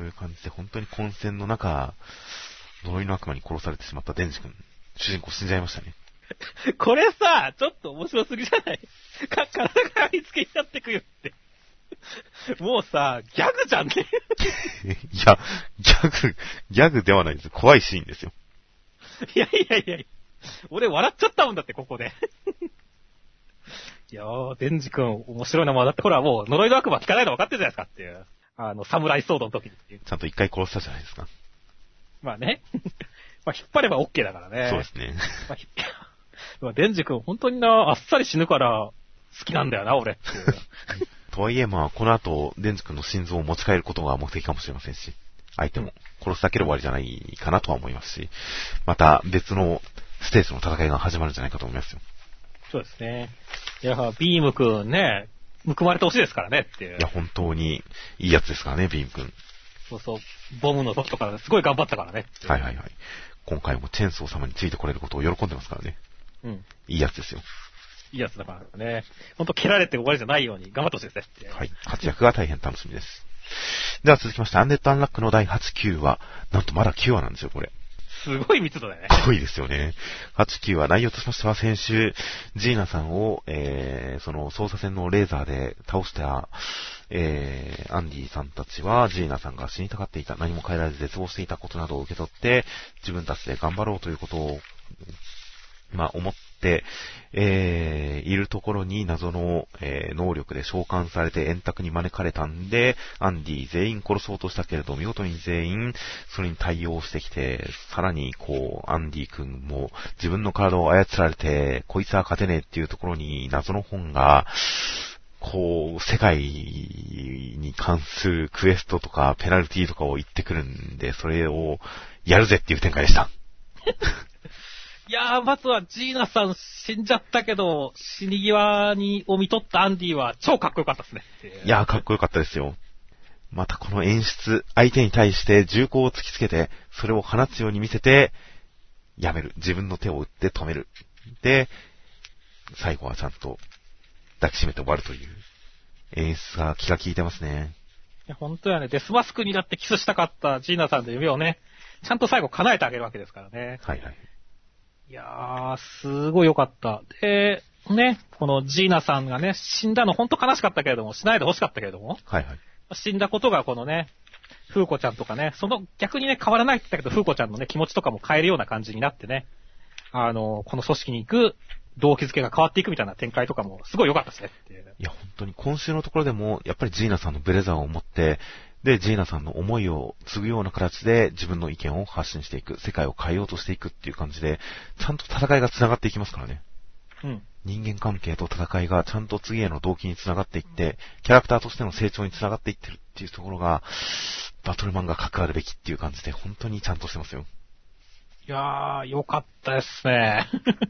そういう感じで本当に混戦の中、呪いの悪魔に殺されてしまったデンジ君、主人公死んじゃいましたね。 これさ、ちょっと面白すぎじゃない？か、体が貼り付けになってくよって。もうさ、ギャグじゃんね。 いや、ギャグ、ギャグではないです。怖いシーンですよ。 いやいやいやいや。俺笑っちゃったもんだって、ここで。いやー、デンジ君面白いなもんだって、ほらもう呪いの悪魔聞かないの分かってるじゃないですかっていう。あの、サムライソードの時にっていう。 ちゃんと一回殺したじゃないですか。 まあね。まあ引っ張れば OK だからね。 そうですね。 まあ、まあ、デンジ君本当にな、あっさり死ぬから好きなんだよな、俺っていう。 とはいえまあ、この後、デンジ君の心臓を持ち帰ることが目的かもしれませんし、相手も殺すだけで終わりじゃないかなとは思いますし、また別のステージの戦いが始まるんじゃないかと思いますよ。 そうですね。いや、ビーム君ね、報まれてほしいですからねっていう。 いや、本当にいいやつですからね、ビーム君。 そうそう、ボムの時とかすごい頑張ったからね。 はいはいはい。今回もチェンソー様についてこれることを喜んでますからね。 うん。 いいやつですよ。 いいやつだからね。ほんと蹴られて終わりじゃないように頑張ってほしいですねって。 はい。活躍が大変楽しみです。では続きまして、アンデッド・アンラックのだいはち、きゅうわ。なんとまだきゅうわなんですよ、これ。 すごい密度だよね。 濃いですよね。はち、きゅうわ、内容としましては、先週、ジーナさんを、えー、その操作線のレーザーで倒した、えー、アンディさんたちは、ジーナさんが死にたがっていた、何も変えられず絶望していたことなどを受け取って、自分たちで頑張ろうということを、まあ、思って、えー、いるところに謎の、えー、能力で召喚されて円卓に招かれたんで、アンディ全員殺そうとしたけれど、見事に全員それに対応してきて、さらにこう、アンディ君も自分の体を操られて、こいつは勝てねえっていうところに謎の本が、こう、世界に関するクエストとかペナルティとかを言ってくるんで、それをやるぜっていう展開でした。 いやー、まずはジーナさん死んじゃったけど、死に際に、を見とったアンディは超かっこよかったですね。 いやー、かっこよかったですよ。またこの演出、相手に対して銃口を突きつけて、それを放つように見せて、やめる。自分の手を打って止める。で、最後はちゃんと抱きしめて終わるという演出が気が利いてますね。 いや、本当やね。デスマスクになってキスしたかったジーナさんの夢をね、ちゃんと最後叶えてあげるわけですからね。 はいはい。 いやー、すごい良かった。で、ね、このジーナさんがね、死んだの本当悲しかったけれども、しないで欲しかったけれども、 はいはい。 死んだことがこのね、フーコちゃんとかね、その逆にね、変わらないって言ったけど、フーコちゃんのね、気持ちとかも変えるような感じになってね、あの、この組織に行く動機づけが変わっていくみたいな展開とかも、すごい良かったですねっていう。 いや、本当に今週のところでも、やっぱりジーナさんのブレザーを持って、で、ジーナさんの思いを継ぐような形で自分の意見を発信していく、世界を変えようとしていくっていう感じで、ちゃんと戦いが繋がっていきますからね。 うん。 人間関係と戦いがちゃんと次への動機に繋がっていって、キャラクターとしての成長に繋がっていってるっていうところが、バトルマンが関わるべきっていう感じで、本当にちゃんとしてますよ。 いやー、良かったですね。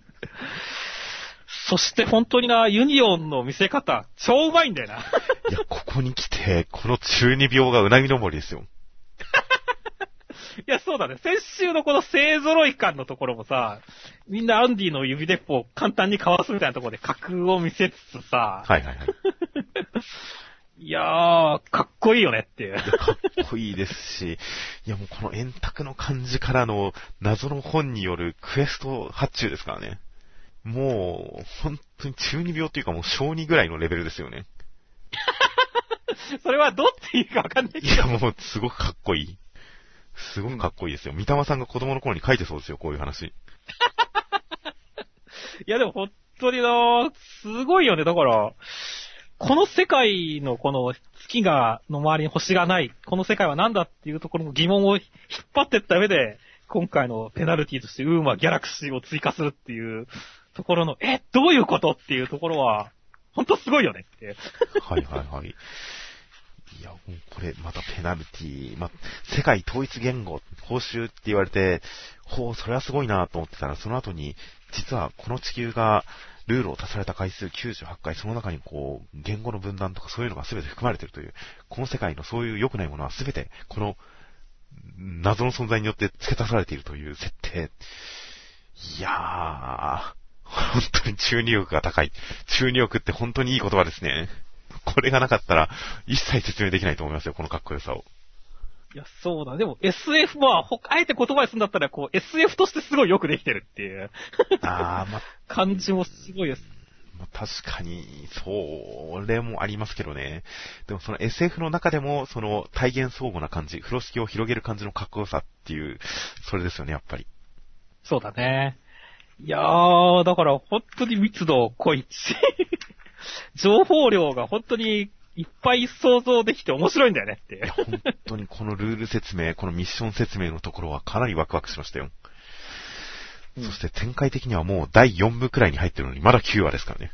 そして本当にな、ユニオンの見せ方、超うまいんだよな。 いや、ここに来て、この中二病がうなぎ登りですよ。 いや、そうだね。先週のこの勢揃い感のところもさ、みんなアンディの指鉄砲を簡単にかわすみたいなところで格を見せつつさ。 はいはいはい。 いやー、かっこいいよねっていう。 いや、かっこいいですし、いやもうこの円卓の感じからの謎の本によるクエスト発注ですからね。もう、本当に中二病っていうかもう小二ぐらいのレベルですよね。 それはどうっていうかわかんないけど。 いやもうすごくかっこいい。すごくかっこいいですよ。三玉さんが子供の頃に書いてそうですよ、こういう話。いやでも本当にな、すごいよね。だから、この世界のこの月が、の周りに星がない、この世界は何だっていうところの疑問を引っ張っていった上で、今回のペナルティとしてウーマギャラクシーを追加するっていうところの、え、どういうことっていうところは、本当すごいよねって。 はいはいはい。いや、もうこれ、またペナルティ、ま、世界統一言語、報酬って言われて、ほう、それはすごいなと思ってたら、その後に、実はこの地球が、ルールを足された回数きゅうじゅうはちかい、その中にこう、言語の分断とかそういうのが全て含まれているという、この世界のそういう良くないものは全て、この、謎の存在によって付け足されているという設定。いやー、本当に中二欲が高い。中二欲って本当にいい言葉ですね。これがなかったら、一切説明できないと思いますよ、このかっこよさを。 いや、そうだ。でも エスエフ は、あえて言葉にするんだったら、こう、エスエフ としてすごいよくできてるっていう。 ああ、ま、 感じもすごいです。 ま、確かに、それもありますけどね。でもその エスエフ の中でも、その体現相互な感じ、風呂敷を広げる感じのかっこよさっていう、それですよね、やっぱり。 そうだね。いやー、だから本当に密度濃いし、情報量が本当にいっぱい想像できて面白いんだよねっていう。 本当にこのルール説明、このミッション説明のところはかなりワクワクしましたよ。うん、そして展開的にはもうだいよんぶくらいに入ってるのにまだきゅうわですからね。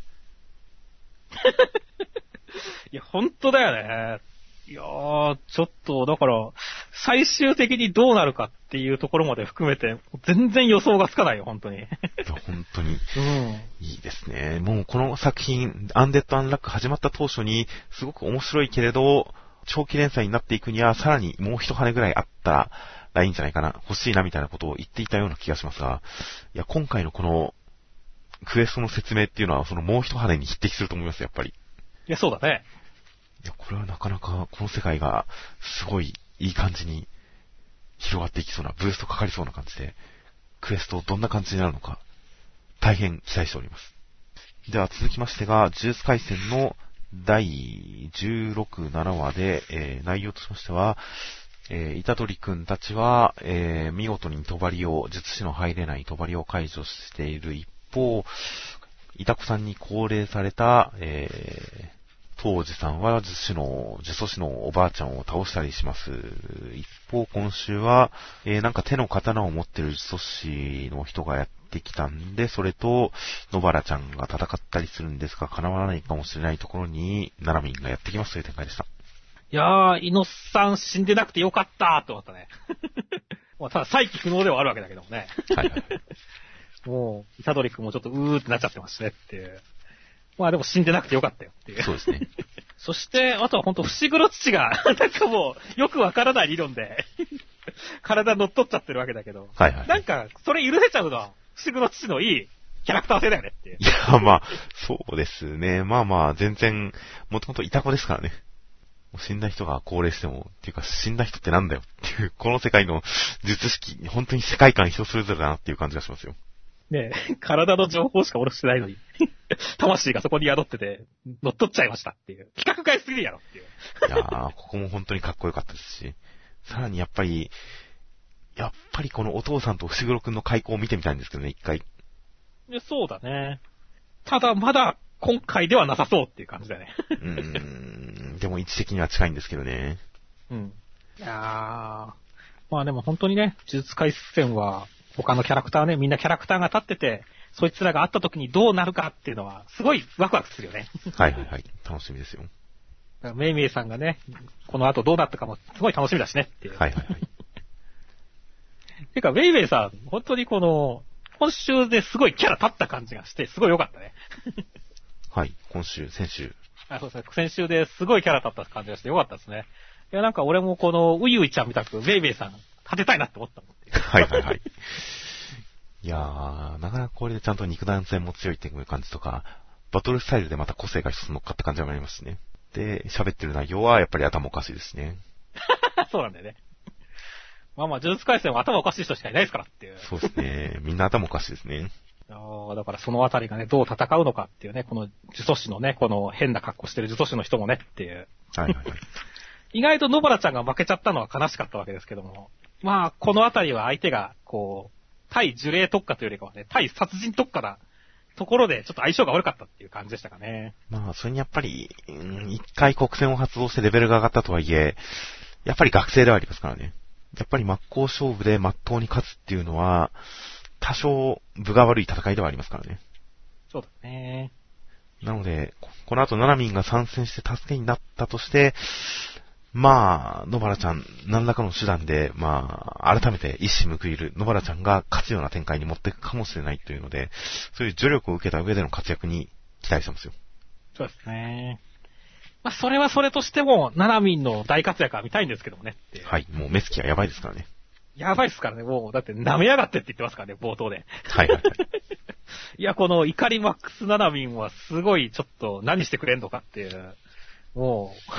いや、本当だよね。いやー、ちょっと、だから、最終的にどうなるかっていうところまで含めて、全然予想がつかないよ、本当に。 本当に。 うん。 いいですね。もうこの作品、アンデッド・アンラック始まった当初に、すごく面白いけれど、長期連載になっていくには、さらにもう一羽ぐらいあったらいいんじゃないかな、欲しいなみたいなことを言っていたような気がしますが、いや、今回のこの、クエストの説明っていうのは、そのもう一羽に匹敵すると思います、やっぱり。 いや、そうだね。 いや、これはなかなか、この世界が、すごい、いい感じに、広がっていきそうな、ブーストかかりそうな感じで、クエストどんな感じになるのか、大変期待しております。では続きましてが、呪術廻戦のだいじゅうろく、ななわで、えー、内容としましては、えー、虎杖くんたちは、えー、見事に帳を、術師の入れない帳を解除している一方、イタコさんに高齢された、えー、当時さんは術師の、呪詛師のおばあちゃんを倒したりします。一方、今週は、えー、なんか手の刀を持ってる呪詛師の人がやってきたんで、それと、野原ちゃんが戦ったりするんですが、叶わないかもしれないところに、ナナミンがやってきますという展開でした。 いやー、イノさん死んでなくてよかったーって思ったね。まあ、ただ再起不能ではあるわけだけどもね。はいはい。もう、イタドリ君もちょっとうーってなっちゃってますしねっていう。まあでも死んでなくてよかったよっていう。 そうですね。 そして、あとはほんと、伏黒土が、なんかもう、よくわからない理論で、体乗っ取っちゃってるわけだけど。 はいはい。 なんか、それ許せちゃうのは、伏黒土のいいキャラクター性だよねっていう。 いや、まあ、そうですね。まあまあ、全然、もともとイタコですからね。死んだ人が高齢しても、っていうか死んだ人ってなんだよっていう、この世界の術式、本当に世界観人それぞれだなっていう感じがしますよ。 ねえ、体の情報しか下ろしてないのに、魂がそこに宿ってて、乗っ取っちゃいましたっていう。企画外すぎるやろっていう。 いやー、ここも本当にかっこよかったですし、さらにやっぱり、やっぱりこのお父さんと伏黒くんの開口を見てみたいんですけどね、一回。 いや、そうだね。ただ、まだ、今回ではなさそうっていう感じだよね。 うーん、でも位置的には近いんですけどね。 うん。いやー、まあでも本当にね、呪術廻戦は、他のキャラクターね、みんなキャラクターが立ってて、そいつらが会った時にどうなるかっていうのは、すごいワクワクするよね。 はいはいはい。楽しみですよ。 メイメイさんがね、この後どうなったかもすごい楽しみだしねっていう。 はいはいはい。 てか、メイメイさん、本当にこの、今週ですごいキャラ立った感じがして、すごい良かったね。 はい、今週、先週。 あ、そうですね。先週ですごいキャラ立った感じがして良かったですね。いや、なんか俺もこの、ういういちゃんみたく、メイメイさん、立てたいなって思ったもん。 はいはいはい。いやー、なかなかこれでちゃんと肉弾戦も強いっていう感じとか、バトルスタイルでまた個性が一つ乗っかった感じがありますしね。で、喋ってる内容はやっぱり頭おかしいですね。 そうなんだよね。まあまあ、呪術廻戦は頭おかしい人しかいないですからっていう。 そうですね。みんな頭おかしいですね。 ああ、だからそのあたりがね、どう戦うのかっていうね、この呪詛師のね、この変な格好してる呪詛師の人もねっていう。 はいはいはい。 意外と野原ちゃんが負けちゃったのは悲しかったわけですけども。まあ、このあたりは相手が、こう、対呪霊特化というよりかはね、対殺人特化なところで、ちょっと相性が悪かったっていう感じでしたかね。 まあ、それにやっぱり、うん、一回国戦を発動してレベルが上がったとはいえ、やっぱり学生ではありますからね。やっぱり真っ向勝負で真っ当に勝つっていうのは、多少分が悪い戦いではありますからね。 そうだね。 なので、この後ナナミンが参戦して助けになったとして、まあ、野原ちゃん、何らかの手段で、まあ、改めて一矢報いる野原ちゃんが勝つような展開に持っていくかもしれないというので、そういう助力を受けた上での活躍に期待してますよ。 そうですね。まあ、それはそれとしても、ナナミンの大活躍は見たいんですけどもねって。 はい、もう目つきはやばいですからね。 やばいですからね、もう、だって舐めやがってって言ってますからね、冒頭で。 はいはいはい。 いや、この怒りマックスナナミンはすごいちょっと何してくれんのかっていう。も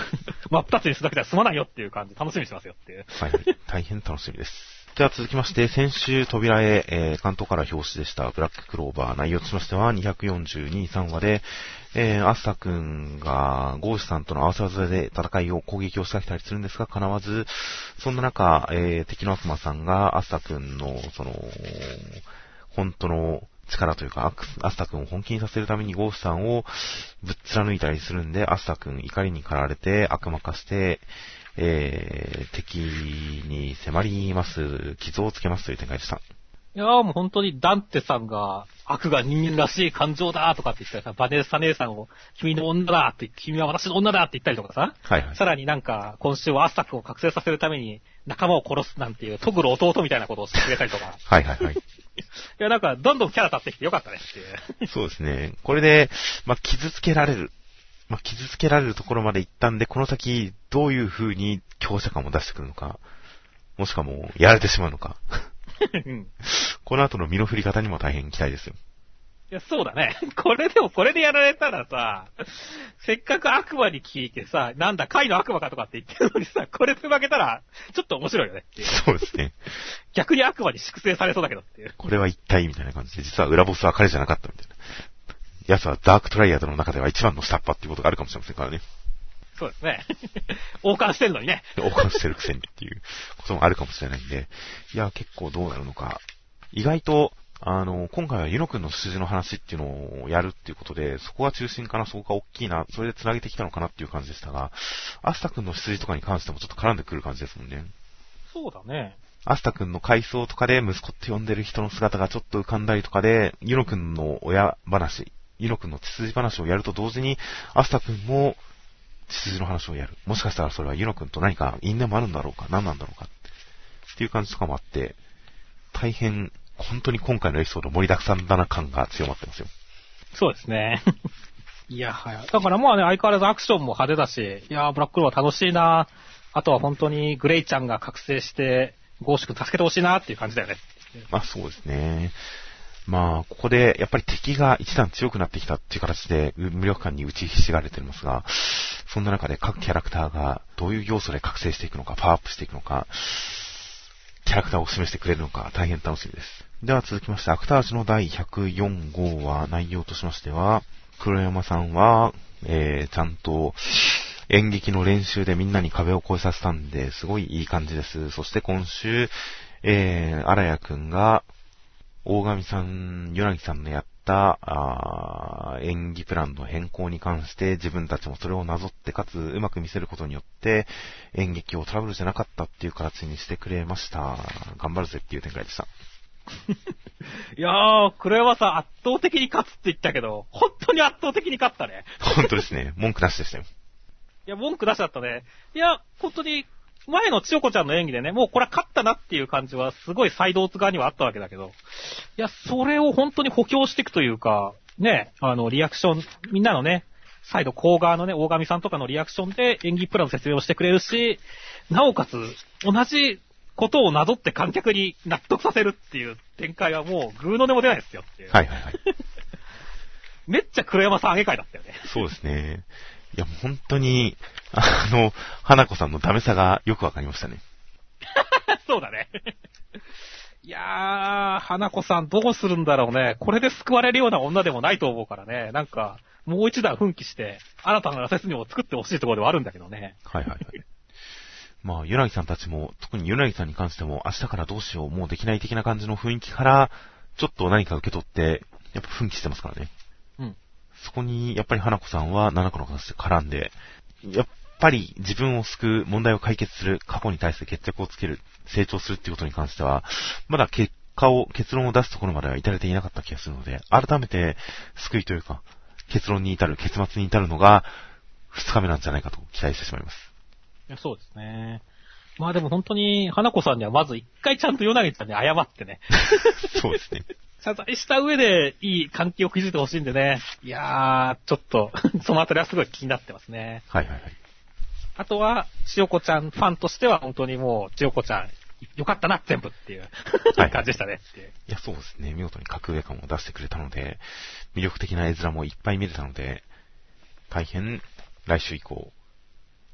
真っ二つにするだけでは済まないよっていう感じ、楽しみにしてますよっていう。 はい、はい。大変楽しみです。では続きまして、先週扉へ、えー、関東から表紙でしたブラッククローバー、内容としましてはにひゃくよんじゅうに、さんわで、えー、アスタ君がゴーシュさんとの合わせ技で戦いを攻撃を仕掛けたりするんですが、叶わず、そんな中、えー、敵の悪魔さんがアスタ君の、その、本当の力というか、アスタ君を本気にさせるためにゴーシュさんをぶっ貫いたりするんで、アスタ君怒りに駆られて悪魔化して、えー、敵に迫ります、傷をつけますという展開でした。 いやーもう本当にダンテさんが悪が人間らしい感情だとかって言ったらさ、バネッサ姉さんを君の女だって、君は私の女だって言ったりとかさ、 はいはい、 さらになんか今週はアスタ君を覚醒させるために仲間を殺すなんていうトグル弟みたいなことをしてくれたりとか。 はいはいはい。いやなんかどんどんキャラ立ってきてよかったねっていう。 そうですね。これで、まあ、傷つけられる。まあ、傷つけられるところまで行ったんで、この先、どういう風に強者感を出してくるのか、もしくはもう、やられてしまうのか。うん、この後の身の振り方にも大変期待ですよ。 いや、そうだね。これでも、これでやられたらさ、せっかく悪魔に聞いてさ、なんだ、怪の悪魔かとかって言ってるのにさ、これで負けたら、ちょっと面白いよねっていう。 そうですね。 逆に悪魔に粛清されそうだけどっていう。 これは一体みたいな感じで、実は裏ボスは彼じゃなかったみたいな。奴はダークトライアドの中では一番の下っ端っていうことがあるかもしれませんからね。 そうですね。王冠してるのにね。 王冠してるくせにっていうこともあるかもしれないんで、いや、結構どうなるのか。意外と、あの、今回はユノ君の出自の話っていうのをやるっていうことで、そこが中心かな、そこが大きいな、それで繋げてきたのかなっていう感じでしたが、アスタ君の出自とかに関してもちょっと絡んでくる感じですもんね。 そうだね。 アスタ君の回想とかで息子って呼んでる人の姿がちょっと浮かんだりとかで、ユノ君の親話、ユノ君の血筋話をやると同時に、アスタ君も血筋の話をやる。もしかしたらそれはユノ君と何か因縁もあるんだろうか、何なんだろうかっていう感じとかもあって、大変、本当に今回のエピソード盛りだくさんだな感が強まってますよ。 そうですね。いやはや。だからまあね、相変わらずアクションも派手だし、いやー、ブラックローは楽しいな。あとは本当にグレイちゃんが覚醒して、ゴーシュ君助けてほしいなっていう感じだよね。 まあそうですね。まあ、ここで、やっぱり敵が一段強くなってきたっていう形で、無力感に打ちひしがれていますが、そんな中で各キャラクターがどういう要素で覚醒していくのか、パワーアップしていくのか、キャラクターを示してくれるのか、大変楽しみです。では続きまして、アクタージュのだいひゃくよん号は、内容としましては、黒山さんは、えー、ちゃんと、演劇の練習でみんなに壁を越えさせたんで、すごいいい感じです。そして今週、えー、荒谷くんが、大神さん、与那木さんのやったあ演技プランの変更に関して自分たちもそれをなぞってかつうまく見せることによって演劇をトラブルじゃなかったっていう形にしてくれました。頑張るぜっていう展開でした。 いやー、黒山さん圧倒的に勝つって言ったけど、本当に圧倒的に勝ったね。 本当ですね。文句なしでしたよ。 いや、文句なしだったね。いや、本当に、前の千代子ちゃんの演技でね、もうこれは勝ったなっていう感じはすごいサイドオツ側にはあったわけだけど、いや、それを本当に補強していくというか、ね、あの、リアクション、みんなのね、サイド後側のね、大神さんとかのリアクションで演技プランの説明をしてくれるし、なおかつ、同じことをなぞって観客に納得させるっていう展開はもう、グーの音も出ないですよっていう。 はいはいはい。 めっちゃ黒山さん上げ替えだったよね。 そうですね。いや、もう本当に、あの、花子さんのダメさがよくわかりましたね。 そうだね。いやー、花子さんどうするんだろうね。これで救われるような女でもないと思うからね。なんか、もう一段奮起して、新たなラセスにも作ってほしいところではあるんだけどね。 はいはいはい。まあ、ユナギさんたちも、特にユナギさんに関しても、明日からどうしよう、もうできない的な感じの雰囲気から、ちょっと何か受け取って、やっぱ奮起してますからね。 うん。 そこに、やっぱり花子さんは七個の形で絡んで、やっぱり自分を救う、問題を解決する、過去に対して決着をつける、成長するっていうことに関しては、まだ結果を、結論を出すところまでは至れていなかった気がするので、改めて救いというか、結論に至る、結末に至るのが、二日目なんじゃないかと期待してしまいます。 いや、そうですね。まあでも本当に、花子さんにはまず一回ちゃんとヨナギちゃんに謝ってね。 そうですね。 謝罪した上でいい関係を築いてほしいんでね。いやー、ちょっと、そのあたりはすごい気になってますね。 はいはいはい。 あとは、千代子ちゃんファンとしては本当にもう、千代子ちゃん、よかったな、全部っていう、はい、感じでしたねっていう。 いや、そうですね。見事に格上感を出してくれたので、魅力的な絵面もいっぱい見れたので、大変、来週以降、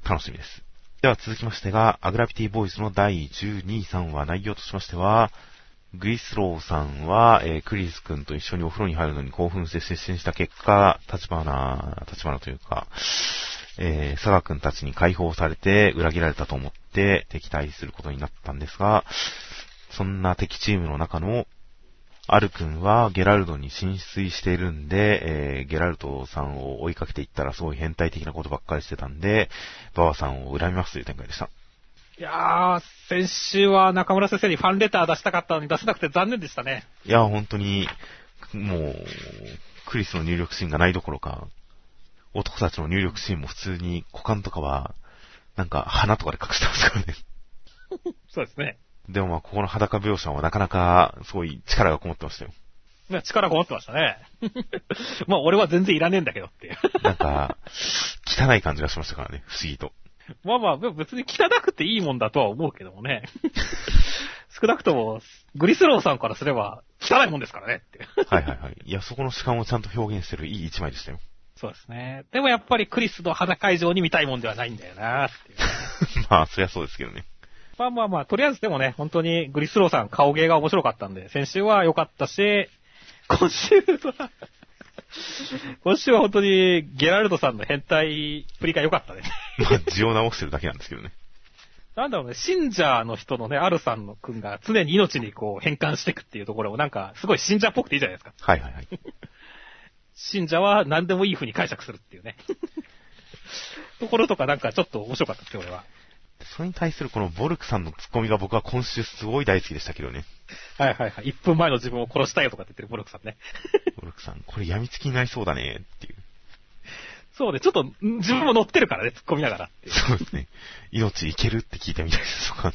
楽しみです。では続きましてが、アグラビティボーイズのだいじゅうに、さんわ、内容としましては、グリスローさんは、えー、クリス君と一緒にお風呂に入るのに興奮して失神した結果、立花、立花というか、えー、佐賀君たちに解放されて裏切られたと思って敵対することになったんですが、そんな敵チームの中のアル君はゲラルドに浸水しているんで、えー、ゲラルドさんを追いかけていったらすごい変態的なことばっかりしてたんで、ババさんを恨みますという展開でした。 いやー、先週は中村先生にファンレター出したかったのに出せなくて残念でしたね。 いや、本当に、もう、クリスの入力シーンがないどころか、男たちの入力シーンも普通に股間とかは、なんか鼻とかで隠してますからね。 そうですね。 でもまあ、ここの裸描写はなかなか、すごい力がこもってましたよ。 いや、力がこもってましたね。まあ、俺は全然いらねえんだけどっていう。 なんか、汚い感じがしましたからね、不思議と。 まあまあ、別に汚くていいもんだとは思うけどもね。少なくとも、グリスローさんからすれば、汚いもんですからねって。 はいはいはい。いや、そこの主観をちゃんと表現してるいい一枚でしたよ。 そうですね。でもやっぱりクリスの裸以上に見たいもんではないんだよなっていう、 ね。まあ、そりゃそうですけどね。 まあまあまあ、とりあえずでもね、本当にグリスローさん顔芸が面白かったんで、先週は良かったし、今週は、今週は本当にゲラルドさんの変態プリが良かったね。 まあ、字を直してるだけなんですけどね。 なんだろうね、信者の人のね、アルさんの君が常に命にこう変換していくっていうところもなんか、すごい信者っぽくていいじゃないですか。 はいはいはい。 信者は何でもいい風に解釈するっていうね。ところとかなんかちょっと面白かったですよ、俺は。 それに対するこのボルクさんのツッコミが僕は今週すごい大好きでしたけどね。 はいはいはい。いっぷんまえの自分を殺したいよとかって言ってるボルクさんね。 ボルクさん、これ病みつきになりそうだねっていう。 そうね、ちょっと自分も乗ってるからね、突っ込みながらっていう。 そうですね。命いけるって聞いたみたいですとか。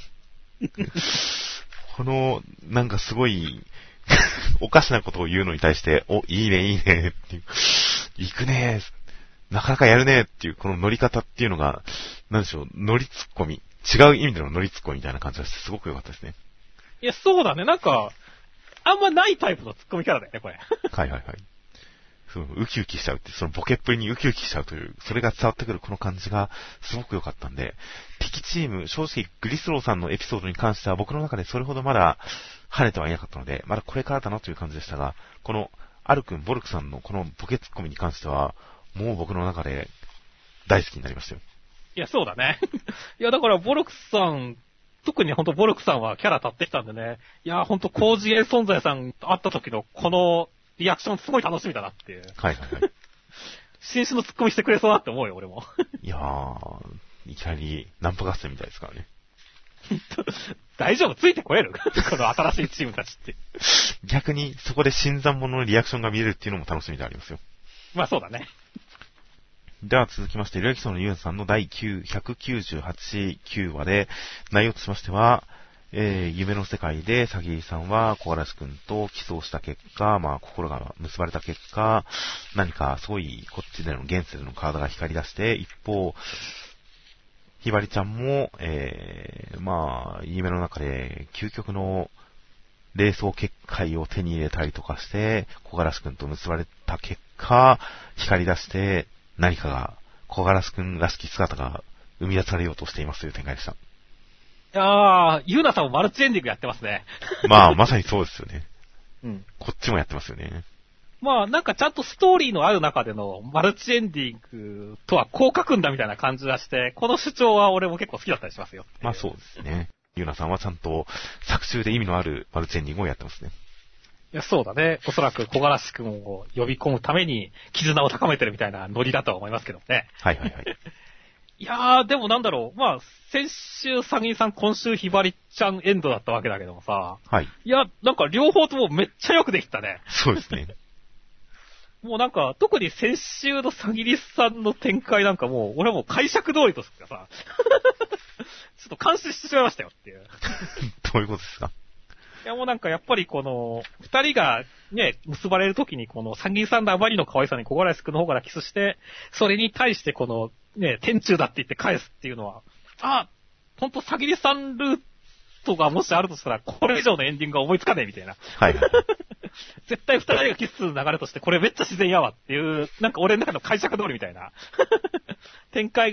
この、なんかすごい、おかしなことを言うのに対して、お、いいね、いいねっていう、行くね、なかなかやるねっていう、この乗り方っていうのが、なんでしょう、乗りツッコミ。違う意味での乗りツッコミみたいな感じがして、すごく良かったですね。 いや、そうだね、なんか、あんまないタイプのツッコミキャラだよね、これ。 はいはいはい。そのウキウキしちゃうって、そのボケっぷりにウキウキしちゃうという、それが伝わってくるこの感じがすごく良かったんで、敵チーム、正直グリスローさんのエピソードに関しては僕の中でそれほどまだ跳ねてはいなかったので、まだこれからだなという感じでしたが、このアル君、ボルクさんのこのボケツッコミに関しては、もう僕の中で大好きになりましたよ。 いや、そうだね。いや、だからボルクさん、特に本当ボルクさんはキャラ立ってきたんでね、いや、本当コージエ存在さんと会った時のこの、リアクションすごい楽しみだなっていう。 はいはいはい。 新種のツッコミしてくれそうだって思うよ、俺も。 いやー、いきなりナンパ合戦みたいですからね。 大丈夫ついてこれるこの新しいチームたちって。 逆にそこで新参者のリアクションが見れるっていうのも楽しみでありますよ。 まあそうだね。では続きまして、ルアキソンのユンさんのだいひゃくきゅうじゅうはち、きゅうわで、内容としましては、えー、夢の世界で、サギリさんは小嵐くんと起訴した結果、まあ、心が結ばれた結果、何かすごい、こっちでの現世での体が光り出して、一方、ひばりちゃんも、えー、まあ、夢の中で、究極の、霊装結界を手に入れたりとかして、小嵐くんと結ばれた結果、光り出して、何かが、小嵐くんらしき姿が生み出されようとしていますという展開でした。 いやー、ユーナさんもマルチエンディングやってますね。 まあ、まさにそうですよね。 うん。 こっちもやってますよね。 まあ、なんかちゃんとストーリーのある中でのマルチエンディングとはこう書くんだみたいな感じがして、この主張は俺も結構好きだったりしますよ。 まあそうですね。ユーナさんはちゃんと作中で意味のあるマルチエンディングをやってますね。 いや、そうだね。おそらく小嵐くんを呼び込むために絆を高めてるみたいなノリだとは思いますけどね。 はいはいはい。 いやー、でもなんだろう。まあ、先週サギンさん、今週ひばりちゃんエンドだったわけだけどもさ。 はい。 いや、なんか両方ともめっちゃよくできたね。 そうですね。 もうなんか、特に先週のサギリスさんの展開なんかもう、俺はもう解釈通りとしてさ、ちょっと感心してしまいましたよっていう。 どういうことですか？ いやもうなんかやっぱりこの、二人がね、結ばれるときにこのサギリさんのあまりの可愛さに小林くんの方からキスして、それに対してこの、ね、天中だって言って返すっていうのは、あ、ほんとサギリさんルートがもしあるとしたら、これ以上のエンディングが思いつかねえみたいな。 はいはい。 絶対二人がキスする流れとして、これめっちゃ自然やわっていう、なんか俺の中の解釈通りみたいな展開があっ 、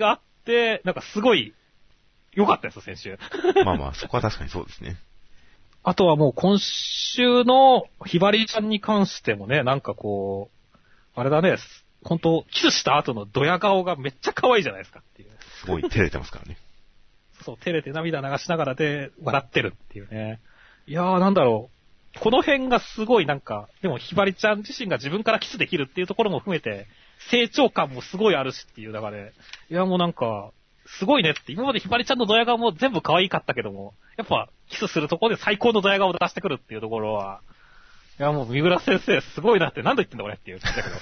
なんかすごい良かったですよ、先週。 まあまあ、そこは確かにそうですね。 あとはもう今週のひばりちゃんに関してもね、なんかこう、あれだね、本当キスした後のドヤ顔がめっちゃ可愛いじゃないですかっていう。 すごい照れてますからね。 そう、照れて涙流しながらで笑ってるっていうね。いやーなんだろう。この辺がすごいなんか、でもひばりちゃん自身が自分からキスできるっていうところも含めて、成長感もすごいあるしっていう中で、いやもうなんか、すごいねって、今までひばりちゃんのドヤ顔も全部可愛かったけども、やっぱキスするところで最高のドヤ顔を出してくるっていうところは、いやもう三浦先生すごいなって何度言ってんだ俺っていう感じだけど。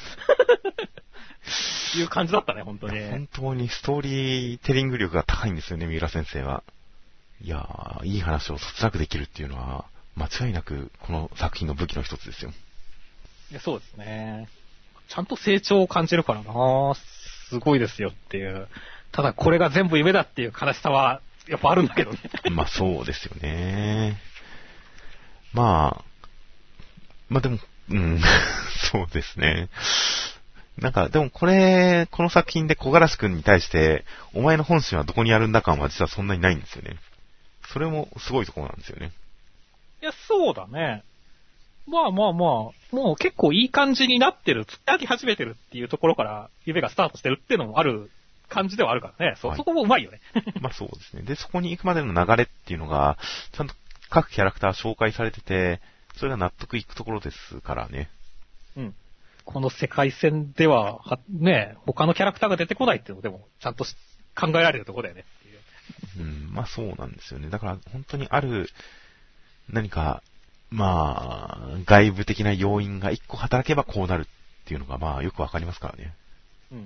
いう感じだったね、本当に。 本当にストーリーテリング力が高いんですよね、三浦先生は。いやー、いい話をそつなくできるっていうのは、間違いなくこの作品の武器の一つですよ。 いや、そうですね。ちゃんと成長を感じるからなすごいですよっていう。ただこれが全部夢だっていう悲しさは、やっぱあるんだけどね。 まあそうですよね。まあ、まあでも、うん、そうですね。なんか、でもこれ、この作品で小柄しくんに対して、お前の本心はどこにあるんだ感は実はそんなにないんですよね。それもすごいところなんですよね。 いや、そうだね。まあまあまあ、もう結構いい感じになってる、突き上げ始めてるっていうところから、夢がスタートしてるっていうのもある感じではあるからね。そ、はい、そこもうまいよね。 まあそうですね。で、そこに行くまでの流れっていうのが、ちゃんと各キャラクター紹介されてて、それが納得いくところですからね。 うん。この世界線では、は、ね、他のキャラクターが出てこないっていうのでも、ちゃんと考えられるところだよねっていう。 うん、まあそうなんですよね。だから本当にある、何か、まあ、外部的な要因が一個働けばこうなるっていうのが、まあよくわかりますからね。うん。うん、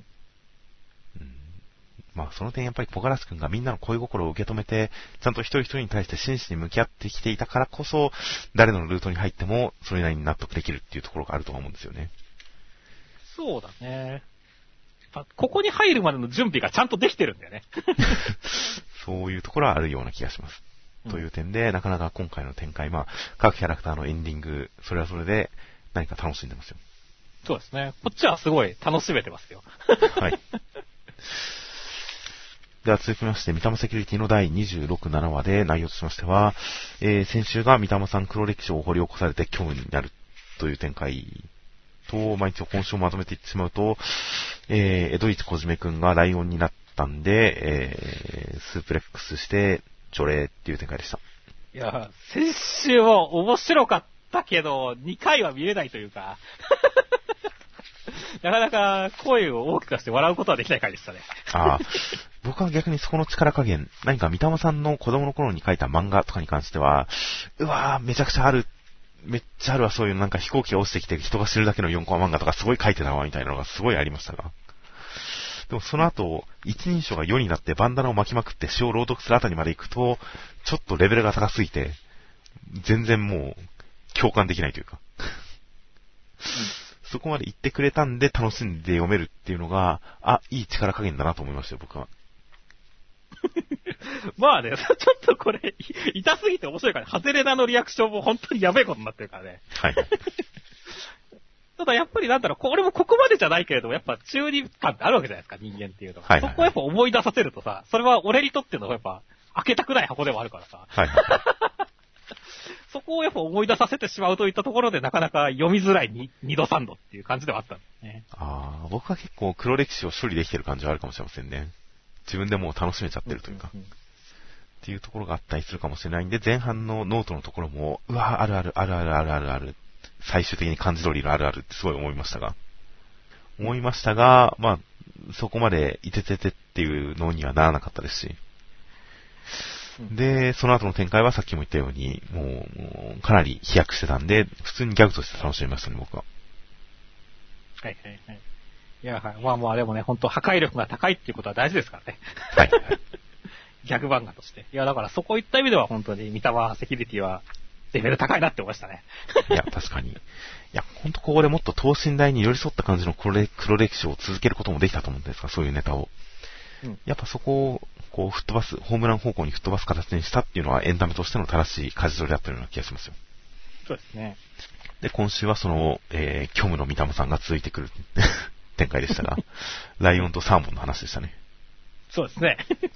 まあその点やっぱり小ガラス君がみんなの恋心を受け止めて、ちゃんと一人一人に対して真摯に向き合ってきていたからこそ、誰のルートに入ってもそれなりに納得できるっていうところがあると思うんですよね。 そうだね。ここに入るまでの準備がちゃんとできてるんだよね。 そういうところはあるような気がします。うん、という点で、なかなか今回の展開、まあ、各キャラクターのエンディング、それはそれで何か楽しんでますよ。 そうですね。こっちはすごい楽しめてますよ。 はい。では続きまして、三玉セキュリティのだいにじゅうろく、ななわで内容としましては、えー、先週が三玉さん黒歴史を掘り起こされて虚無になるという展開と、まあ、一応今週をまとめていってしまうと、えー、江戸市小締めくんがライオンになったんで、えー、スープレックスして除霊っていう展開でした。 いや、先週も面白かったけど、にかいは見れないというか、なかなか声を大きく出して笑うことはできない回でしたね。 ああ、僕は逆にそこの力加減、何か三玉さんの子供の頃に書いた漫画とかに関しては、うわー、めちゃくちゃある。めっちゃあるわ、そういうなんか飛行機が落ちてきて人が死ぬだけのよんコマ漫画とかすごい書いてたわ、みたいなのがすごいありましたが。でもその後、一人称が世になってバンダナを巻きまくって詩を朗読するあたりまで行くと、ちょっとレベルが高すぎて、全然もう、共感できないというか。うん、そこまで言ってくれたんで楽しんで読めるっていうのが、あ、いい力加減だなと思いましたよ、僕は。 まあね、ちょっとこれ、痛すぎて面白いから、ハゼレナのリアクションも本当にやべえことになってるからね。はい。ただやっぱりなんだろう、これもここまでじゃないけれども、やっぱ中二感ってあるわけじゃないですか、人間っていうのは。はいはいはい、そこをやっぱ思い出させるとさ、それは俺にとってのやっぱ、開けたくない箱でもあるからさ。はいはいはい、そこをやっぱ思い出させてしまうといったところで、なかなか読みづらいに二度三度っていう感じではあったんですね。 ああ、僕は結構黒歴史を処理できてる感じはあるかもしれませんね。自分でもう楽しめちゃってるというか。うんうんうん、っていうところがあったりするかもしれないんで、前半のノートのところも、うわ、あるある、あるあるあるあるある、最終的に漢字通りのあるあるってすごい思いましたが、思いましたが、まあ、そこまでいてててっていうのにはならなかったですし、で、その後の展開はさっきも言ったように、もう、もうかなり飛躍してたんで、普通にギャグとして楽しみましたね、僕は。 はいはいはい。いや、はい。まあまあでもね、本当破壊力が高いっていうことは大事ですからね。はい、はい。ギャグ漫画として。いや、だからそこいった意味では本当に三玉セキュリティはレベル高いなって思いましたね。 いや、確かに。いや、本当ここでもっと等身大に寄り添った感じの黒歴史を続けることもできたと思うんですが、そういうネタを。うん、やっぱそこを、こう、吹っ飛ばす、ホームラン方向に吹っ飛ばす形にしたっていうのはエンタメとしての正しい舵取りだったような気がしますよ。 そうですね。 で、今週はその、えー、虚無の三玉さんが続いてくる展開でしたが、ライオンとサーモンの話でしたね。 そうですね。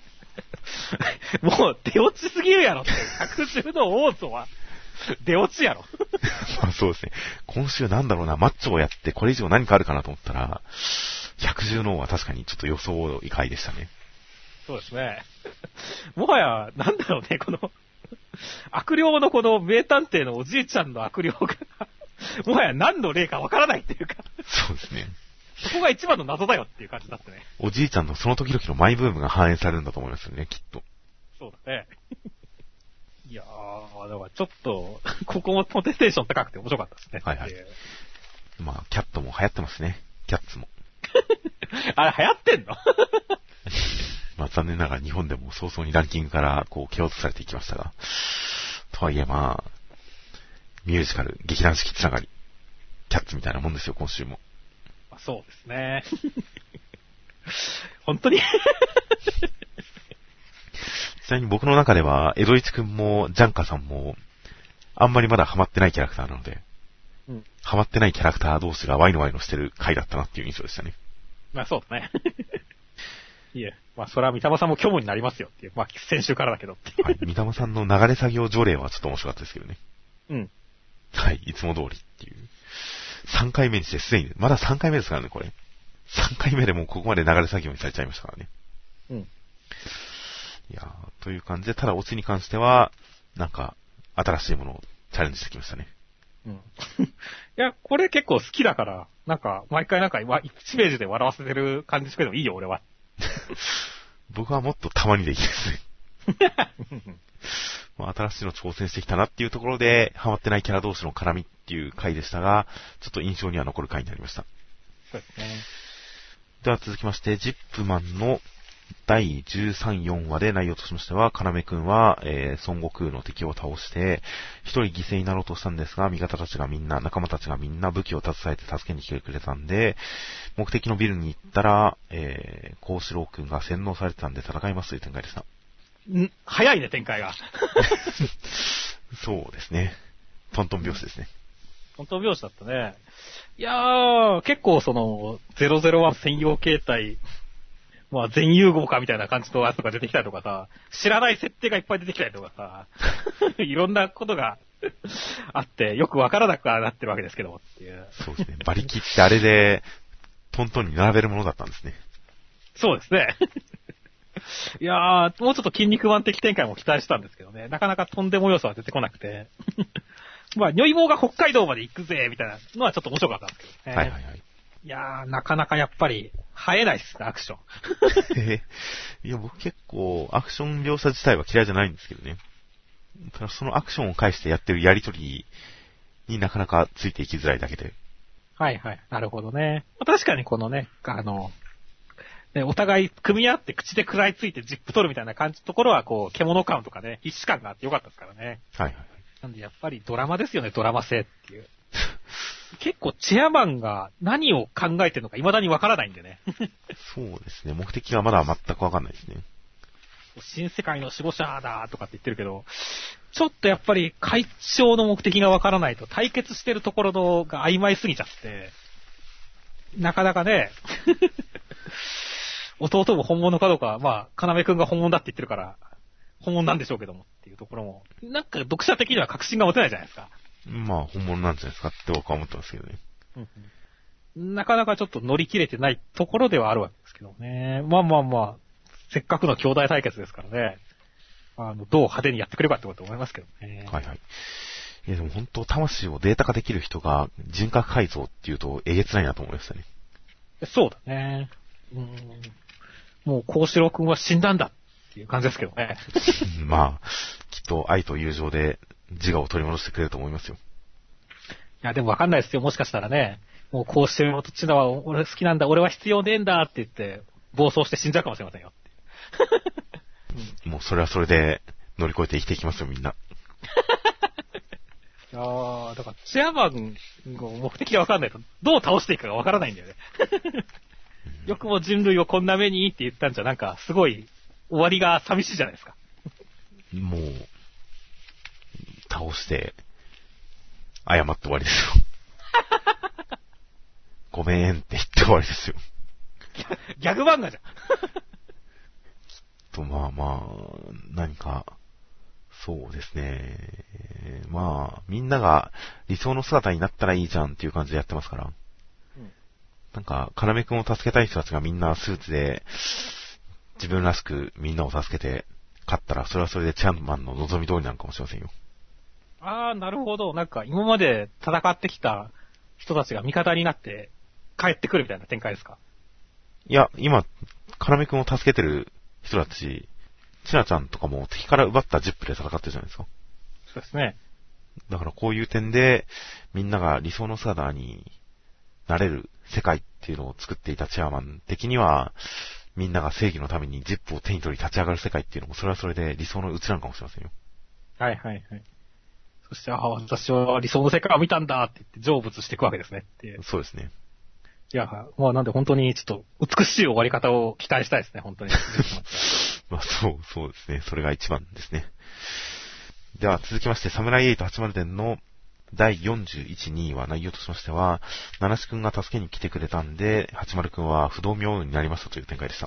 もう出落ちすぎるやろって、百獣の王とは出落ちやろ。 まあそうですね。今週なんだろうな、マッチョをやってこれ以上何かあるかなと思ったら、百獣の王は確かにちょっと予想外でしたね。 そうですね。もはや、なんだろうね、この、悪霊のこの名探偵のおじいちゃんの悪霊が、もはや何の霊かわからないっていうか。 そうですね。 そこが一番の謎だよっていう感じだったね。 おじいちゃんのその時々のマイブームが反映されるんだと思いますよね、きっと。 そうだね。いやー、だからちょっと、ここもポテンテーション高くて面白かったですね。 はいはい。まあ、キャットも流行ってますね。キャッツも。 あれ流行ってんのまあ残念ながら日本でも早々にランキングからこう蹴落とされていきましたが。とはいえまあ、ミュージカル、劇団四季つながり、キャッツみたいなもんですよ、今週も。 そうですね。本当にちなみに僕の中では、江戸一くんもジャンカさんも、あんまりまだハマってないキャラクターなので、うん、ハマってないキャラクター同士がワイのワイのしてる回だったなっていう印象でしたね。 まあそうだね。いえ、まあそれは三玉さんも虚無になりますよっていう、まあ先週からだけどって。 はい、三玉さんの流れ作業条例はちょっと面白かったですけどね。 うん。 はい、いつも通りっていう。さんかいめにしてすでに、まださんかいめですからね、これ。さんかいめでもうここまで流れ作業にされちゃいましたからね。 うん。 いやー、という感じで、ただオチに関しては、なんか、新しいものをチャレンジしてきましたね。 うん。いや、これ結構好きだから、なんか、毎回なんか、いちページで笑わせてる感じしてもいいよ、俺は。 僕はもっとたまにでいいですね。まあ、新しいの挑戦してきたなっていうところで、ハマってないキャラ同士の絡みっていう回でしたが、ちょっと印象には残る回になりました。 そうですね。 では続きまして、ジップマンのだいじゅうさん、よんわで内容としましては、カナメくんは、えー、孫悟空の敵を倒して、一人犠牲になろうとしたんですが、味方たちがみんな、仲間たちがみんな武器を携えて助けに来てくれたんで、目的のビルに行ったら、えー、幸四郎くんが洗脳されてたんで戦いますという展開でした。 ん、早いね、展開が。 そうですね。トントン拍子ですね。 トントン拍子だったね。いやー、結構その、ゼロゼロワン専用形態、まあ全融合かみたいな感じのやつとか出てきたりとかさ、知らない設定がいっぱい出てきたりとかさ、いろんなことがあって、よくわからなくはなってるわけですけどもっていう。 そうですね。馬力ってあれで、トントンに並べるものだったんですね。 そうですね。いやー、もうちょっと筋肉マン的展開も期待したんですけどね、なかなかとんでも要素は出てこなくて。まあ、如意棒が北海道まで行くぜ、みたいなのはちょっと面白かったんですけどね。 はいはいはい。 いやー、なかなかやっぱり、生えないっすね、アクション。 いや、僕結構、アクション描写自体は嫌いじゃないんですけどね。ただそのアクションを介してやってるやりとりになかなかついていきづらいだけで。 はいはい。なるほどね。確かにこのね、あの、ね、お互い組み合って口で食らいついてジップ取るみたいな感じのところは、こう、獣感とかね、必死感があってよかったですからね。 はいはい。 なんでやっぱりドラマですよね、ドラマ性っていう。結構チェアマンが何を考えてるのか未だにわからないんでね。 そうですね。目的はまだ全くわかんないですね。 新世界の守護者だとかって言ってるけど、ちょっとやっぱり会長の目的がわからないと対決してるところのが曖昧すぎちゃって、なかなかね、弟も本物かどうか、まあ、かなめくんが本物だって言ってるから、本物なんでしょうけどもっていうところも、なんか読者的には確信が持てないじゃないですか。 まあ、本物なんじゃないですかって僕は思ってますけどね。 うんうん、なかなかちょっと乗り切れてないところではあるわけですけどね。まあまあまあ、せっかくの兄弟対決ですからね。あの、どう派手にやってくれるかってこと思いますけどね。 はいはい。いやでも本当、魂をデータ化できる人が人格改造っていうとえげつないなと思いましたね。 そうだね。うん。もう、幸四郎くんは死んだんだっていう感じですけどね。 まあ、きっと愛と友情で自我を取り戻してくれると思いますよ。 いや、でもわかんないですよ。もしかしたらね、もう幸四郎と千奈は俺好きなんだ、俺は必要ねえんだって言って、暴走して死んじゃうかもしれませんよ。 うん、もうそれはそれで乗り越えて生きていきますよ、みんな。 いやー、だから、チェアマンの目的がわかんないと、どう倒していくかがわからないんだよね。よくも人類をこんな目にって言ったんじゃ、なんか、すごい、終わりが寂しいじゃないですか。 もう、倒して、謝って終わりですよ。ごめんって言って終わりですよ。 ギャグ漫画じゃん。 と、まあまあ、何か、そうですね。まあ、みんなが理想の姿になったらいいじゃんっていう感じでやってますから。うん、なんか、カナメ君を助けたい人たちがみんなスーツで、自分らしくみんなを助けて、勝ったら、それはそれでチャンマンの望み通りなのかもしれませんよ。 ああ、なるほど。なんか、今まで戦ってきた人たちが味方になって帰ってくるみたいな展開ですか？ いや、今、カナメ君を助けてる人たち、チナちゃんとかも敵から奪ったジップで戦ってるじゃないですか。 そうですね。 だからこういう点で、みんなが理想の姿になれる世界っていうのを作っていたチェアマン的には、みんなが正義のためにジップを手に取り立ち上がる世界っていうのも、それはそれで理想のうちなのかもしれませんよ。 はいはいはい。そして、ああ、私は理想の世界を見たんだって言って成仏していくわけですねって。 そうですね。 いや、まあなんで本当にちょっと美しい終わり方を期待したいですね、本当に。 まあそう、そうですね。それが一番ですね。では続きまして、サムライエイトはちじゅう伝のだいよんじゅういち、にいは内容としましては、ナナシ君が助けに来てくれたんで、はちじゅう君は不動明王になりましたという展開でした。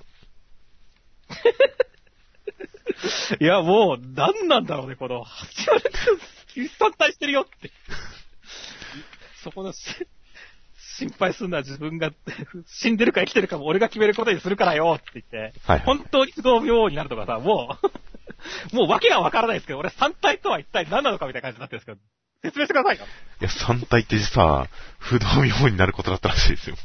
いや、もう、何なんだろうね、この、はちじゅう君、反対してるよって。そこのし、心配するのは自分が死んでるか生きてるかも俺が決めることにするからよって言って、はいはい、本当に不動明王になるとかさ、もう、もう訳がわからないですけど、俺三体とは一体何なのかみたいな感じになってるんですけど、説明してくださいよ。 いや、三体って実は、不動明王になることだったらしいですよ。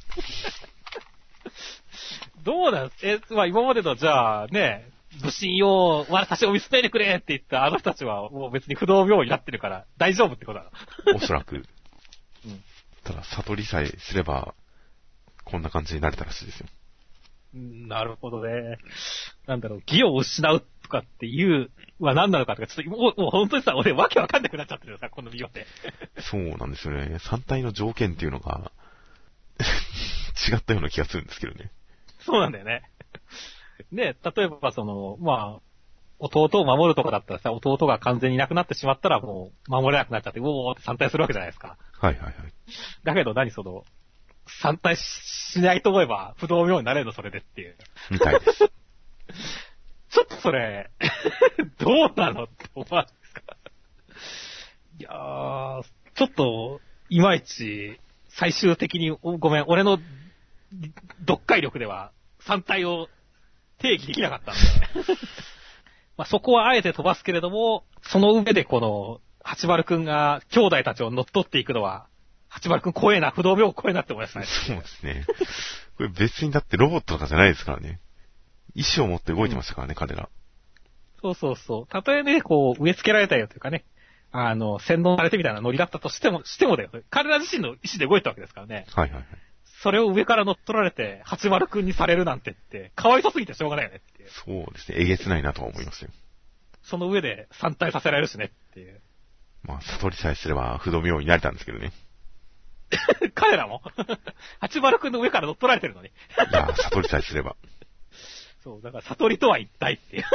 どうなんですえ、まあ今までのじゃあね、武神よ、私を見捨ててくれって言ったあの人たちはもう別に不動明王になってるから大丈夫ってことだおそらく。うん。ただ、悟りさえすれば、こんな感じになれたらしいですよ。 なるほどね。なんだろう、義を失うとかっていうは何なのかとか、ちょっともう、もう本当にさ、俺わけわかんなくなっちゃってるよさ、この義をって。 そうなんですよね。三体の条件っていうのが、違ったような気がするんですけどね。 そうなんだよね。ね、例えばその、まあ、弟を守るとかだったらさ、弟が完全にいなくなってしまったらもう守れなくなっちゃって、うおーって反対するわけじゃないですか。 はいはいはい。 だけど何その、反対しないと思えば不動明王になれるのそれでっていう。 みたいです。 ちょっとそれ、どうなのって思わないですか。いやー、ちょっと、いまいち、最終的に、ごめん、俺の、読解力では、三体を定義できなかったんで。まあ、そこはあえて飛ばすけれども、その上でこの、八丸くんが兄弟たちを乗っ取っていくのは、八丸くん怖えな、不動明王怖えなって思いましたね。 そうですね。これ別にだってロボットとかじゃないですからね。意志を持って動いてましたからね、うん、彼ら。 そうそうそう。たとえね、こう、植え付けられたよというかね、あの、洗脳されてみたいなノリだったとしても、してもだよ。彼ら自身の意志で動いたわけですからね。 はいはいはい。 それを上から乗っ取られて、八丸くんにされるなんてって、かわいそすぎてしょうがないよねっていう。 そうですね。えげつないなとは思いますよ。 その上で反対させられるしねっていう。 まあ、悟りさえすれば不動明王になれたんですけどね。 彼らも八丸くんの上から乗っ取られてるのに。いや、悟りさえすれば。 そう、だから悟りとは一体っていう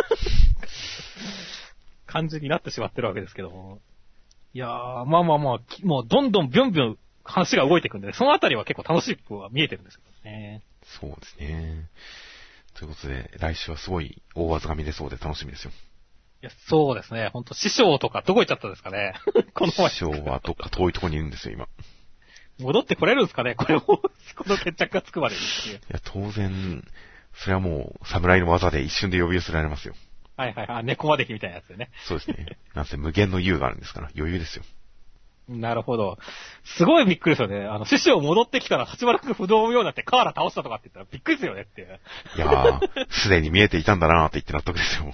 感じになってしまってるわけですけども。いやー、まあまあまあ、もうどんどんビョンビョン話が動いていくんで、ね、そのあたりは結構楽しい部分は見えてるんですけどね。 そうですね。ということで、来週はすごい大技が見れそうで楽しみですよ。 いや、そうですね。ほんと、師匠とかどこ行っちゃったんですかね。 この前。師匠はどっか遠いところにいるんですよ、今。 戻ってこれるんですかねこれを、この決着がつくまでにっていう。いや、当然、それはもう、侍の技で一瞬で呼び寄せられますよ。 はいはいはい。猫まできみたいなやつでね。 そうですね。なんせ無限の優があるんですから、余裕ですよ。 なるほど。すごいびっくりですよね。あの、師匠戻ってきたら、八丸くん不動明王になって河原倒したとかって言ったらびっくりですよねっていう。 いやー、すでに見えていたんだなーって言って納得ですよ。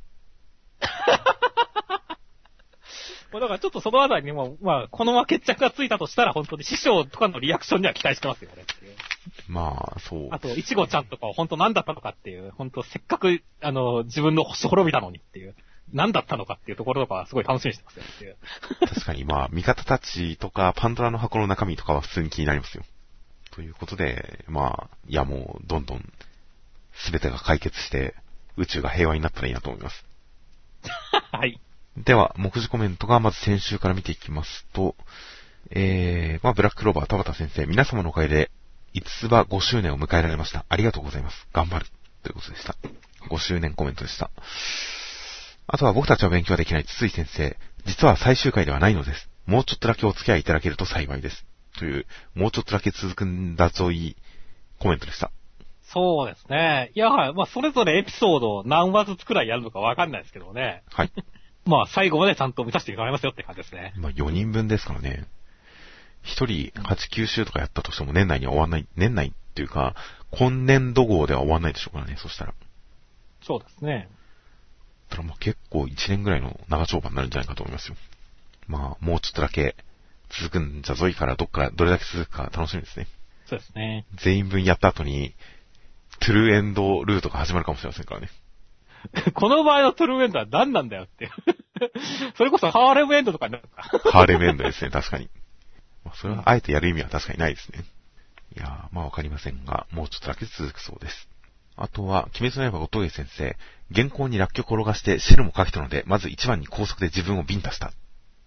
だからちょっとそのあたりにも、まあ、このまま決着がついたとしたら、本当に師匠とかのリアクションには期待してますよねっていう。 まあ、そう。 あと、いちごちゃんとか本当何だったのかっていう、本当せっかく、あの、自分の星滅びたのにっていう、何だったのかっていうところとかはすごい楽しみにしてますよっていう。 確かにまあ、味方たちとか、パンドラの箱の中身とかは普通に気になりますよ。ということで、まあ、いやもう、どんどん、すべてが解決して、宇宙が平和になったらいいなと思います。 はい。 では、目次コメントがまず先週から見ていきますと、えー、まあ、ブラックローバー田畑先生、皆様のおかげで、いつつばごしゅうねんを迎えられました。ありがとうございます。頑張る。ということでした。 ごしゅうねんコメントでした。あとは僕たちは勉強はできない筒井先生。実は最終回ではないのです。もうちょっとだけお付き合いいただけると幸いです。という、もうちょっとだけ続くんだぞいコメントでした。 そうですね。いや、まあ、それぞれエピソードを何話ずつくらいやるのかわかんないですけどね。 はい。 まあ、最後までちゃんと満たしていかれますよって感じですね。 まあ、よにんぶんですからね。ひとりはち、きゅう週とかやったとしても年内には終わんない、年内っていうか、今年度号では終わんないでしょうからね、そしたら。 そうですね。 だからまあ結構いちねんぐらいの長丁場になるんじゃないかと思いますよ。まあ、もうちょっとだけ続くんじゃぞいからどっからどれだけ続くか楽しみですね。 そうですね。 全員分やった後に、トゥルーエンドルートが始まるかもしれませんからね。 この場合のトゥルーエンドは何なんだよっていう。それこそハーレムエンドとかになるか。 ハーレムエンドですね、確かに。まあ、それはあえてやる意味は確かにないですね。いやー、まあわかりませんが、もうちょっとだけ続くそうです。あとは、鬼滅の刃後藤先生、原稿にらっきょう転がして死ぬも書きたので、まず一番に高速で自分をビンタした。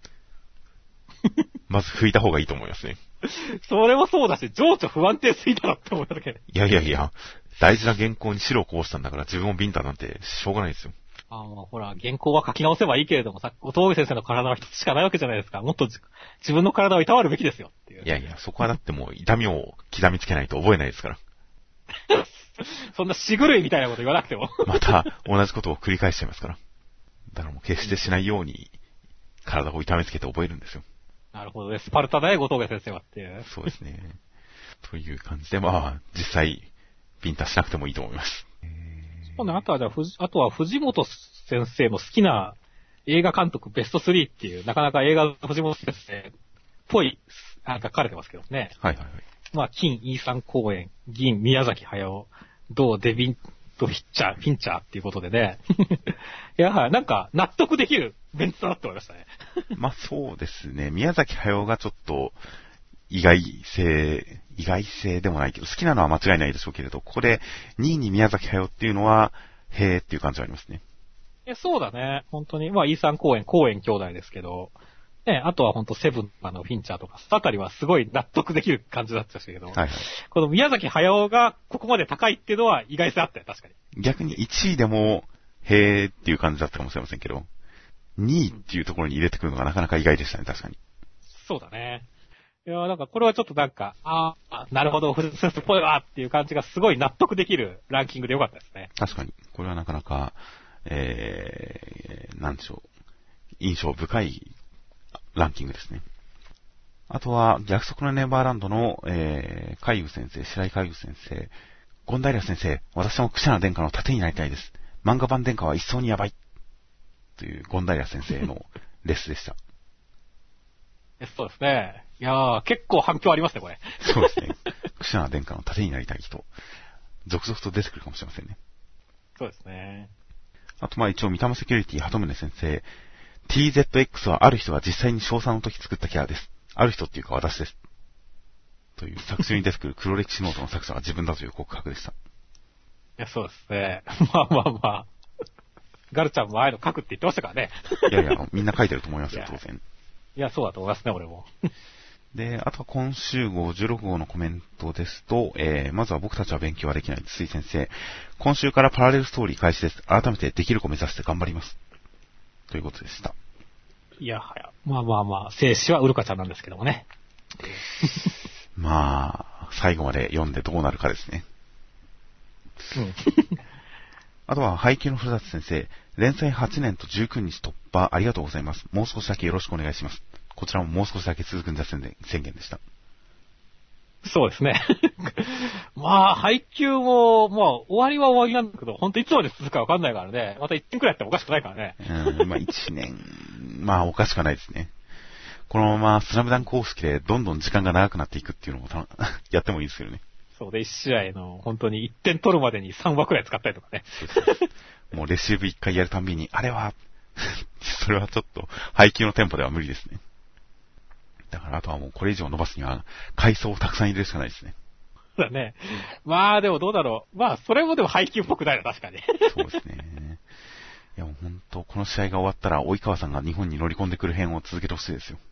まず拭いた方がいいと思いますね。 それもそうだし、情緒不安定すぎだろって思っただけで。 いやいやいや、大事な原稿に白をこぼしたんだから自分をビンタなんてしょうがないですよ。 ああ、まあほら、原稿は書き直せばいいけれどもさ、後藤先生の体は一つしかないわけじゃないですか。もっと自分の体をいたわるべきですよっていう。 いやいや、そこはだってもう痛みを刻みつけないと覚えないですから。 そんなしぐるいみたいなこと言わなくても。 また同じことを繰り返しちゃいますから。だからもう決してしないように体を痛めつけて覚えるんですよ。 なるほどね。スパルタだよ、後藤先生はっていう。 そうですね。という感じで、まあ、実際、ビンタしなくてもいいと思います。 そうね、あとはじゃあ、あとは藤本先生の好きな映画監督ベストスリーっていう、なかなか映画の藤本先生っぽい、なんか書かれてますけどね。 はいはいはい。 まあ、金、イーサン公演、銀、宮崎駿、銅、デビント・フィッチャー、フィンチャーっていうことでね。いや、なんか、納得できるメンツだなって思いましたね。 まあそうですね。宮崎駿がちょっと、意外性、意外性でもないけど、好きなのは間違いないでしょうけれど、ここでにいに宮崎駿っていうのは、へーっていう感じはありますね。 え、そうだね。本当に。まあ、イーサン公演、公演兄弟ですけど、ね、あとは本当セブンのフィンチャーとか、そのあたりはすごい納得できる感じだったけど、はいはい、この宮崎駿がここまで高いっていうのは意外性あったよ、確かに。 逆にいちいでも、へーっていう感じだったかもしれませんけど、にいっていうところに入れてくるのがなかなか意外でしたね、確かに。 そうだね。いや、なんかこれはちょっとなんか、ああ、なるほど、藤先生っぽいわっていう感じがすごい納得できるランキングでよかったですね。 確かに。これはなかなか、えー、なんでしょう。印象深いランキングですね。あとは、約束のネバーランドの、えー、海遊先生、白井海遊先生、ゴンダイラ先生、私もクシャナ殿下の盾になりたいです。漫画版殿下は一層にやばい。というゴンダイラ先生のレスでした。 そうですね。いやー、結構反響ありますね、これ。 そうですね。クシャナ殿下の盾になりたい人、続々と出てくるかもしれませんね。 そうですね。 あと、まあ一応、三玉セキュリティ、鳩宗先生、ティーゼットエックス はある人が実際に小さんの時作ったキャラです。ある人っていうか私です。という作中に出てくる黒歴史ノートの作者が自分だという告白でした。いや、そうですね。まあまあまあ。ガルちゃんもああいうの書くって言ってましたからね。 いやいや、みんな書いてると思いますよ、当然。 いや、そうだと思いますね、俺も。 で、あとは今週号、じゅうろく号のコメントですと、えー、まずは僕たちは勉強はできない、筒井先生。今週からパラレルストーリー開始です。改めてできる子目指して頑張ります。ということでした。 いやはや、まあまあまあ、静止はウルカちゃんなんですけどもね。 まあ、最後まで読んでどうなるかですね。 うん。 あとは、配給の古舘先生、連載はちねんとじゅうくにち突破ありがとうございます。もう少しだけよろしくお願いします。こちらももう少しだけ続くんじゃ宣言でした。 そうですね。まあ、配給も、まあ、終わりは終わりなんだけど、本当いつまで続くかわかんないからね。またいちねんくらいやってもおかしくないからね。 うん、まあいちねん、まあおかしくはないですね。このままスラムダンク方式でどんどん時間が長くなっていくっていうのもやってもいいですけどね。 そうで、いち試合の本当にいってん取るまでにさんわくらい使ったりとかね。 そうそう、もうレシーブいっかいやるたんびに、あれは、それはちょっと配球のテンポでは無理ですね。だからあとはもうこれ以上伸ばすには回想をたくさん入れるしかないですね。 そうだね。まあでもどうだろう。まあそれもでも配球っぽくないな、確かに。 そうですね。いやもう本当この試合が終わったら及川さんが日本に乗り込んでくる編を続けてほしいですよ。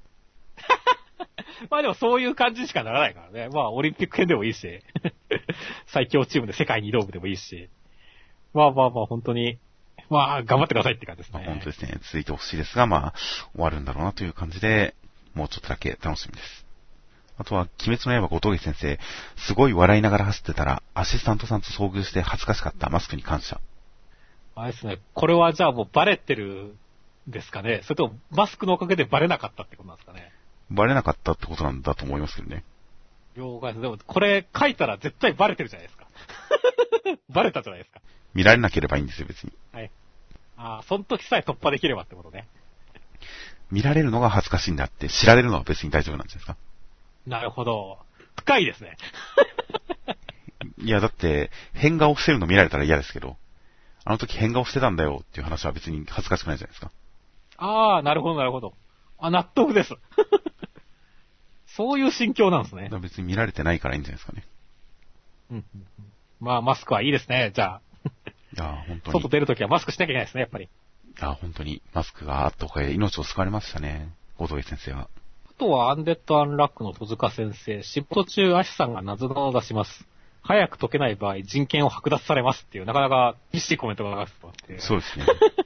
まあでもそういう感じにしかならないからね。まあオリンピック編でもいいし、最強チームで世界に挑むでもいいし。 まあまあまあ、本当に、まあ、頑張ってくださいって感じですね。 まあ、本当ですね。続いてほしいですが、まあ、終わるんだろうなという感じで、もうちょっとだけ楽しみです。あとは、鬼滅の刃後藤家先生、すごい笑いながら走ってたら、アシスタントさんと遭遇して恥ずかしかったマスクに感謝。 あれですね、これはじゃあもうバレてるんですかね？それともマスクのおかげでバレなかったってことなんですかね？ バレなかったってことなんだと思いますけどね。 了解です。でも、これ書いたら絶対バレてるじゃないですか。バレたじゃないですか。 見られなければいいんですよ、別に。 はい。ああ、その時さえ突破できればってことね。 見られるのが恥ずかしいんだって、知られるのは別に大丈夫なんじゃないですか。 なるほど。深いですね。 いや、だって、変顔してるの見られたら嫌ですけど、あの時変顔してたんだよっていう話は別に恥ずかしくないじゃないですか。 ああ、なるほど、なるほど。あ、納得です。そういう心境なんですね。 別に見られてないからいいんじゃないですかね。 うんうんうん、まあ、マスクはいいですね、じゃあ。 いや、本当に。 外出るときはマスクしなきゃいけないですね、やっぱり。 いや、本当に、マスクがあったおかげで命を救われましたね、後藤先生は。 あとは、アンデッド・アンラックの戸塚先生、仕事中、アシさんが謎々を出します。早く解けない場合、人権を剥奪されますっていう、なかなか厳しいコメントが流れてて。 そうですね。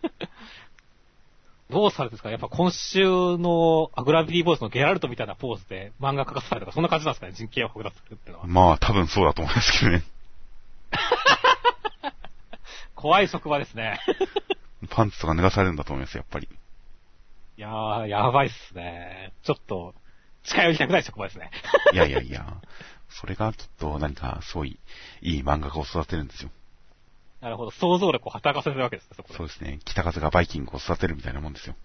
どうされてるんですか？やっぱ今週のグラビティボイスのゲラルトみたいなポーズで漫画描かされたとか、そんな感じなんですかね？人権を剥奪するっていうのは。 まあ、多分そうだと思いますけどね。 怖い職場ですね。 パンツとか脱がされるんだと思います、やっぱり。 いやー、やばいっすね。ちょっと、近寄りたくない職場ですね。 いやいやいや、それがきっと何かすごいいい漫画家を育てるんですよ。 なるほど、想像力を働かせるわけですね、そこで。 そうですね。北風がバイキングを育てるみたいなもんですよ。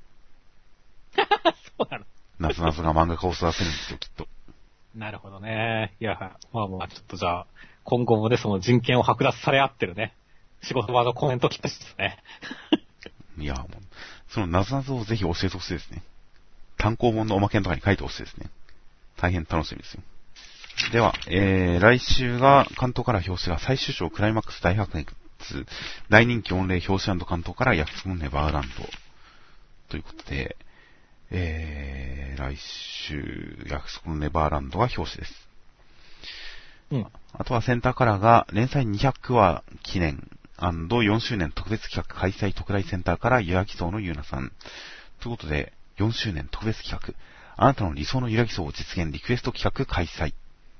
そうなの。 なぞなぞが漫画家を育てるんですよ、きっと。 なるほどね。いや、まあまあ、ちょっとじゃあ、今後もね、その人権を剥奪され合ってるね、仕事場のコメント来たしですね。 いや、もう、そのなぞなぞをぜひ教えてほしいですね。単行本のおまけとかに書いてほしいですね。大変楽しみですよ。では、えー、来週が関東から表紙が最終章クライマックス大白熱大人気御礼表紙関東から約束のネバーランドということで、えー、来週約束のネバーランドが表紙です。 うん。 あとはセンターカラーが連載にひゃくわ記念よんしゅうねん特別企画開催特大センターからゆらぎそうのゆうなさんということで、よんしゅうねん特別企画あなたの理想のゆらぎそうを実現リクエスト企画開催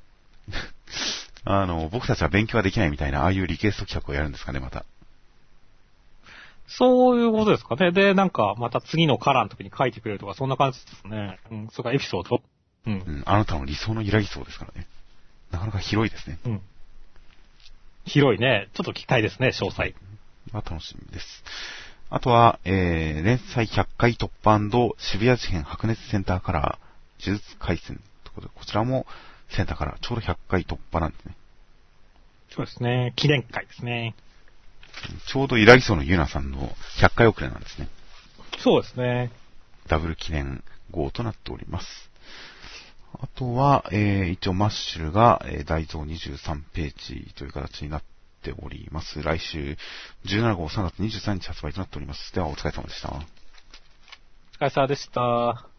あの、僕たちは勉強はできないみたいな、ああいうリクエスト企画をやるんですかね、また。 そういうことですかね。で、なんか、また次のカラーの時に書いてくれるとか、そんな感じですね。うん、それからエピソード。うん。 うん、あなたの理想のゆらぎそうですからね。なかなか広いですね。 うん。広いね。ちょっと期待ですね、詳細。 まあ、楽しみです。あとは、えー、連載ひゃっかい突破&渋谷事変白熱センターカラー、呪術回戦ということで、こちらもセンターカラー、ちょうどひゃっかい突破なんですね。 そうですね。記念会ですね。 ちょうどイラギソのユナさんのひゃっかい遅れなんですね。 そうですね。 ダブル記念号となっております。あとは、えー、一応マッシュルが、えー、大蔵にじゅうさんページという形になっております。来週じゅうななごうさんがつにじゅうさんにち発売となっております。ではお疲れ様でした。 お疲れ様でした。